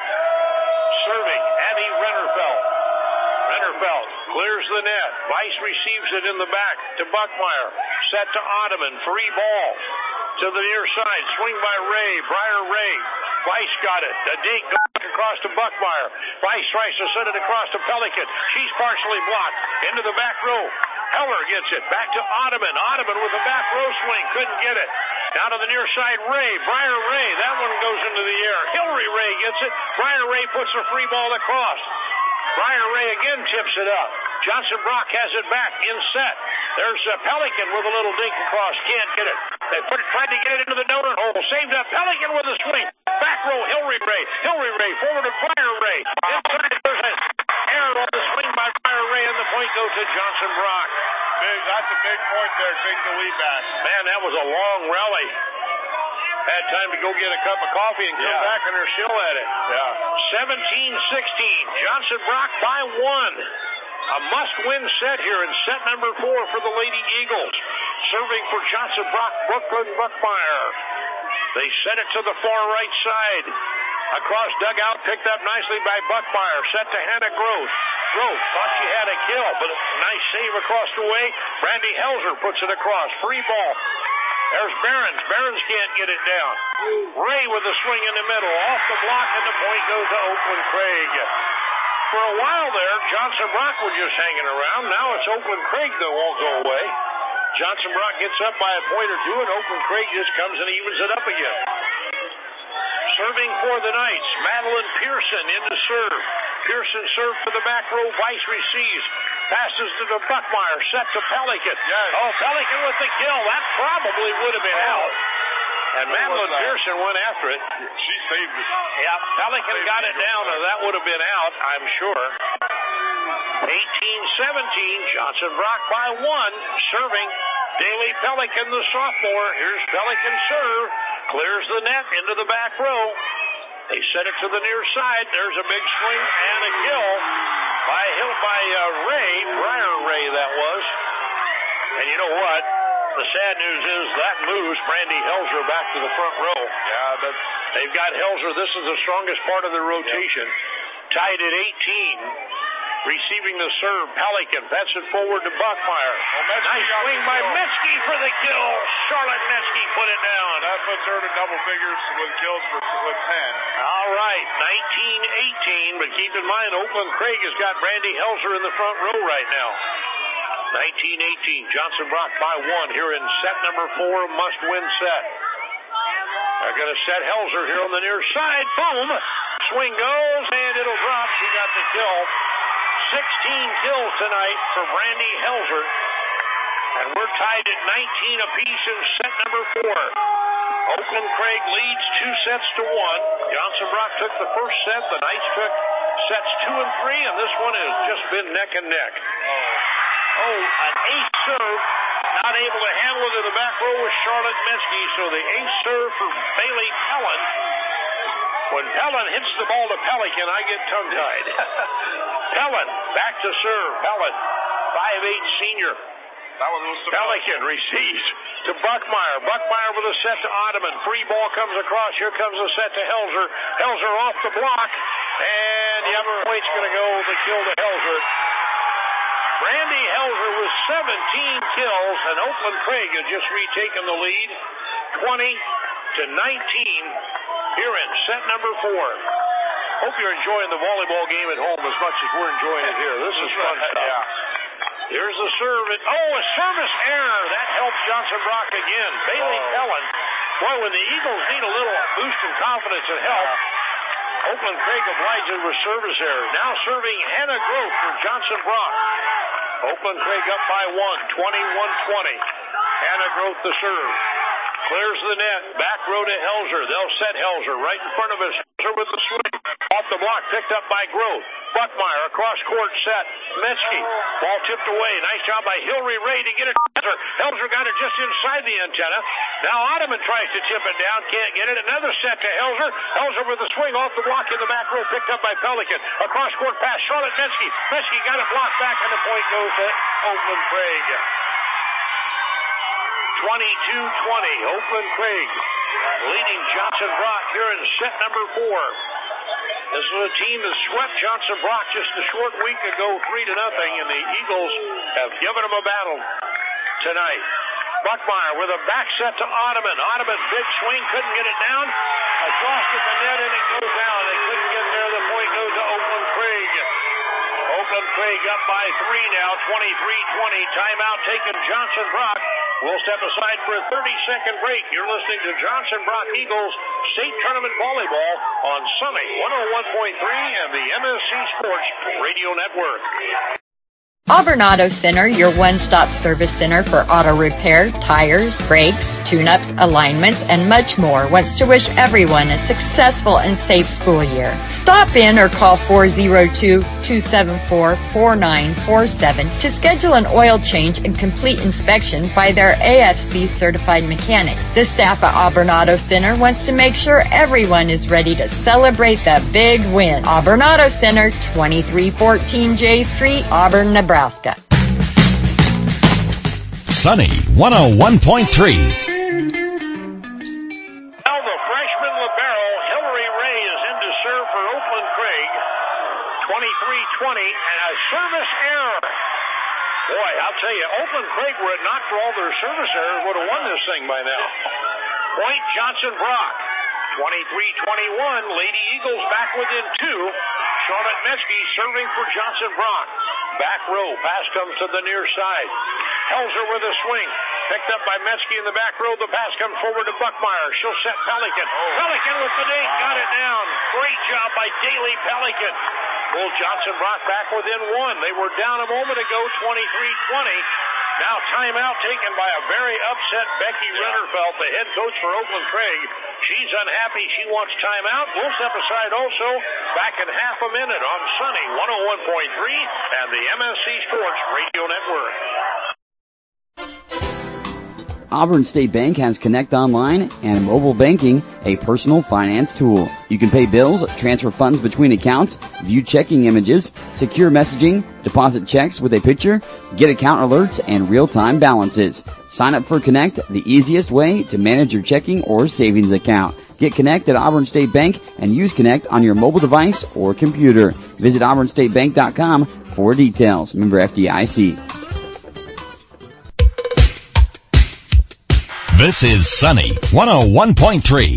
Serving, Addie Rennerfeld. Rennerfeld clears the net. Weiss receives it in the back to Buckmeyer. Set to Ottoman. Free ball to the near side. Swing by Ray. Briar Ray. Weiss got it. The dink goes across to Buckmeyer. Weiss tries to send it across to Pelican. She's partially blocked. Into the back row. Heller gets it. Back to Ottoman. Ottoman with a back row swing. Couldn't get it. Down to the near side, Ray. Briar Ray. That one goes into the air. Hillary Ray gets it. Briar Ray puts the free ball across. Briar Ray again tips it up. Johnson Brock has it back in set. There's Pelican with a little dink across. Can't get it. They tried to get it into the donut hole. Saved up. Pelican with a swing. Back row, Hillary Ray. Hillary Ray forward to Briar Ray. Inside, there's an error on the swing by Briar Ray, and the point goes to Johnson Brock. That's a big point there. Take the lead back. Man, that was a long rally. Had time to go get a cup of coffee and come back, and they're still at it. 17-16. Johnson Brock by 1. A must-win set here in set number 4 for the Lady Eagles. Serving for Johnson Brock, Brooklyn Buckmeyer. They set it to the far right side. Across dugout, picked up nicely by Buckmeyer. Set to Hannah Groth. Groth thought she had a kill, but a nice save across the way. Brandy Helzer puts it across. Free ball. There's Behrens. Behrens can't get it down. Ray with a swing in the middle. Off the block, and the point goes to Oakland Craig. For a while there, Johnson Brock was just hanging around. Now it's Oakland Craig that won't go away. Johnson Brock gets up by a point or two, and Oakland Craig just comes and evens it up again. Serving for the Knights, Madeline Pearson into serve. Pearson served to the back row. Weiss receives. Passes to the Buckmeyer. Set to Pelican. Oh, Pelican with the kill. That probably would have been out. And Madeline Pearson went after it. She saved it. Yeah, Pelican got it down, or that would have been out, I'm sure. 18-17, Johnson Brock by 1. Serving, Daly Pelican, the sophomore. Here's Pelican serve. Clears the net into the back row. They set it to the near side. There's a big swing and a kill by Ray. Briar Ray, that was. And you know what? The sad news is that moves Brandy Helzer back to the front row. They've got Helzer. This is the strongest part of the rotation. Tied at 18. Receiving the serve, Pelican bets it forward to Buckmeyer. Nice swing by Metzke for the kill. Charlotte Metzke put it down. That puts her to double figures with kills with 10. All right, 19-18, but keep in mind, Oakland Craig has got Brandy Helzer in the front row right now. 19-18, Johnson Brock by one here in set number 4, must-win set. They're going to set Helzer here on the near side. Boom! Swing goes, and it'll drop. She got the kill. 16 kills tonight for Brandy Helzer. And we're tied at 19 apiece in set number 4. Oakland Craig leads 2 sets to 1. Johnson Brock took the first set. The Knights took sets 2 and 3, and this one has just been neck and neck. Oh, an ace serve. Not able to handle it in the back row with Charlotte Metzke, so the ace serve for Bailey Pellin. When Pellin hits the ball to Pelican, I get tongue-tied. Pellin, back to serve. Pellin, 5'8" senior. Pelican receives to Buckmeyer. Buckmeyer with a set to Ottoman. Free ball comes across. Here comes a set to Helzer. Helzer off the block. And the upper point's going to go the kill to Helzer. Brandy Helzer with 17 kills, and Oakland Craig has just retaken the lead, 20-19 here in set number 4. Hope you're enjoying the volleyball game at home as much as we're enjoying it here. This is fun stuff. Yeah. Here's the serve. A service error. That helps Johnson Brock again. Bailey Pellin. Boy, when the Eagles need a little boost in confidence and help, Oakland Craig obliges with service error. Now serving Hannah Groth for Johnson Brock. Oakland Craig up by 1, 21-20. Hannah Groth the serve. Clears the net. Back row to Helzer. They'll set Helzer right in front of us. Helzer with the swing. Off the block. Picked up by Groth. Buckmeyer across court set. Metzke. Ball tipped away. Nice job by Hillary Ray to get it to Helzer. Helzer got it just inside the antenna. Now Ottoman tries to tip it down. Can't get it. Another set to Helzer. Helzer with the swing off the block in the back row. Picked up by Pelican. Across court pass. Charlotte Metzke. Metzke got it blocked back, and the point goes to Oakland Craig. 22-20, Oakland Craig leading Johnson Brock here in set number 4. This is a team that swept Johnson Brock just a short week ago, 3-0, and the Eagles have given them a battle tonight. Buckmeyer with a back set to Ottoman. Ottoman, big swing, couldn't get it down. Across at the net, and it goes down. They couldn't get there. The point goes to Oakland Craig. Oakland Craig up by 3 now, 23-20. Timeout taken Johnson Brock. We'll step aside for a 30-second break. You're listening to Johnson Brock Eagles State Tournament Volleyball on Sunny 101.3 and the MSC Sports Radio Network. Auburn Auto Center, your one-stop service center for auto repair, tires, brakes, tune-ups, alignments, and much more, wants to wish everyone a successful and safe school year. Stop in or call 402-274-4947 to schedule an oil change and complete inspection by their AFC-certified mechanics. The staff at Auburn Auto Center wants to make sure everyone is ready to celebrate the big win. Auburn Auto Center, 2314 J Street, Auburn, Nebraska. Sunny 101.3. Now the freshman libero, Hillary Ray, is in to serve for Oakland Craig. 23-20, and a service error. Boy, I'll tell you, Oakland Craig, were it not for all their service errors, would have won this thing by now. Point Johnson Brock. 23-21, Lady Eagles back within 2. Charlotte Metzke serving for Johnson Brock. Back row, pass comes to the near side. Helzer with a swing. Picked up by Metzke in the back row. The pass comes forward to Buckmeyer. She'll set Pelican. Pelican with the dink. Got it down. Great job by Daly Pelican. Pulled Johnson Brock back within 1. They were down a moment ago, 23-20. Now timeout taken by a very upset Becky Rennerfelt, the head coach for Oakland Craig. She's unhappy. She wants timeout. We'll step aside also. Back in half a minute on Sunny 101.3 and the MSC Sports Radio Network. Auburn State Bank has Connect Online and mobile banking, a personal finance tool. You can pay bills, transfer funds between accounts, view checking images, secure messaging, deposit checks with a picture, get account alerts, and real-time balances. Sign up for Connect, the easiest way to manage your checking or savings account. Get Connect at Auburn State Bank and use Connect on your mobile device or computer. Visit auburnstatebank.com for details. Member FDIC. This is Sunny 101.3.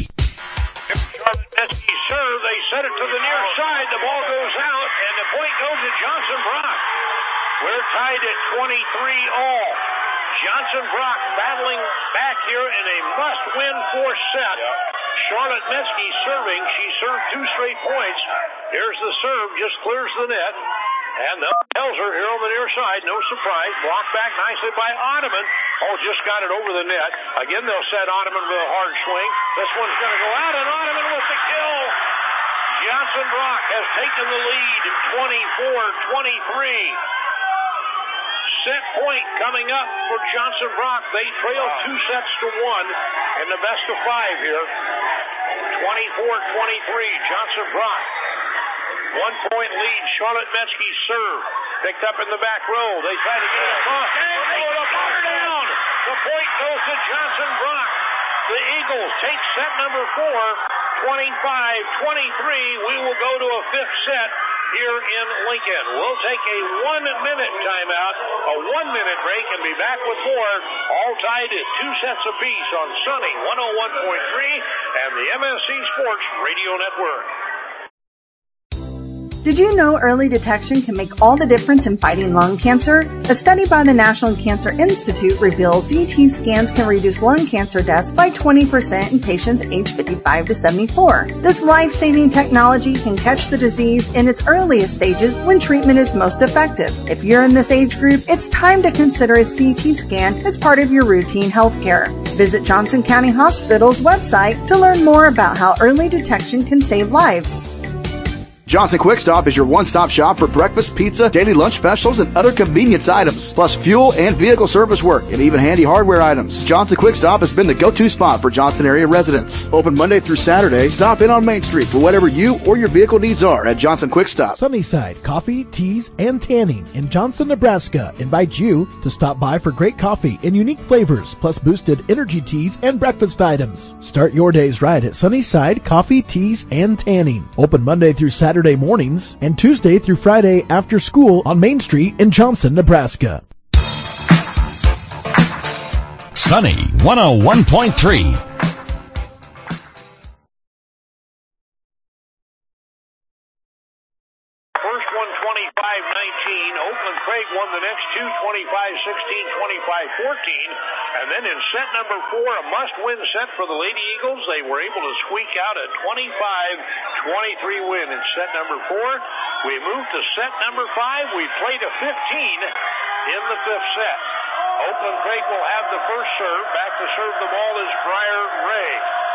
Serve, they set it to the near side. The ball goes out, and the point goes to Johnson Brock. We're tied at 23-all. Johnson Brock battling back here in a must-win fourth set. Charlotte Metzke serving. She served 2 straight points. Here's the serve, just clears the net. And Helzer here on the near side, no surprise. Blocked back nicely by Ottoman. Oh, just got it over the net. Again, they'll set Ottoman with a hard swing. This one's going to go out, and Ottoman with the kill. Johnson Brock has taken the lead, 24-23. Set point coming up for Johnson Brock. They trail 2 sets to 1 in the best of 5 here. 24-23, Johnson Brock. 1-point lead, Charlotte Metzke serve. Picked up in the back row. They try to get it across. And they put a bar down. The point goes to Johnson Brock. The Eagles take set number 4, 25-23. We will go to a 5th set here in Lincoln. We'll take a 1-minute timeout, a 1-minute break, and be back with more. All tied at 2 sets apiece on Sunny 101.3 and the MSC Sports Radio Network. Did you know early detection can make all the difference in fighting lung cancer? A study by the National Cancer Institute reveals CT scans can reduce lung cancer deaths by 20% in patients aged 55 to 74. This life-saving technology can catch the disease in its earliest stages when treatment is most effective. If you're in this age group, it's time to consider a CT scan as part of your routine health care. Visit Johnson County Hospital's website to learn more about how early detection can save lives. Johnson Quick Stop is your one-stop shop for breakfast, pizza, daily lunch specials, and other convenience items, plus fuel and vehicle service work, and even handy hardware items. Johnson Quick Stop has been the go-to spot for Johnson area residents. Open Monday through Saturday. Stop in on Main Street for whatever you or your vehicle needs are at Johnson Quick Stop. Sunnyside Coffee, Teas, and Tanning in Johnson, Nebraska invites you to stop by for great coffee and unique flavors, plus boosted energy teas and breakfast items. Start your days right at Sunnyside Coffee, Teas, and Tanning. Open Monday through Saturday mornings and Tuesday through Friday after school on Main Street in Johnson, Nebraska. Sunny 101.3. First one 25-19. Oakland Craig won the next 2, 25-16, 25-14. And then in set number 4, a must-win set for the Lady Eagles. They were able to squeak out a 25-23 win in set number 4. We moved to set number 5. We played a 15 in the 5th set. Oakland Craig will have the first serve. Back to serve the ball is Briar Ray.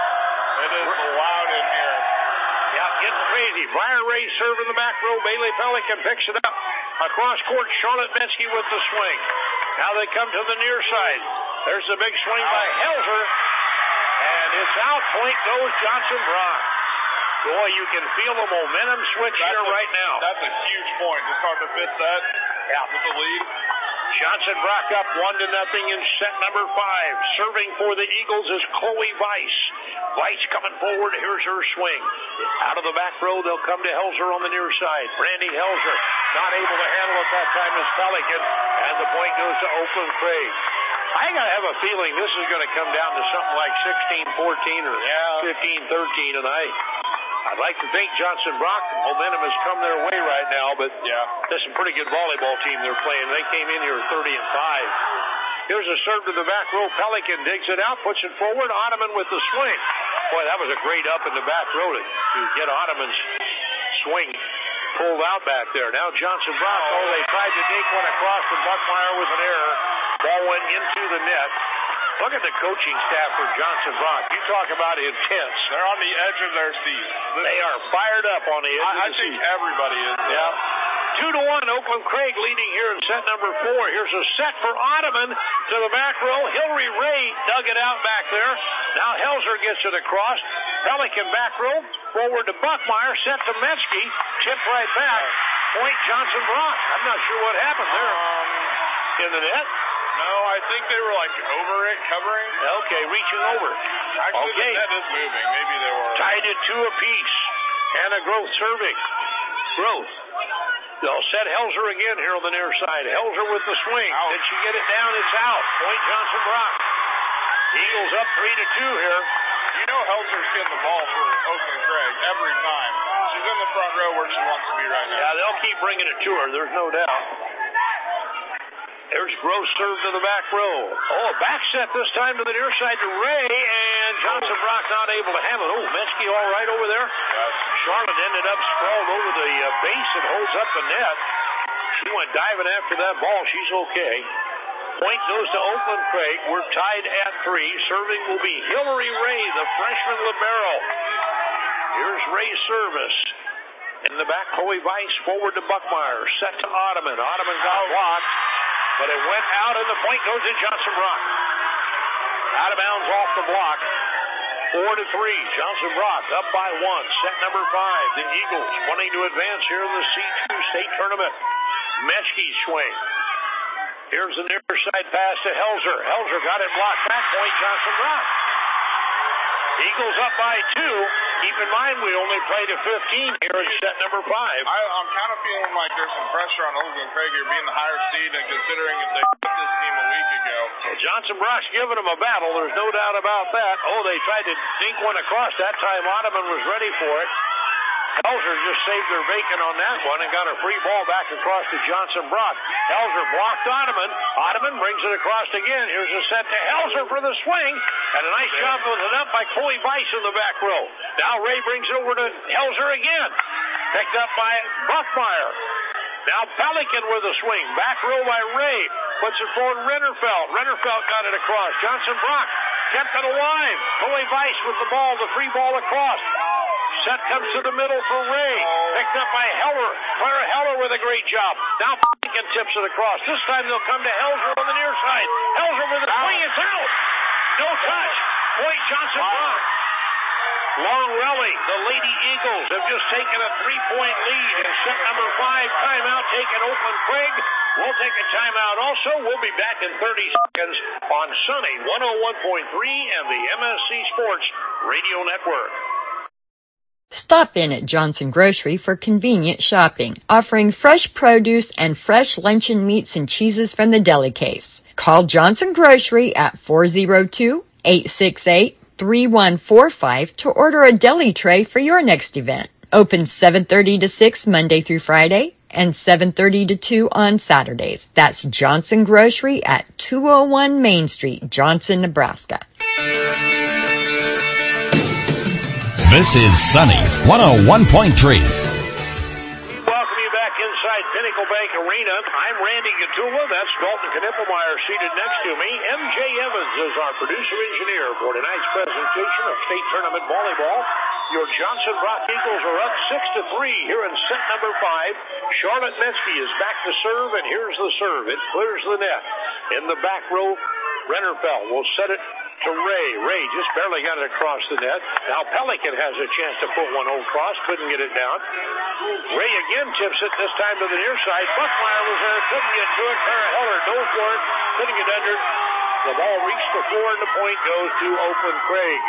It is loud in here. Yeah, getting crazy. Briar Ray serve in the back row. Bailey Pelican picks it up. Across court, Charlotte Metzke with the swing. Now they come to the near side. There's the big swing by Helzer. And it's out. Point goes Johnson Brock. Boy, you can feel the momentum switch here right now. That's a huge point to start the 5th set. Yeah. With the lead. Johnson Brock up 1-0 in set number 5. Serving for the Eagles is Chloe Weiss. Weiss coming forward. Here's her swing. Out of the back row, they'll come to Helzer on the near side. Brandy Helzer not able to handle it that time as Pelican. And the point goes to Oakland Craig. I gotta have a feeling this is going to come down to something like 16-14 or 15-13 tonight. I'd like to think Johnson Brock, momentum has come their way right now, but that's a pretty good volleyball team they're playing. They came in here 30-5. Here's a serve to the back row. Pelican digs it out, puts it forward. Ottoman with the swing. Boy, that was a great up in the back row to get Ottoman's swing pulled out back there. Now Johnson Brock, they tried to take one across, and Buckmeyer with an error. Ball went into the net. Look at the coaching staff for Johnson Brock. You talk about intense. They're on the edge of their seats. They are fired up on the edge of the seat. I think everybody is. Yeah. 2-1, Oakland Craig leading here in set number 4. Here's a set for Ottoman to the back row. Hillary Ray dug it out back there. Now Helzer gets it across. Pelican back row. Forward to Buckmeyer. Set to Metzke. Tipped right back. Point Johnson Brock. I'm not sure what happened there. In the net? No, I think they were like over it, covering. Okay, reaching over. Actually, the net is moving. Maybe they were. Tied at 2 apiece. Hannah Groth serving. Groth They'll set Helzer again here on the near side. Helzer with the swing. Did she get it down? It's out. Point Johnson Brock. Eagles up 3-2 here. You know Helzer's getting the ball for Oakland Craig every time. She's in the front row where she wants to be right now. Yeah, they'll keep bringing it to her. There's no doubt. There's Gross serve to the back row. Oh, a back set this time to the near side to Ray, and Johnson Brock not able to handle it. Oh, Metsky all right over there. Charlotte ended up sprawled over the base and holds up the net. She went diving after that ball. She's okay. Point goes to Oakland Craig. We're tied at 3. Serving will be Hillary Ray, the freshman libero. Here's Ray's service. In the back, Chloe Weiss forward to Buckmeyer. Set to Ottoman. Ottoman got blocked, but it went out, and the point goes to Johnson Brock. Out of bounds off the block. 4-3. Johnson Brock up by 1. Set number 5. The Eagles wanting to advance here in the C2 state tournament. Metsky's swing. Here's the near side pass to Helzer. Helzer got it blocked back. Point Johnson Brock. Eagles up by 2. Keep in mind we only played a 15 here in set number 5. I'm kind of feeling like there's some pressure on Oakland Craig here being the higher seed, and considering that they put this team a week ago. Well, Johnson Brock's giving them a battle. There's no doubt about that. Oh, they tried to dink one across. That time Ottoman was ready for it. Helzer just saved their bacon on that one and got a free ball back across to Johnson Brock. Helzer blocked Ottoman. Ottoman brings it across again. Here's a set to Helzer for the swing. And a nice job with it up by Chloe Weiss in the back row. Now Ray brings it over to Helzer again. Picked up by Buckmeyer. Now Pelican with a swing. Back row by Ray. Puts it forward Rennerfeld. Rennerfeld got it across. Johnson Brock kept it alive. Chloe Weiss with the ball. The free ball across. Set comes to the middle for Ray. Picked up by Heller. Clara Heller with a great job. Now Pelican tips it across. This time they'll come to Helzer on the near side. Helzer with a swing. It's out. No touch. Point Johnson Brock. Long rally. The Lady Eagles have just taken a 3-point lead in set number 5. Timeout taken Oakland Craig. We'll take a timeout also. We'll be back in 30 seconds on Sunny 101.3 and the MSC Sports Radio Network. Stop in at Johnson Grocery for convenient shopping, offering fresh produce and fresh luncheon meats and cheeses from the deli case. Call Johnson Grocery at 402-868-3145 to order a deli tray for your next event. Open 7:30 to 6 Monday through Friday and 7:30 to 2 on Saturdays. That's Johnson Grocery at 201 Main Street, Johnson, Nebraska. This is Sunny 101.3. Welcome you back inside Pinnacle Bank Arena. I'm Randy Gatula. That's Dalton Knippelmeyer seated next to me. MJ Evans is our producer engineer for tonight's presentation of state tournament volleyball. Your Johnson Brock Eagles are up 6-3 here in set number 5. Charlotte Metsky is back to serve, and here's the serve. It clears the net. In the back row, Rennerfeld will set it to Ray. Ray just barely got it across the net. Now Pelican has a chance to put one across. Couldn't get it down. Ray again tips it, this time to the near side. Buckmeyer was there. Couldn't get to it. Clara Heller dove for it. Couldn't get under. The ball reached the floor, and the point goes to Oakland Craig.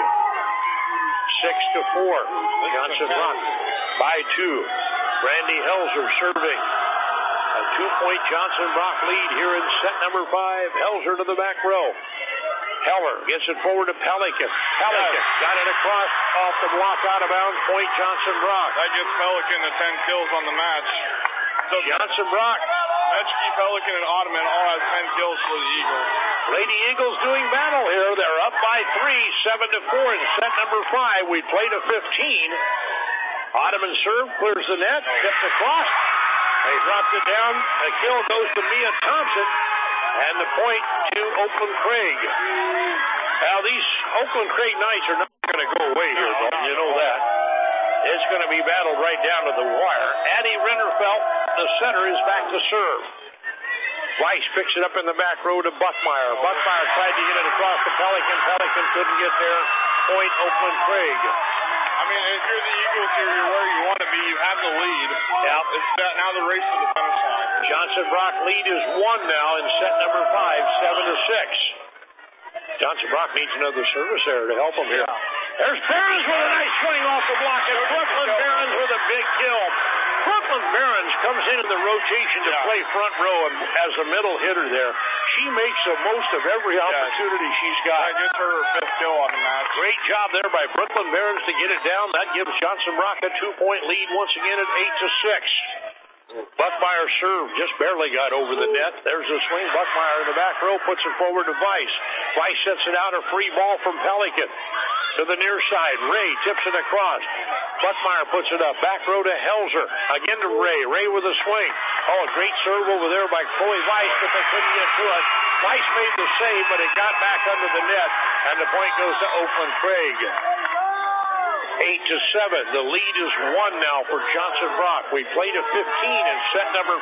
6-4. Johnson Brock by 2. Randy Helzer serving. A 2-point Johnson Brock lead here in set number 5. Helzer to the back row. Heller gets it forward to Pelican. Pelican got it across off the block out of bounds. Point Johnson Brock. That gives Pelican the 10 kills on the match. So Johnson Brock. Metsky, Pelican, and Ottoman all have 10 kills for the Eagles. Lady Eagles doing battle here. They're up by 3, 7-4 in set number 5. We played a 15. Ottoman serve, clears the net, tipped across. They dropped it down. The kill goes to Mia Thompson. And the point to Oakland Craig. Now, these Oakland Craig Knights are not going to go away here, Dalton. You know that. It's going to be battled right down to the wire. Addie Rennerfeld, the center, is back to serve. Weiss picks it up in the back row to Buckmeyer. Buckmeyer tried to get it across the Pelican. Pelican couldn't get there. Point Oakland Craig. I mean, if you're the Eagles here, you're where you want to be. You have the lead. Yep. It's now the race to the finish line. Johnson Brock lead is 1 now in set number 5, 7-6. Johnson Brock needs another service error to help him here. There's Behrens with a nice swing off the block, and Brooklyn Behrens with a big kill. Brooklyn Behrens comes into the rotation to play front row and as a middle hitter there. She makes the most of every opportunity she's got. I gets her fifth kill on the match. Great job there by Brooklyn Behrens to get it down. That gives Johnson Brock a 2-point lead once again at 8-6. Buckmeyer serve just barely got over the net. There's a swing. Buckmeyer in the back row puts it forward to Weiss. Weiss sets it out, a free ball from Pelican. To the near side, Ray tips it across. Buckmeyer puts it up. Back row to Helzer. Again to Ray. Ray with a swing. Oh, a great serve over there by Chloe Weiss, but they couldn't get to it. Weiss made the save, but it got back under the net, and the point goes to Oakland Craig. 8-7. The lead is 1 now for Johnson Brock. We played a 15 in set number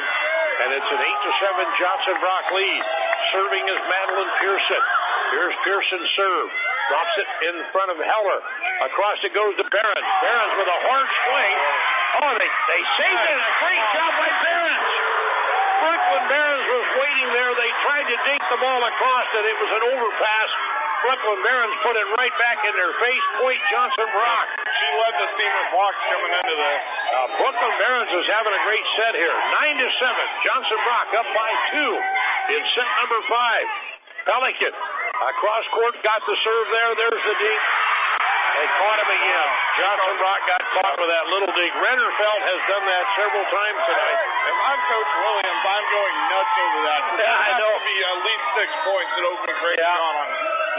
5, and it's an 8-7 Johnson Brock lead. Serving is Madeline Pearson. Here's Pearson's serve. Drops it in front of Heller. Across it goes to Behrens. Behrens with a hard swing. Oh, they saved it. A great job by Behrens. Brooklyn Behrens was waiting there. They tried to dink the ball across it. It was an overpass. Brooklyn Behrens put it right back in their face. Point Johnson Brock. She led the team with blocks coming into this. Brooklyn Behrens is having a great set here. 9-7. Johnson Brock up by 2 in set number 5. Pelican across court got the serve there. There's the dink. They caught him again. Johnson Brock got caught with that little dink. Rennerfeld has done that several times tonight. If I'm Coach Williams, I'm going nuts over that. Yeah, I know. There has to be at least 6 points at Oakland Craig on it.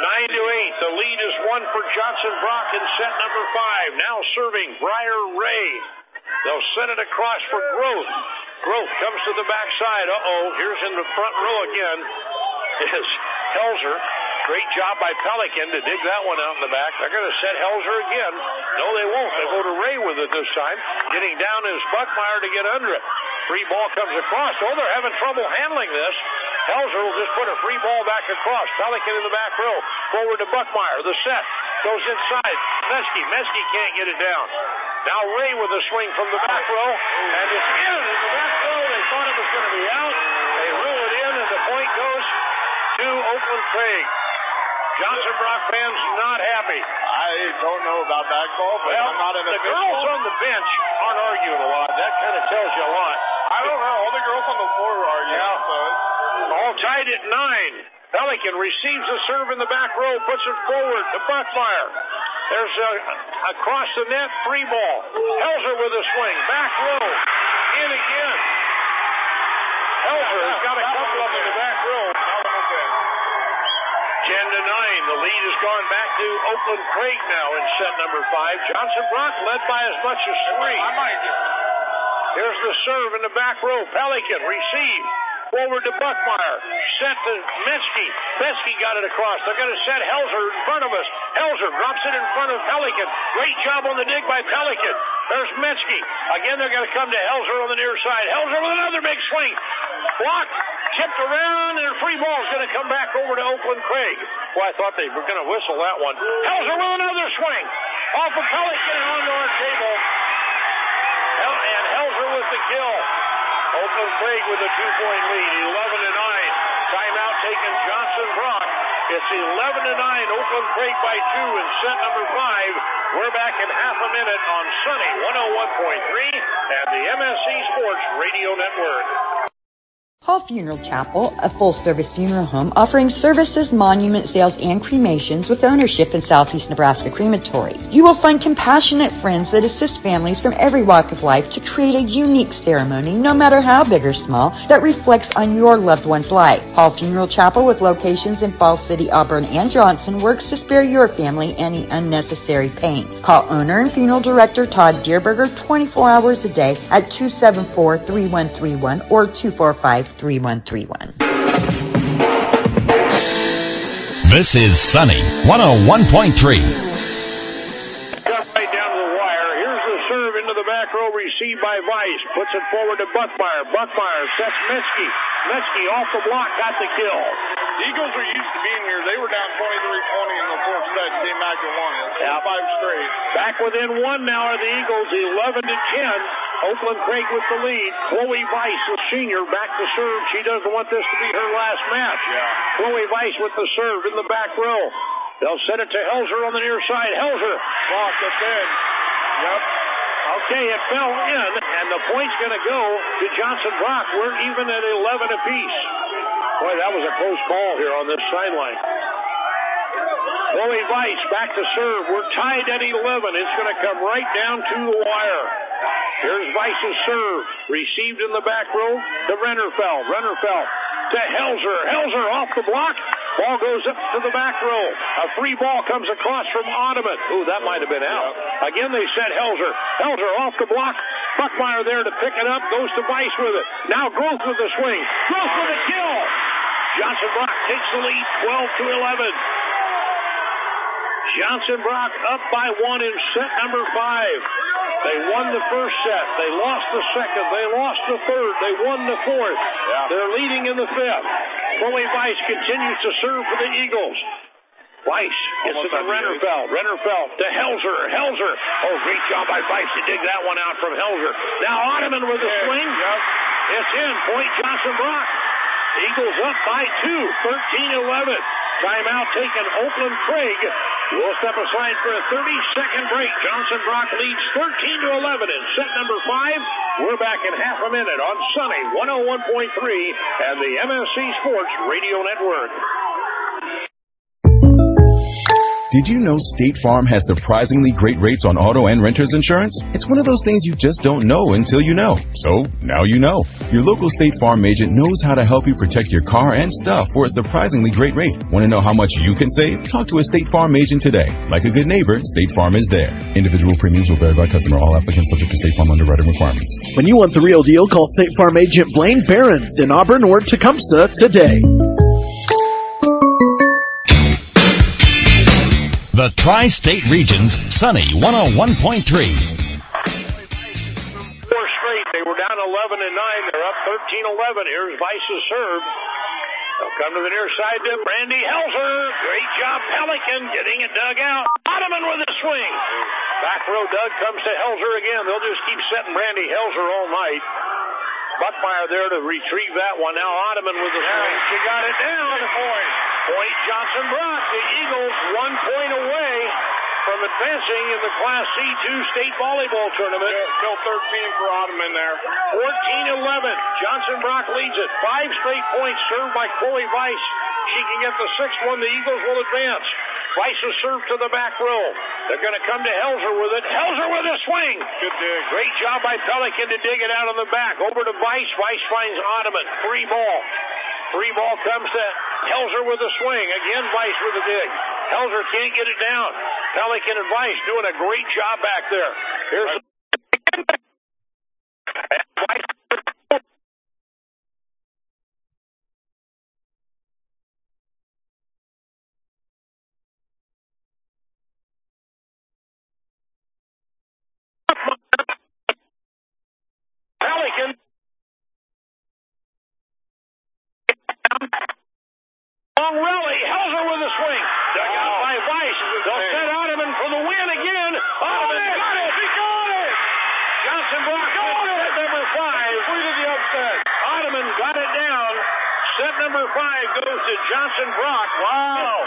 9-8. The lead is 1 for Johnson Brock in set number 5. Now serving Briar Ray. They'll send it across for Groth. Groth comes to the backside. Here's in the front row again is Helzer. Great job by Pelican to dig that one out in the back. They're going to set Helzer again. No, they won't. They go to Ray with it this time. Getting down is Buckmeyer to get under it. Free ball comes across. They're having trouble handling this. Helzer will just put a free ball back across. Pelican in the back row. Forward to Buckmeyer. The set goes inside. Meske can't get it down. Now Ray with a swing from the back row. And it's in the back row. They thought it was going to be out. They rule it in, and the point goes to Oakland Craig. Johnson Brock fans not happy. I don't know about that call, but I'm not in a the girls on the bench aren't arguing a lot. That kind of tells you a lot. I don't know. All the girls on the floor are arguing. Yeah. So all tied at 9. Pelican receives the serve in the back row, puts it forward to Buckmeyer. There's across the net, free ball. Helzer with a swing. Back row. In again. Helzer has got a couple of them in the back row. 10-9. The lead has gone back to Oakland Craig now in set number 5. Johnson Brock led by as much as 3. Here's the serve in the back row. Pelican receive. Forward to Buckmeyer. Set to Meske. Meske got it across. They're going to set Helzer in front of us. Helzer drops it in front of Pelican. Great job on the dig by Pelican. There's Meske. Again, they're going to come to Helzer on the near side. Helzer with another big swing. Blocked. Tipped around, and a free ball is going to come back over to Oakland Craig. Well, I thought they were going to whistle that one. Helzer with another swing. Off of Pelican and onto our table. And Helzer with the kill. Oakland Craig with a 2-point lead, 11-9. Timeout taken Johnson Brock. It's 11-9. Oakland Craig by 2 in set number 5. We're back in half a minute on Sunny 101.3 and the MSC Sports Radio Network. Hall Funeral Chapel, a full-service funeral home offering services, monument sales, and cremations with ownership in Southeast Nebraska Crematory. You will find compassionate friends that assist families from every walk of life to create a unique ceremony, no matter how big or small, that reflects on your loved one's life. Hall Funeral Chapel, with locations in Falls City, Auburn, and Johnson, works to spare your family any unnecessary pain. Call owner and funeral director Todd Deerberger 24 hours a day at 274-3131 or 245-3131. This is Sunny 101.3. Right down to the wire. Here's the serve into the back row, received by Weiss. Puts it forward to Buckmeyer. Buckmeyer sets Meske. Meske off the block, got the kill. The Eagles are used to being here. They were down 23-20 in the fourth set and came back and won it. Yeah. 5 straight. Back within 1 now are the Eagles, 11-10. Oakland Craig with the lead. Chloe Weiss, the senior, back to serve. She doesn't want this to be her last match. Yeah. Chloe Weiss with the serve in the back row. They'll send it to Helzer on the near side. Helzer lost it in. Yep. Okay, it fell in, and the point's going to go to Johnson Brock. We're even at 11 apiece. Boy, that was a close call here on this sideline. Chloe Weiss back to serve. We're tied at 11. It's going to come right down to the wire. Here's Weiss's serve. Received in the back row to Rennerfeld. Rennerfeld to Helzer. Helzer off the block. Ball goes up to the back row. A free ball comes across from Ottoman. Ooh, that might have been out. Again, they set Helzer. Helzer off the block. Buckmeyer there to pick it up. Goes to Weiss with it. Now Groth with the swing. Groth with a kill. Johnson Brock takes the lead 12-11. Johnson Brock up by 1 in set number 5. They won the first set. They lost the second. They lost the third. They won the fourth. They're leading in the fifth. Chloe Weiss continues to serve for the Eagles. Weiss gets it to Rennerfeld. Rennerfeld to Helzer. Helzer. Oh, great job by Weiss to dig that one out from Helzer. Now Ottoman with the swing. It's in. Point Johnson Brock. Eagles up by 2, 13-11. Timeout taken. Oakland Craig will step aside for a 30-second break. Johnson Brock leads 13-11 in set number 5. We're back in half a minute on Sunny 101.3 and the MSC Sports Radio Network. Did you know State Farm has surprisingly great rates on auto and renter's insurance? It's one of those things you just don't know until you know. So, now you know. Your local State Farm agent knows how to help you protect your car and stuff for a surprisingly great rate. Want to know how much you can save? Talk to a State Farm agent today. Like a good neighbor, State Farm is there. Individual premiums will vary by customer. All applicants subject to State Farm underwriting requirements. When you want the real deal, call State Farm agent Blaine Barron in Auburn or Tecumseh today. The Tri-State Region's Sunny 101.3. 4 straight. They were down 11-9. They're up 13-11. Here's Weiss's serve. They'll come to the near side to Brandy Helzer. Great job, Pelican, getting it dug out. Ottoman with a swing. Back row Doug comes to Helzer again. They'll just keep setting Brandy Helzer all night. Buckmeyer there to retrieve that one. Now Ottoman with the swing. She got it down. Point Johnson Brock. The Eagles 1 point away from advancing in the Class C2 state volleyball tournament. Still 13 for Ottoman there. 14-11. Johnson Brock leads it. 5 straight points served by Chloe Weiss. She can get the 6th one. The Eagles will advance. Weiss is served to the back row. They're going to come to Helzer with it. Helzer with a swing. Good dig. Great job by Pelican to dig it out on the back. Over to Weiss. Weiss finds Ottoman. Free ball. Free ball comes to Helzer with a swing. Again, Weiss with a dig. Helzer can't get it down. Pelican and Weiss doing a great job back there. Here's Pelican. Long rally. Helzer with a swing. Dug out by Weiss. They'll set Ottoman for the win again. Ottoman got it. He got it. Johnson Brock set number 5. Completed the upset. Ottoman got it down. Set number 5 goes to Johnson Brock. Wow.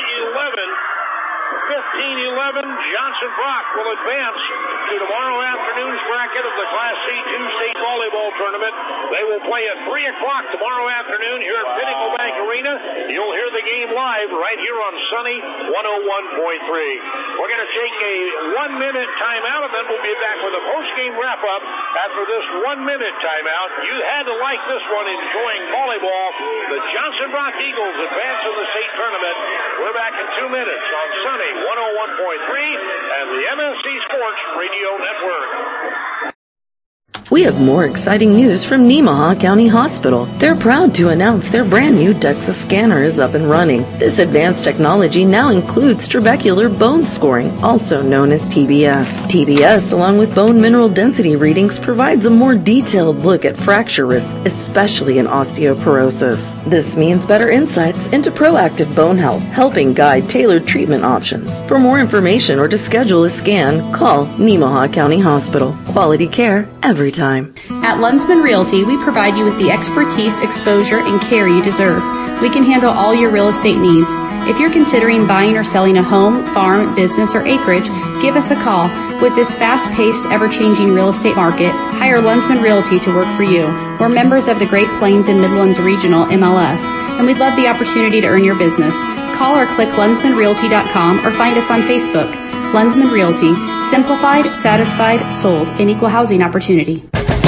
15-11. Johnson Brock will advance to tomorrow afternoon's bracket of the Class C2 state volleyball tournament. They will play at 3 o'clock tomorrow afternoon here at Pinnacle Bank Arena. You'll hear the game live right here on Sunny 101.3. We're going to take a 1-minute timeout, and then we'll be back with a post-game wrap-up after this 1-minute timeout. You had to like this one, enjoying volleyball. The Johnson Brock Eagles advance in the state tournament. We're back in 2 minutes on Sunny 101.3 and the MSC Sports Radio Network. We have more exciting news from Nemaha County Hospital. They're proud to announce their brand new DEXA scanner is up and running. This advanced technology now includes trabecular bone scoring, also known as TBS. TBS, along with bone mineral density readings, provides a more detailed look at fracture risk, especially in osteoporosis. This means better insights into proactive bone health, helping guide tailored treatment options. For more information or to schedule a scan, call Nemaha County Hospital. Quality care every time. At Lunsman Realty, we provide you with the expertise, exposure, and care you deserve. We can handle all your real estate needs. If you're considering buying or selling a home, farm, business, or acreage, give us a call. With this fast-paced, ever-changing real estate market, hire Lunsman Realty to work for you. We're members of the Great Plains and Midlands Regional MLS, and we'd love the opportunity to earn your business. Call or click LunsmanRealty.com or find us on Facebook. Lunsman Realty. Simplified, satisfied, sold. An equal housing opportunity.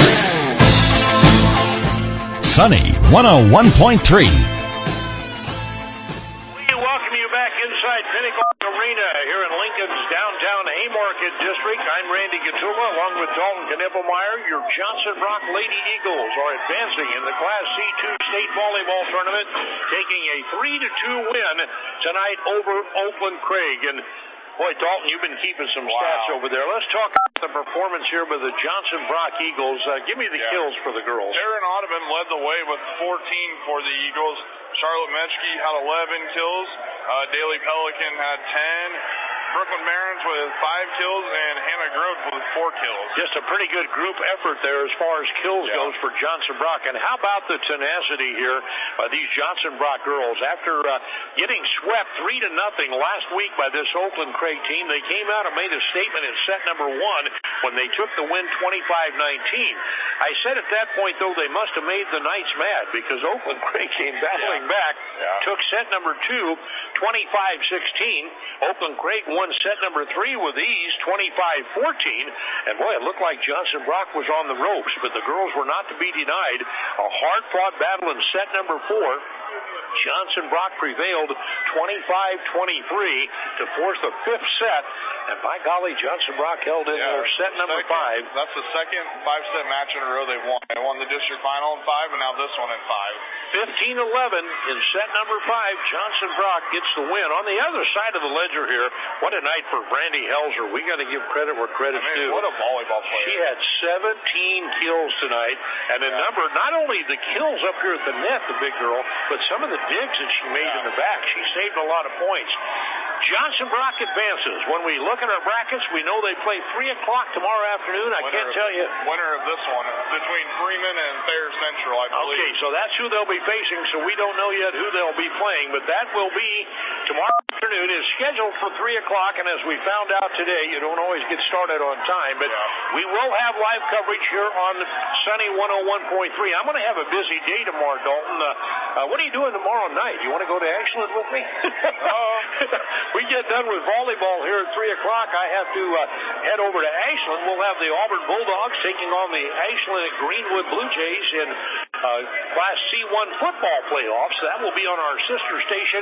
Sunny 101.3. Inside Pinnacle Arena here in Lincoln's downtown Haymarket District. I'm Randy Gatula along with Dalton Knippelmeyer. Your Johnson Brock Lady Eagles are advancing in the Class C2 State Volleyball Tournament, taking a 3-2 win tonight over Oakland Craig. And boy, Dalton, you've been keeping some stats over there. Let's talk about the performance here with the Johnson Brock Eagles. Give me the kills for the girls. Erin Audubon led the way with 14 for the Eagles. Charlotte Metschke had 11 kills. Daly Pelican had 10. Brooklyn Barons with 5 kills, and Hannah Grote with 4 kills. Just a pretty good group effort there as far as kills goes for Johnson Brock. And how about the tenacity here by these Johnson Brock girls? After getting swept 3-0 last week by this Oakland Craig team, they came out and made a statement in set number 1 when they took the win 25-19. I said at that point, though, they must have made the Knights mad because Oakland Craig came battling back, took set number 2, 25-16. Oakland Craig won set number 3 with ease, 25-14. And boy, it looked like Johnson Brock was on the ropes, but the girls were not to be denied. A hard-fought battle in set number 4. Johnson Brock prevailed 25-23 to force the 5th set. And by golly, Johnson Brock held in there set number 5. That's the second 5-set match in a row they've won. They won the district final in 5, and now this one in 5. 15-11 in set number 5. Johnson Brock gets the win. On the other side of the ledger here, what a night for Brandy Helzer. We got to give credit where credit's due. What a volleyball player. She had 17 kills tonight, and a number, not only the kills up here at the net, the big girl, but some of the digs that she made in the back. She saved a lot of points. Johnson Brock advances. When we look at our brackets, we know they play 3 o'clock tomorrow afternoon. I can't tell you. Winner of this one between Freeman and Thayer Central, I believe. Okay, so that's who they'll be facing, so we don't know yet who they'll be playing, but that will be tomorrow afternoon. Is scheduled for 3 o'clock, and as we found out today, you don't always get started on time, but we will have live coverage here on Sunny 101.3. I'm going to have a busy day tomorrow, Dalton. What are you doing tomorrow night? You want to go to Ashland with me? We get done with volleyball here at 3 o'clock. I have to head over to Ashland. We'll have the Auburn Bulldogs taking on the Ashland and Greenwood Blue Jays in Class C1 football playoffs. That will be on our sister station,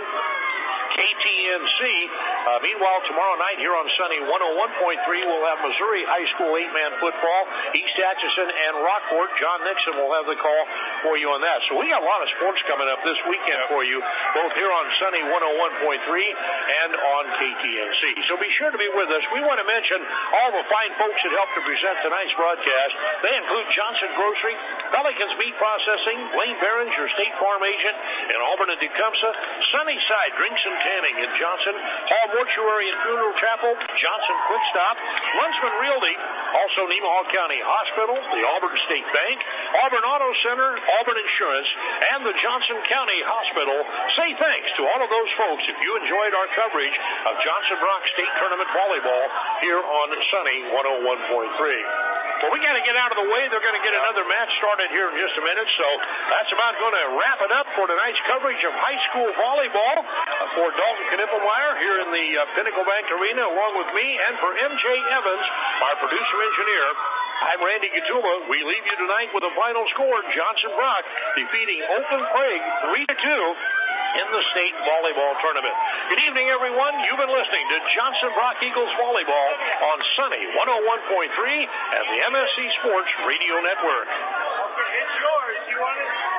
KTNC. Meanwhile, tomorrow night here on Sunny 101.3, we'll have Missouri High School 8-man football. East Atchison and Rockport. John Nixon will have the call for you on that. So we got a lot of sports coming up this weekend for you, both here on Sunny 101.3 and on KTNC. So be sure to be with us. We want to mention all the fine folks that helped to present tonight's broadcast. They include Johnson Grocery, Pelicans Meat Processing, Blaine Barons, your State Farm agent in Auburn and Tecumseh, Sunnyside Drinks and Tanning in Johnson, Hall Mortuary and Funeral Chapel, Johnson Quick Stop, Lunsman Realty, also Nemaha County Hospital, the Auburn State Bank, Auburn Auto Center, Auburn Insurance, and the Johnson County Hospital. Say thanks to all of those folks if you enjoyed our coverage of Johnson Brock State Tournament Volleyball here on Sunny 101.3. Well, we got to get out of the way. They're going to get another match started here in just a minute, so that's about going to wrap it up for tonight's coverage of high school volleyball. For Dalton Knippelmeyer here in the Pinnacle Bank Arena, along with me, and for MJ Evans, our producer-engineer, I'm Randy Gatula. We leave you tonight with a final score. Johnson Brock defeating Oakland Craig 3-2 in the state volleyball tournament. Good evening, everyone. You've been listening to Johnson Brock Eagles Volleyball on Sunny 101.3 and the MSC Sports Radio Network. It's yours. You want it?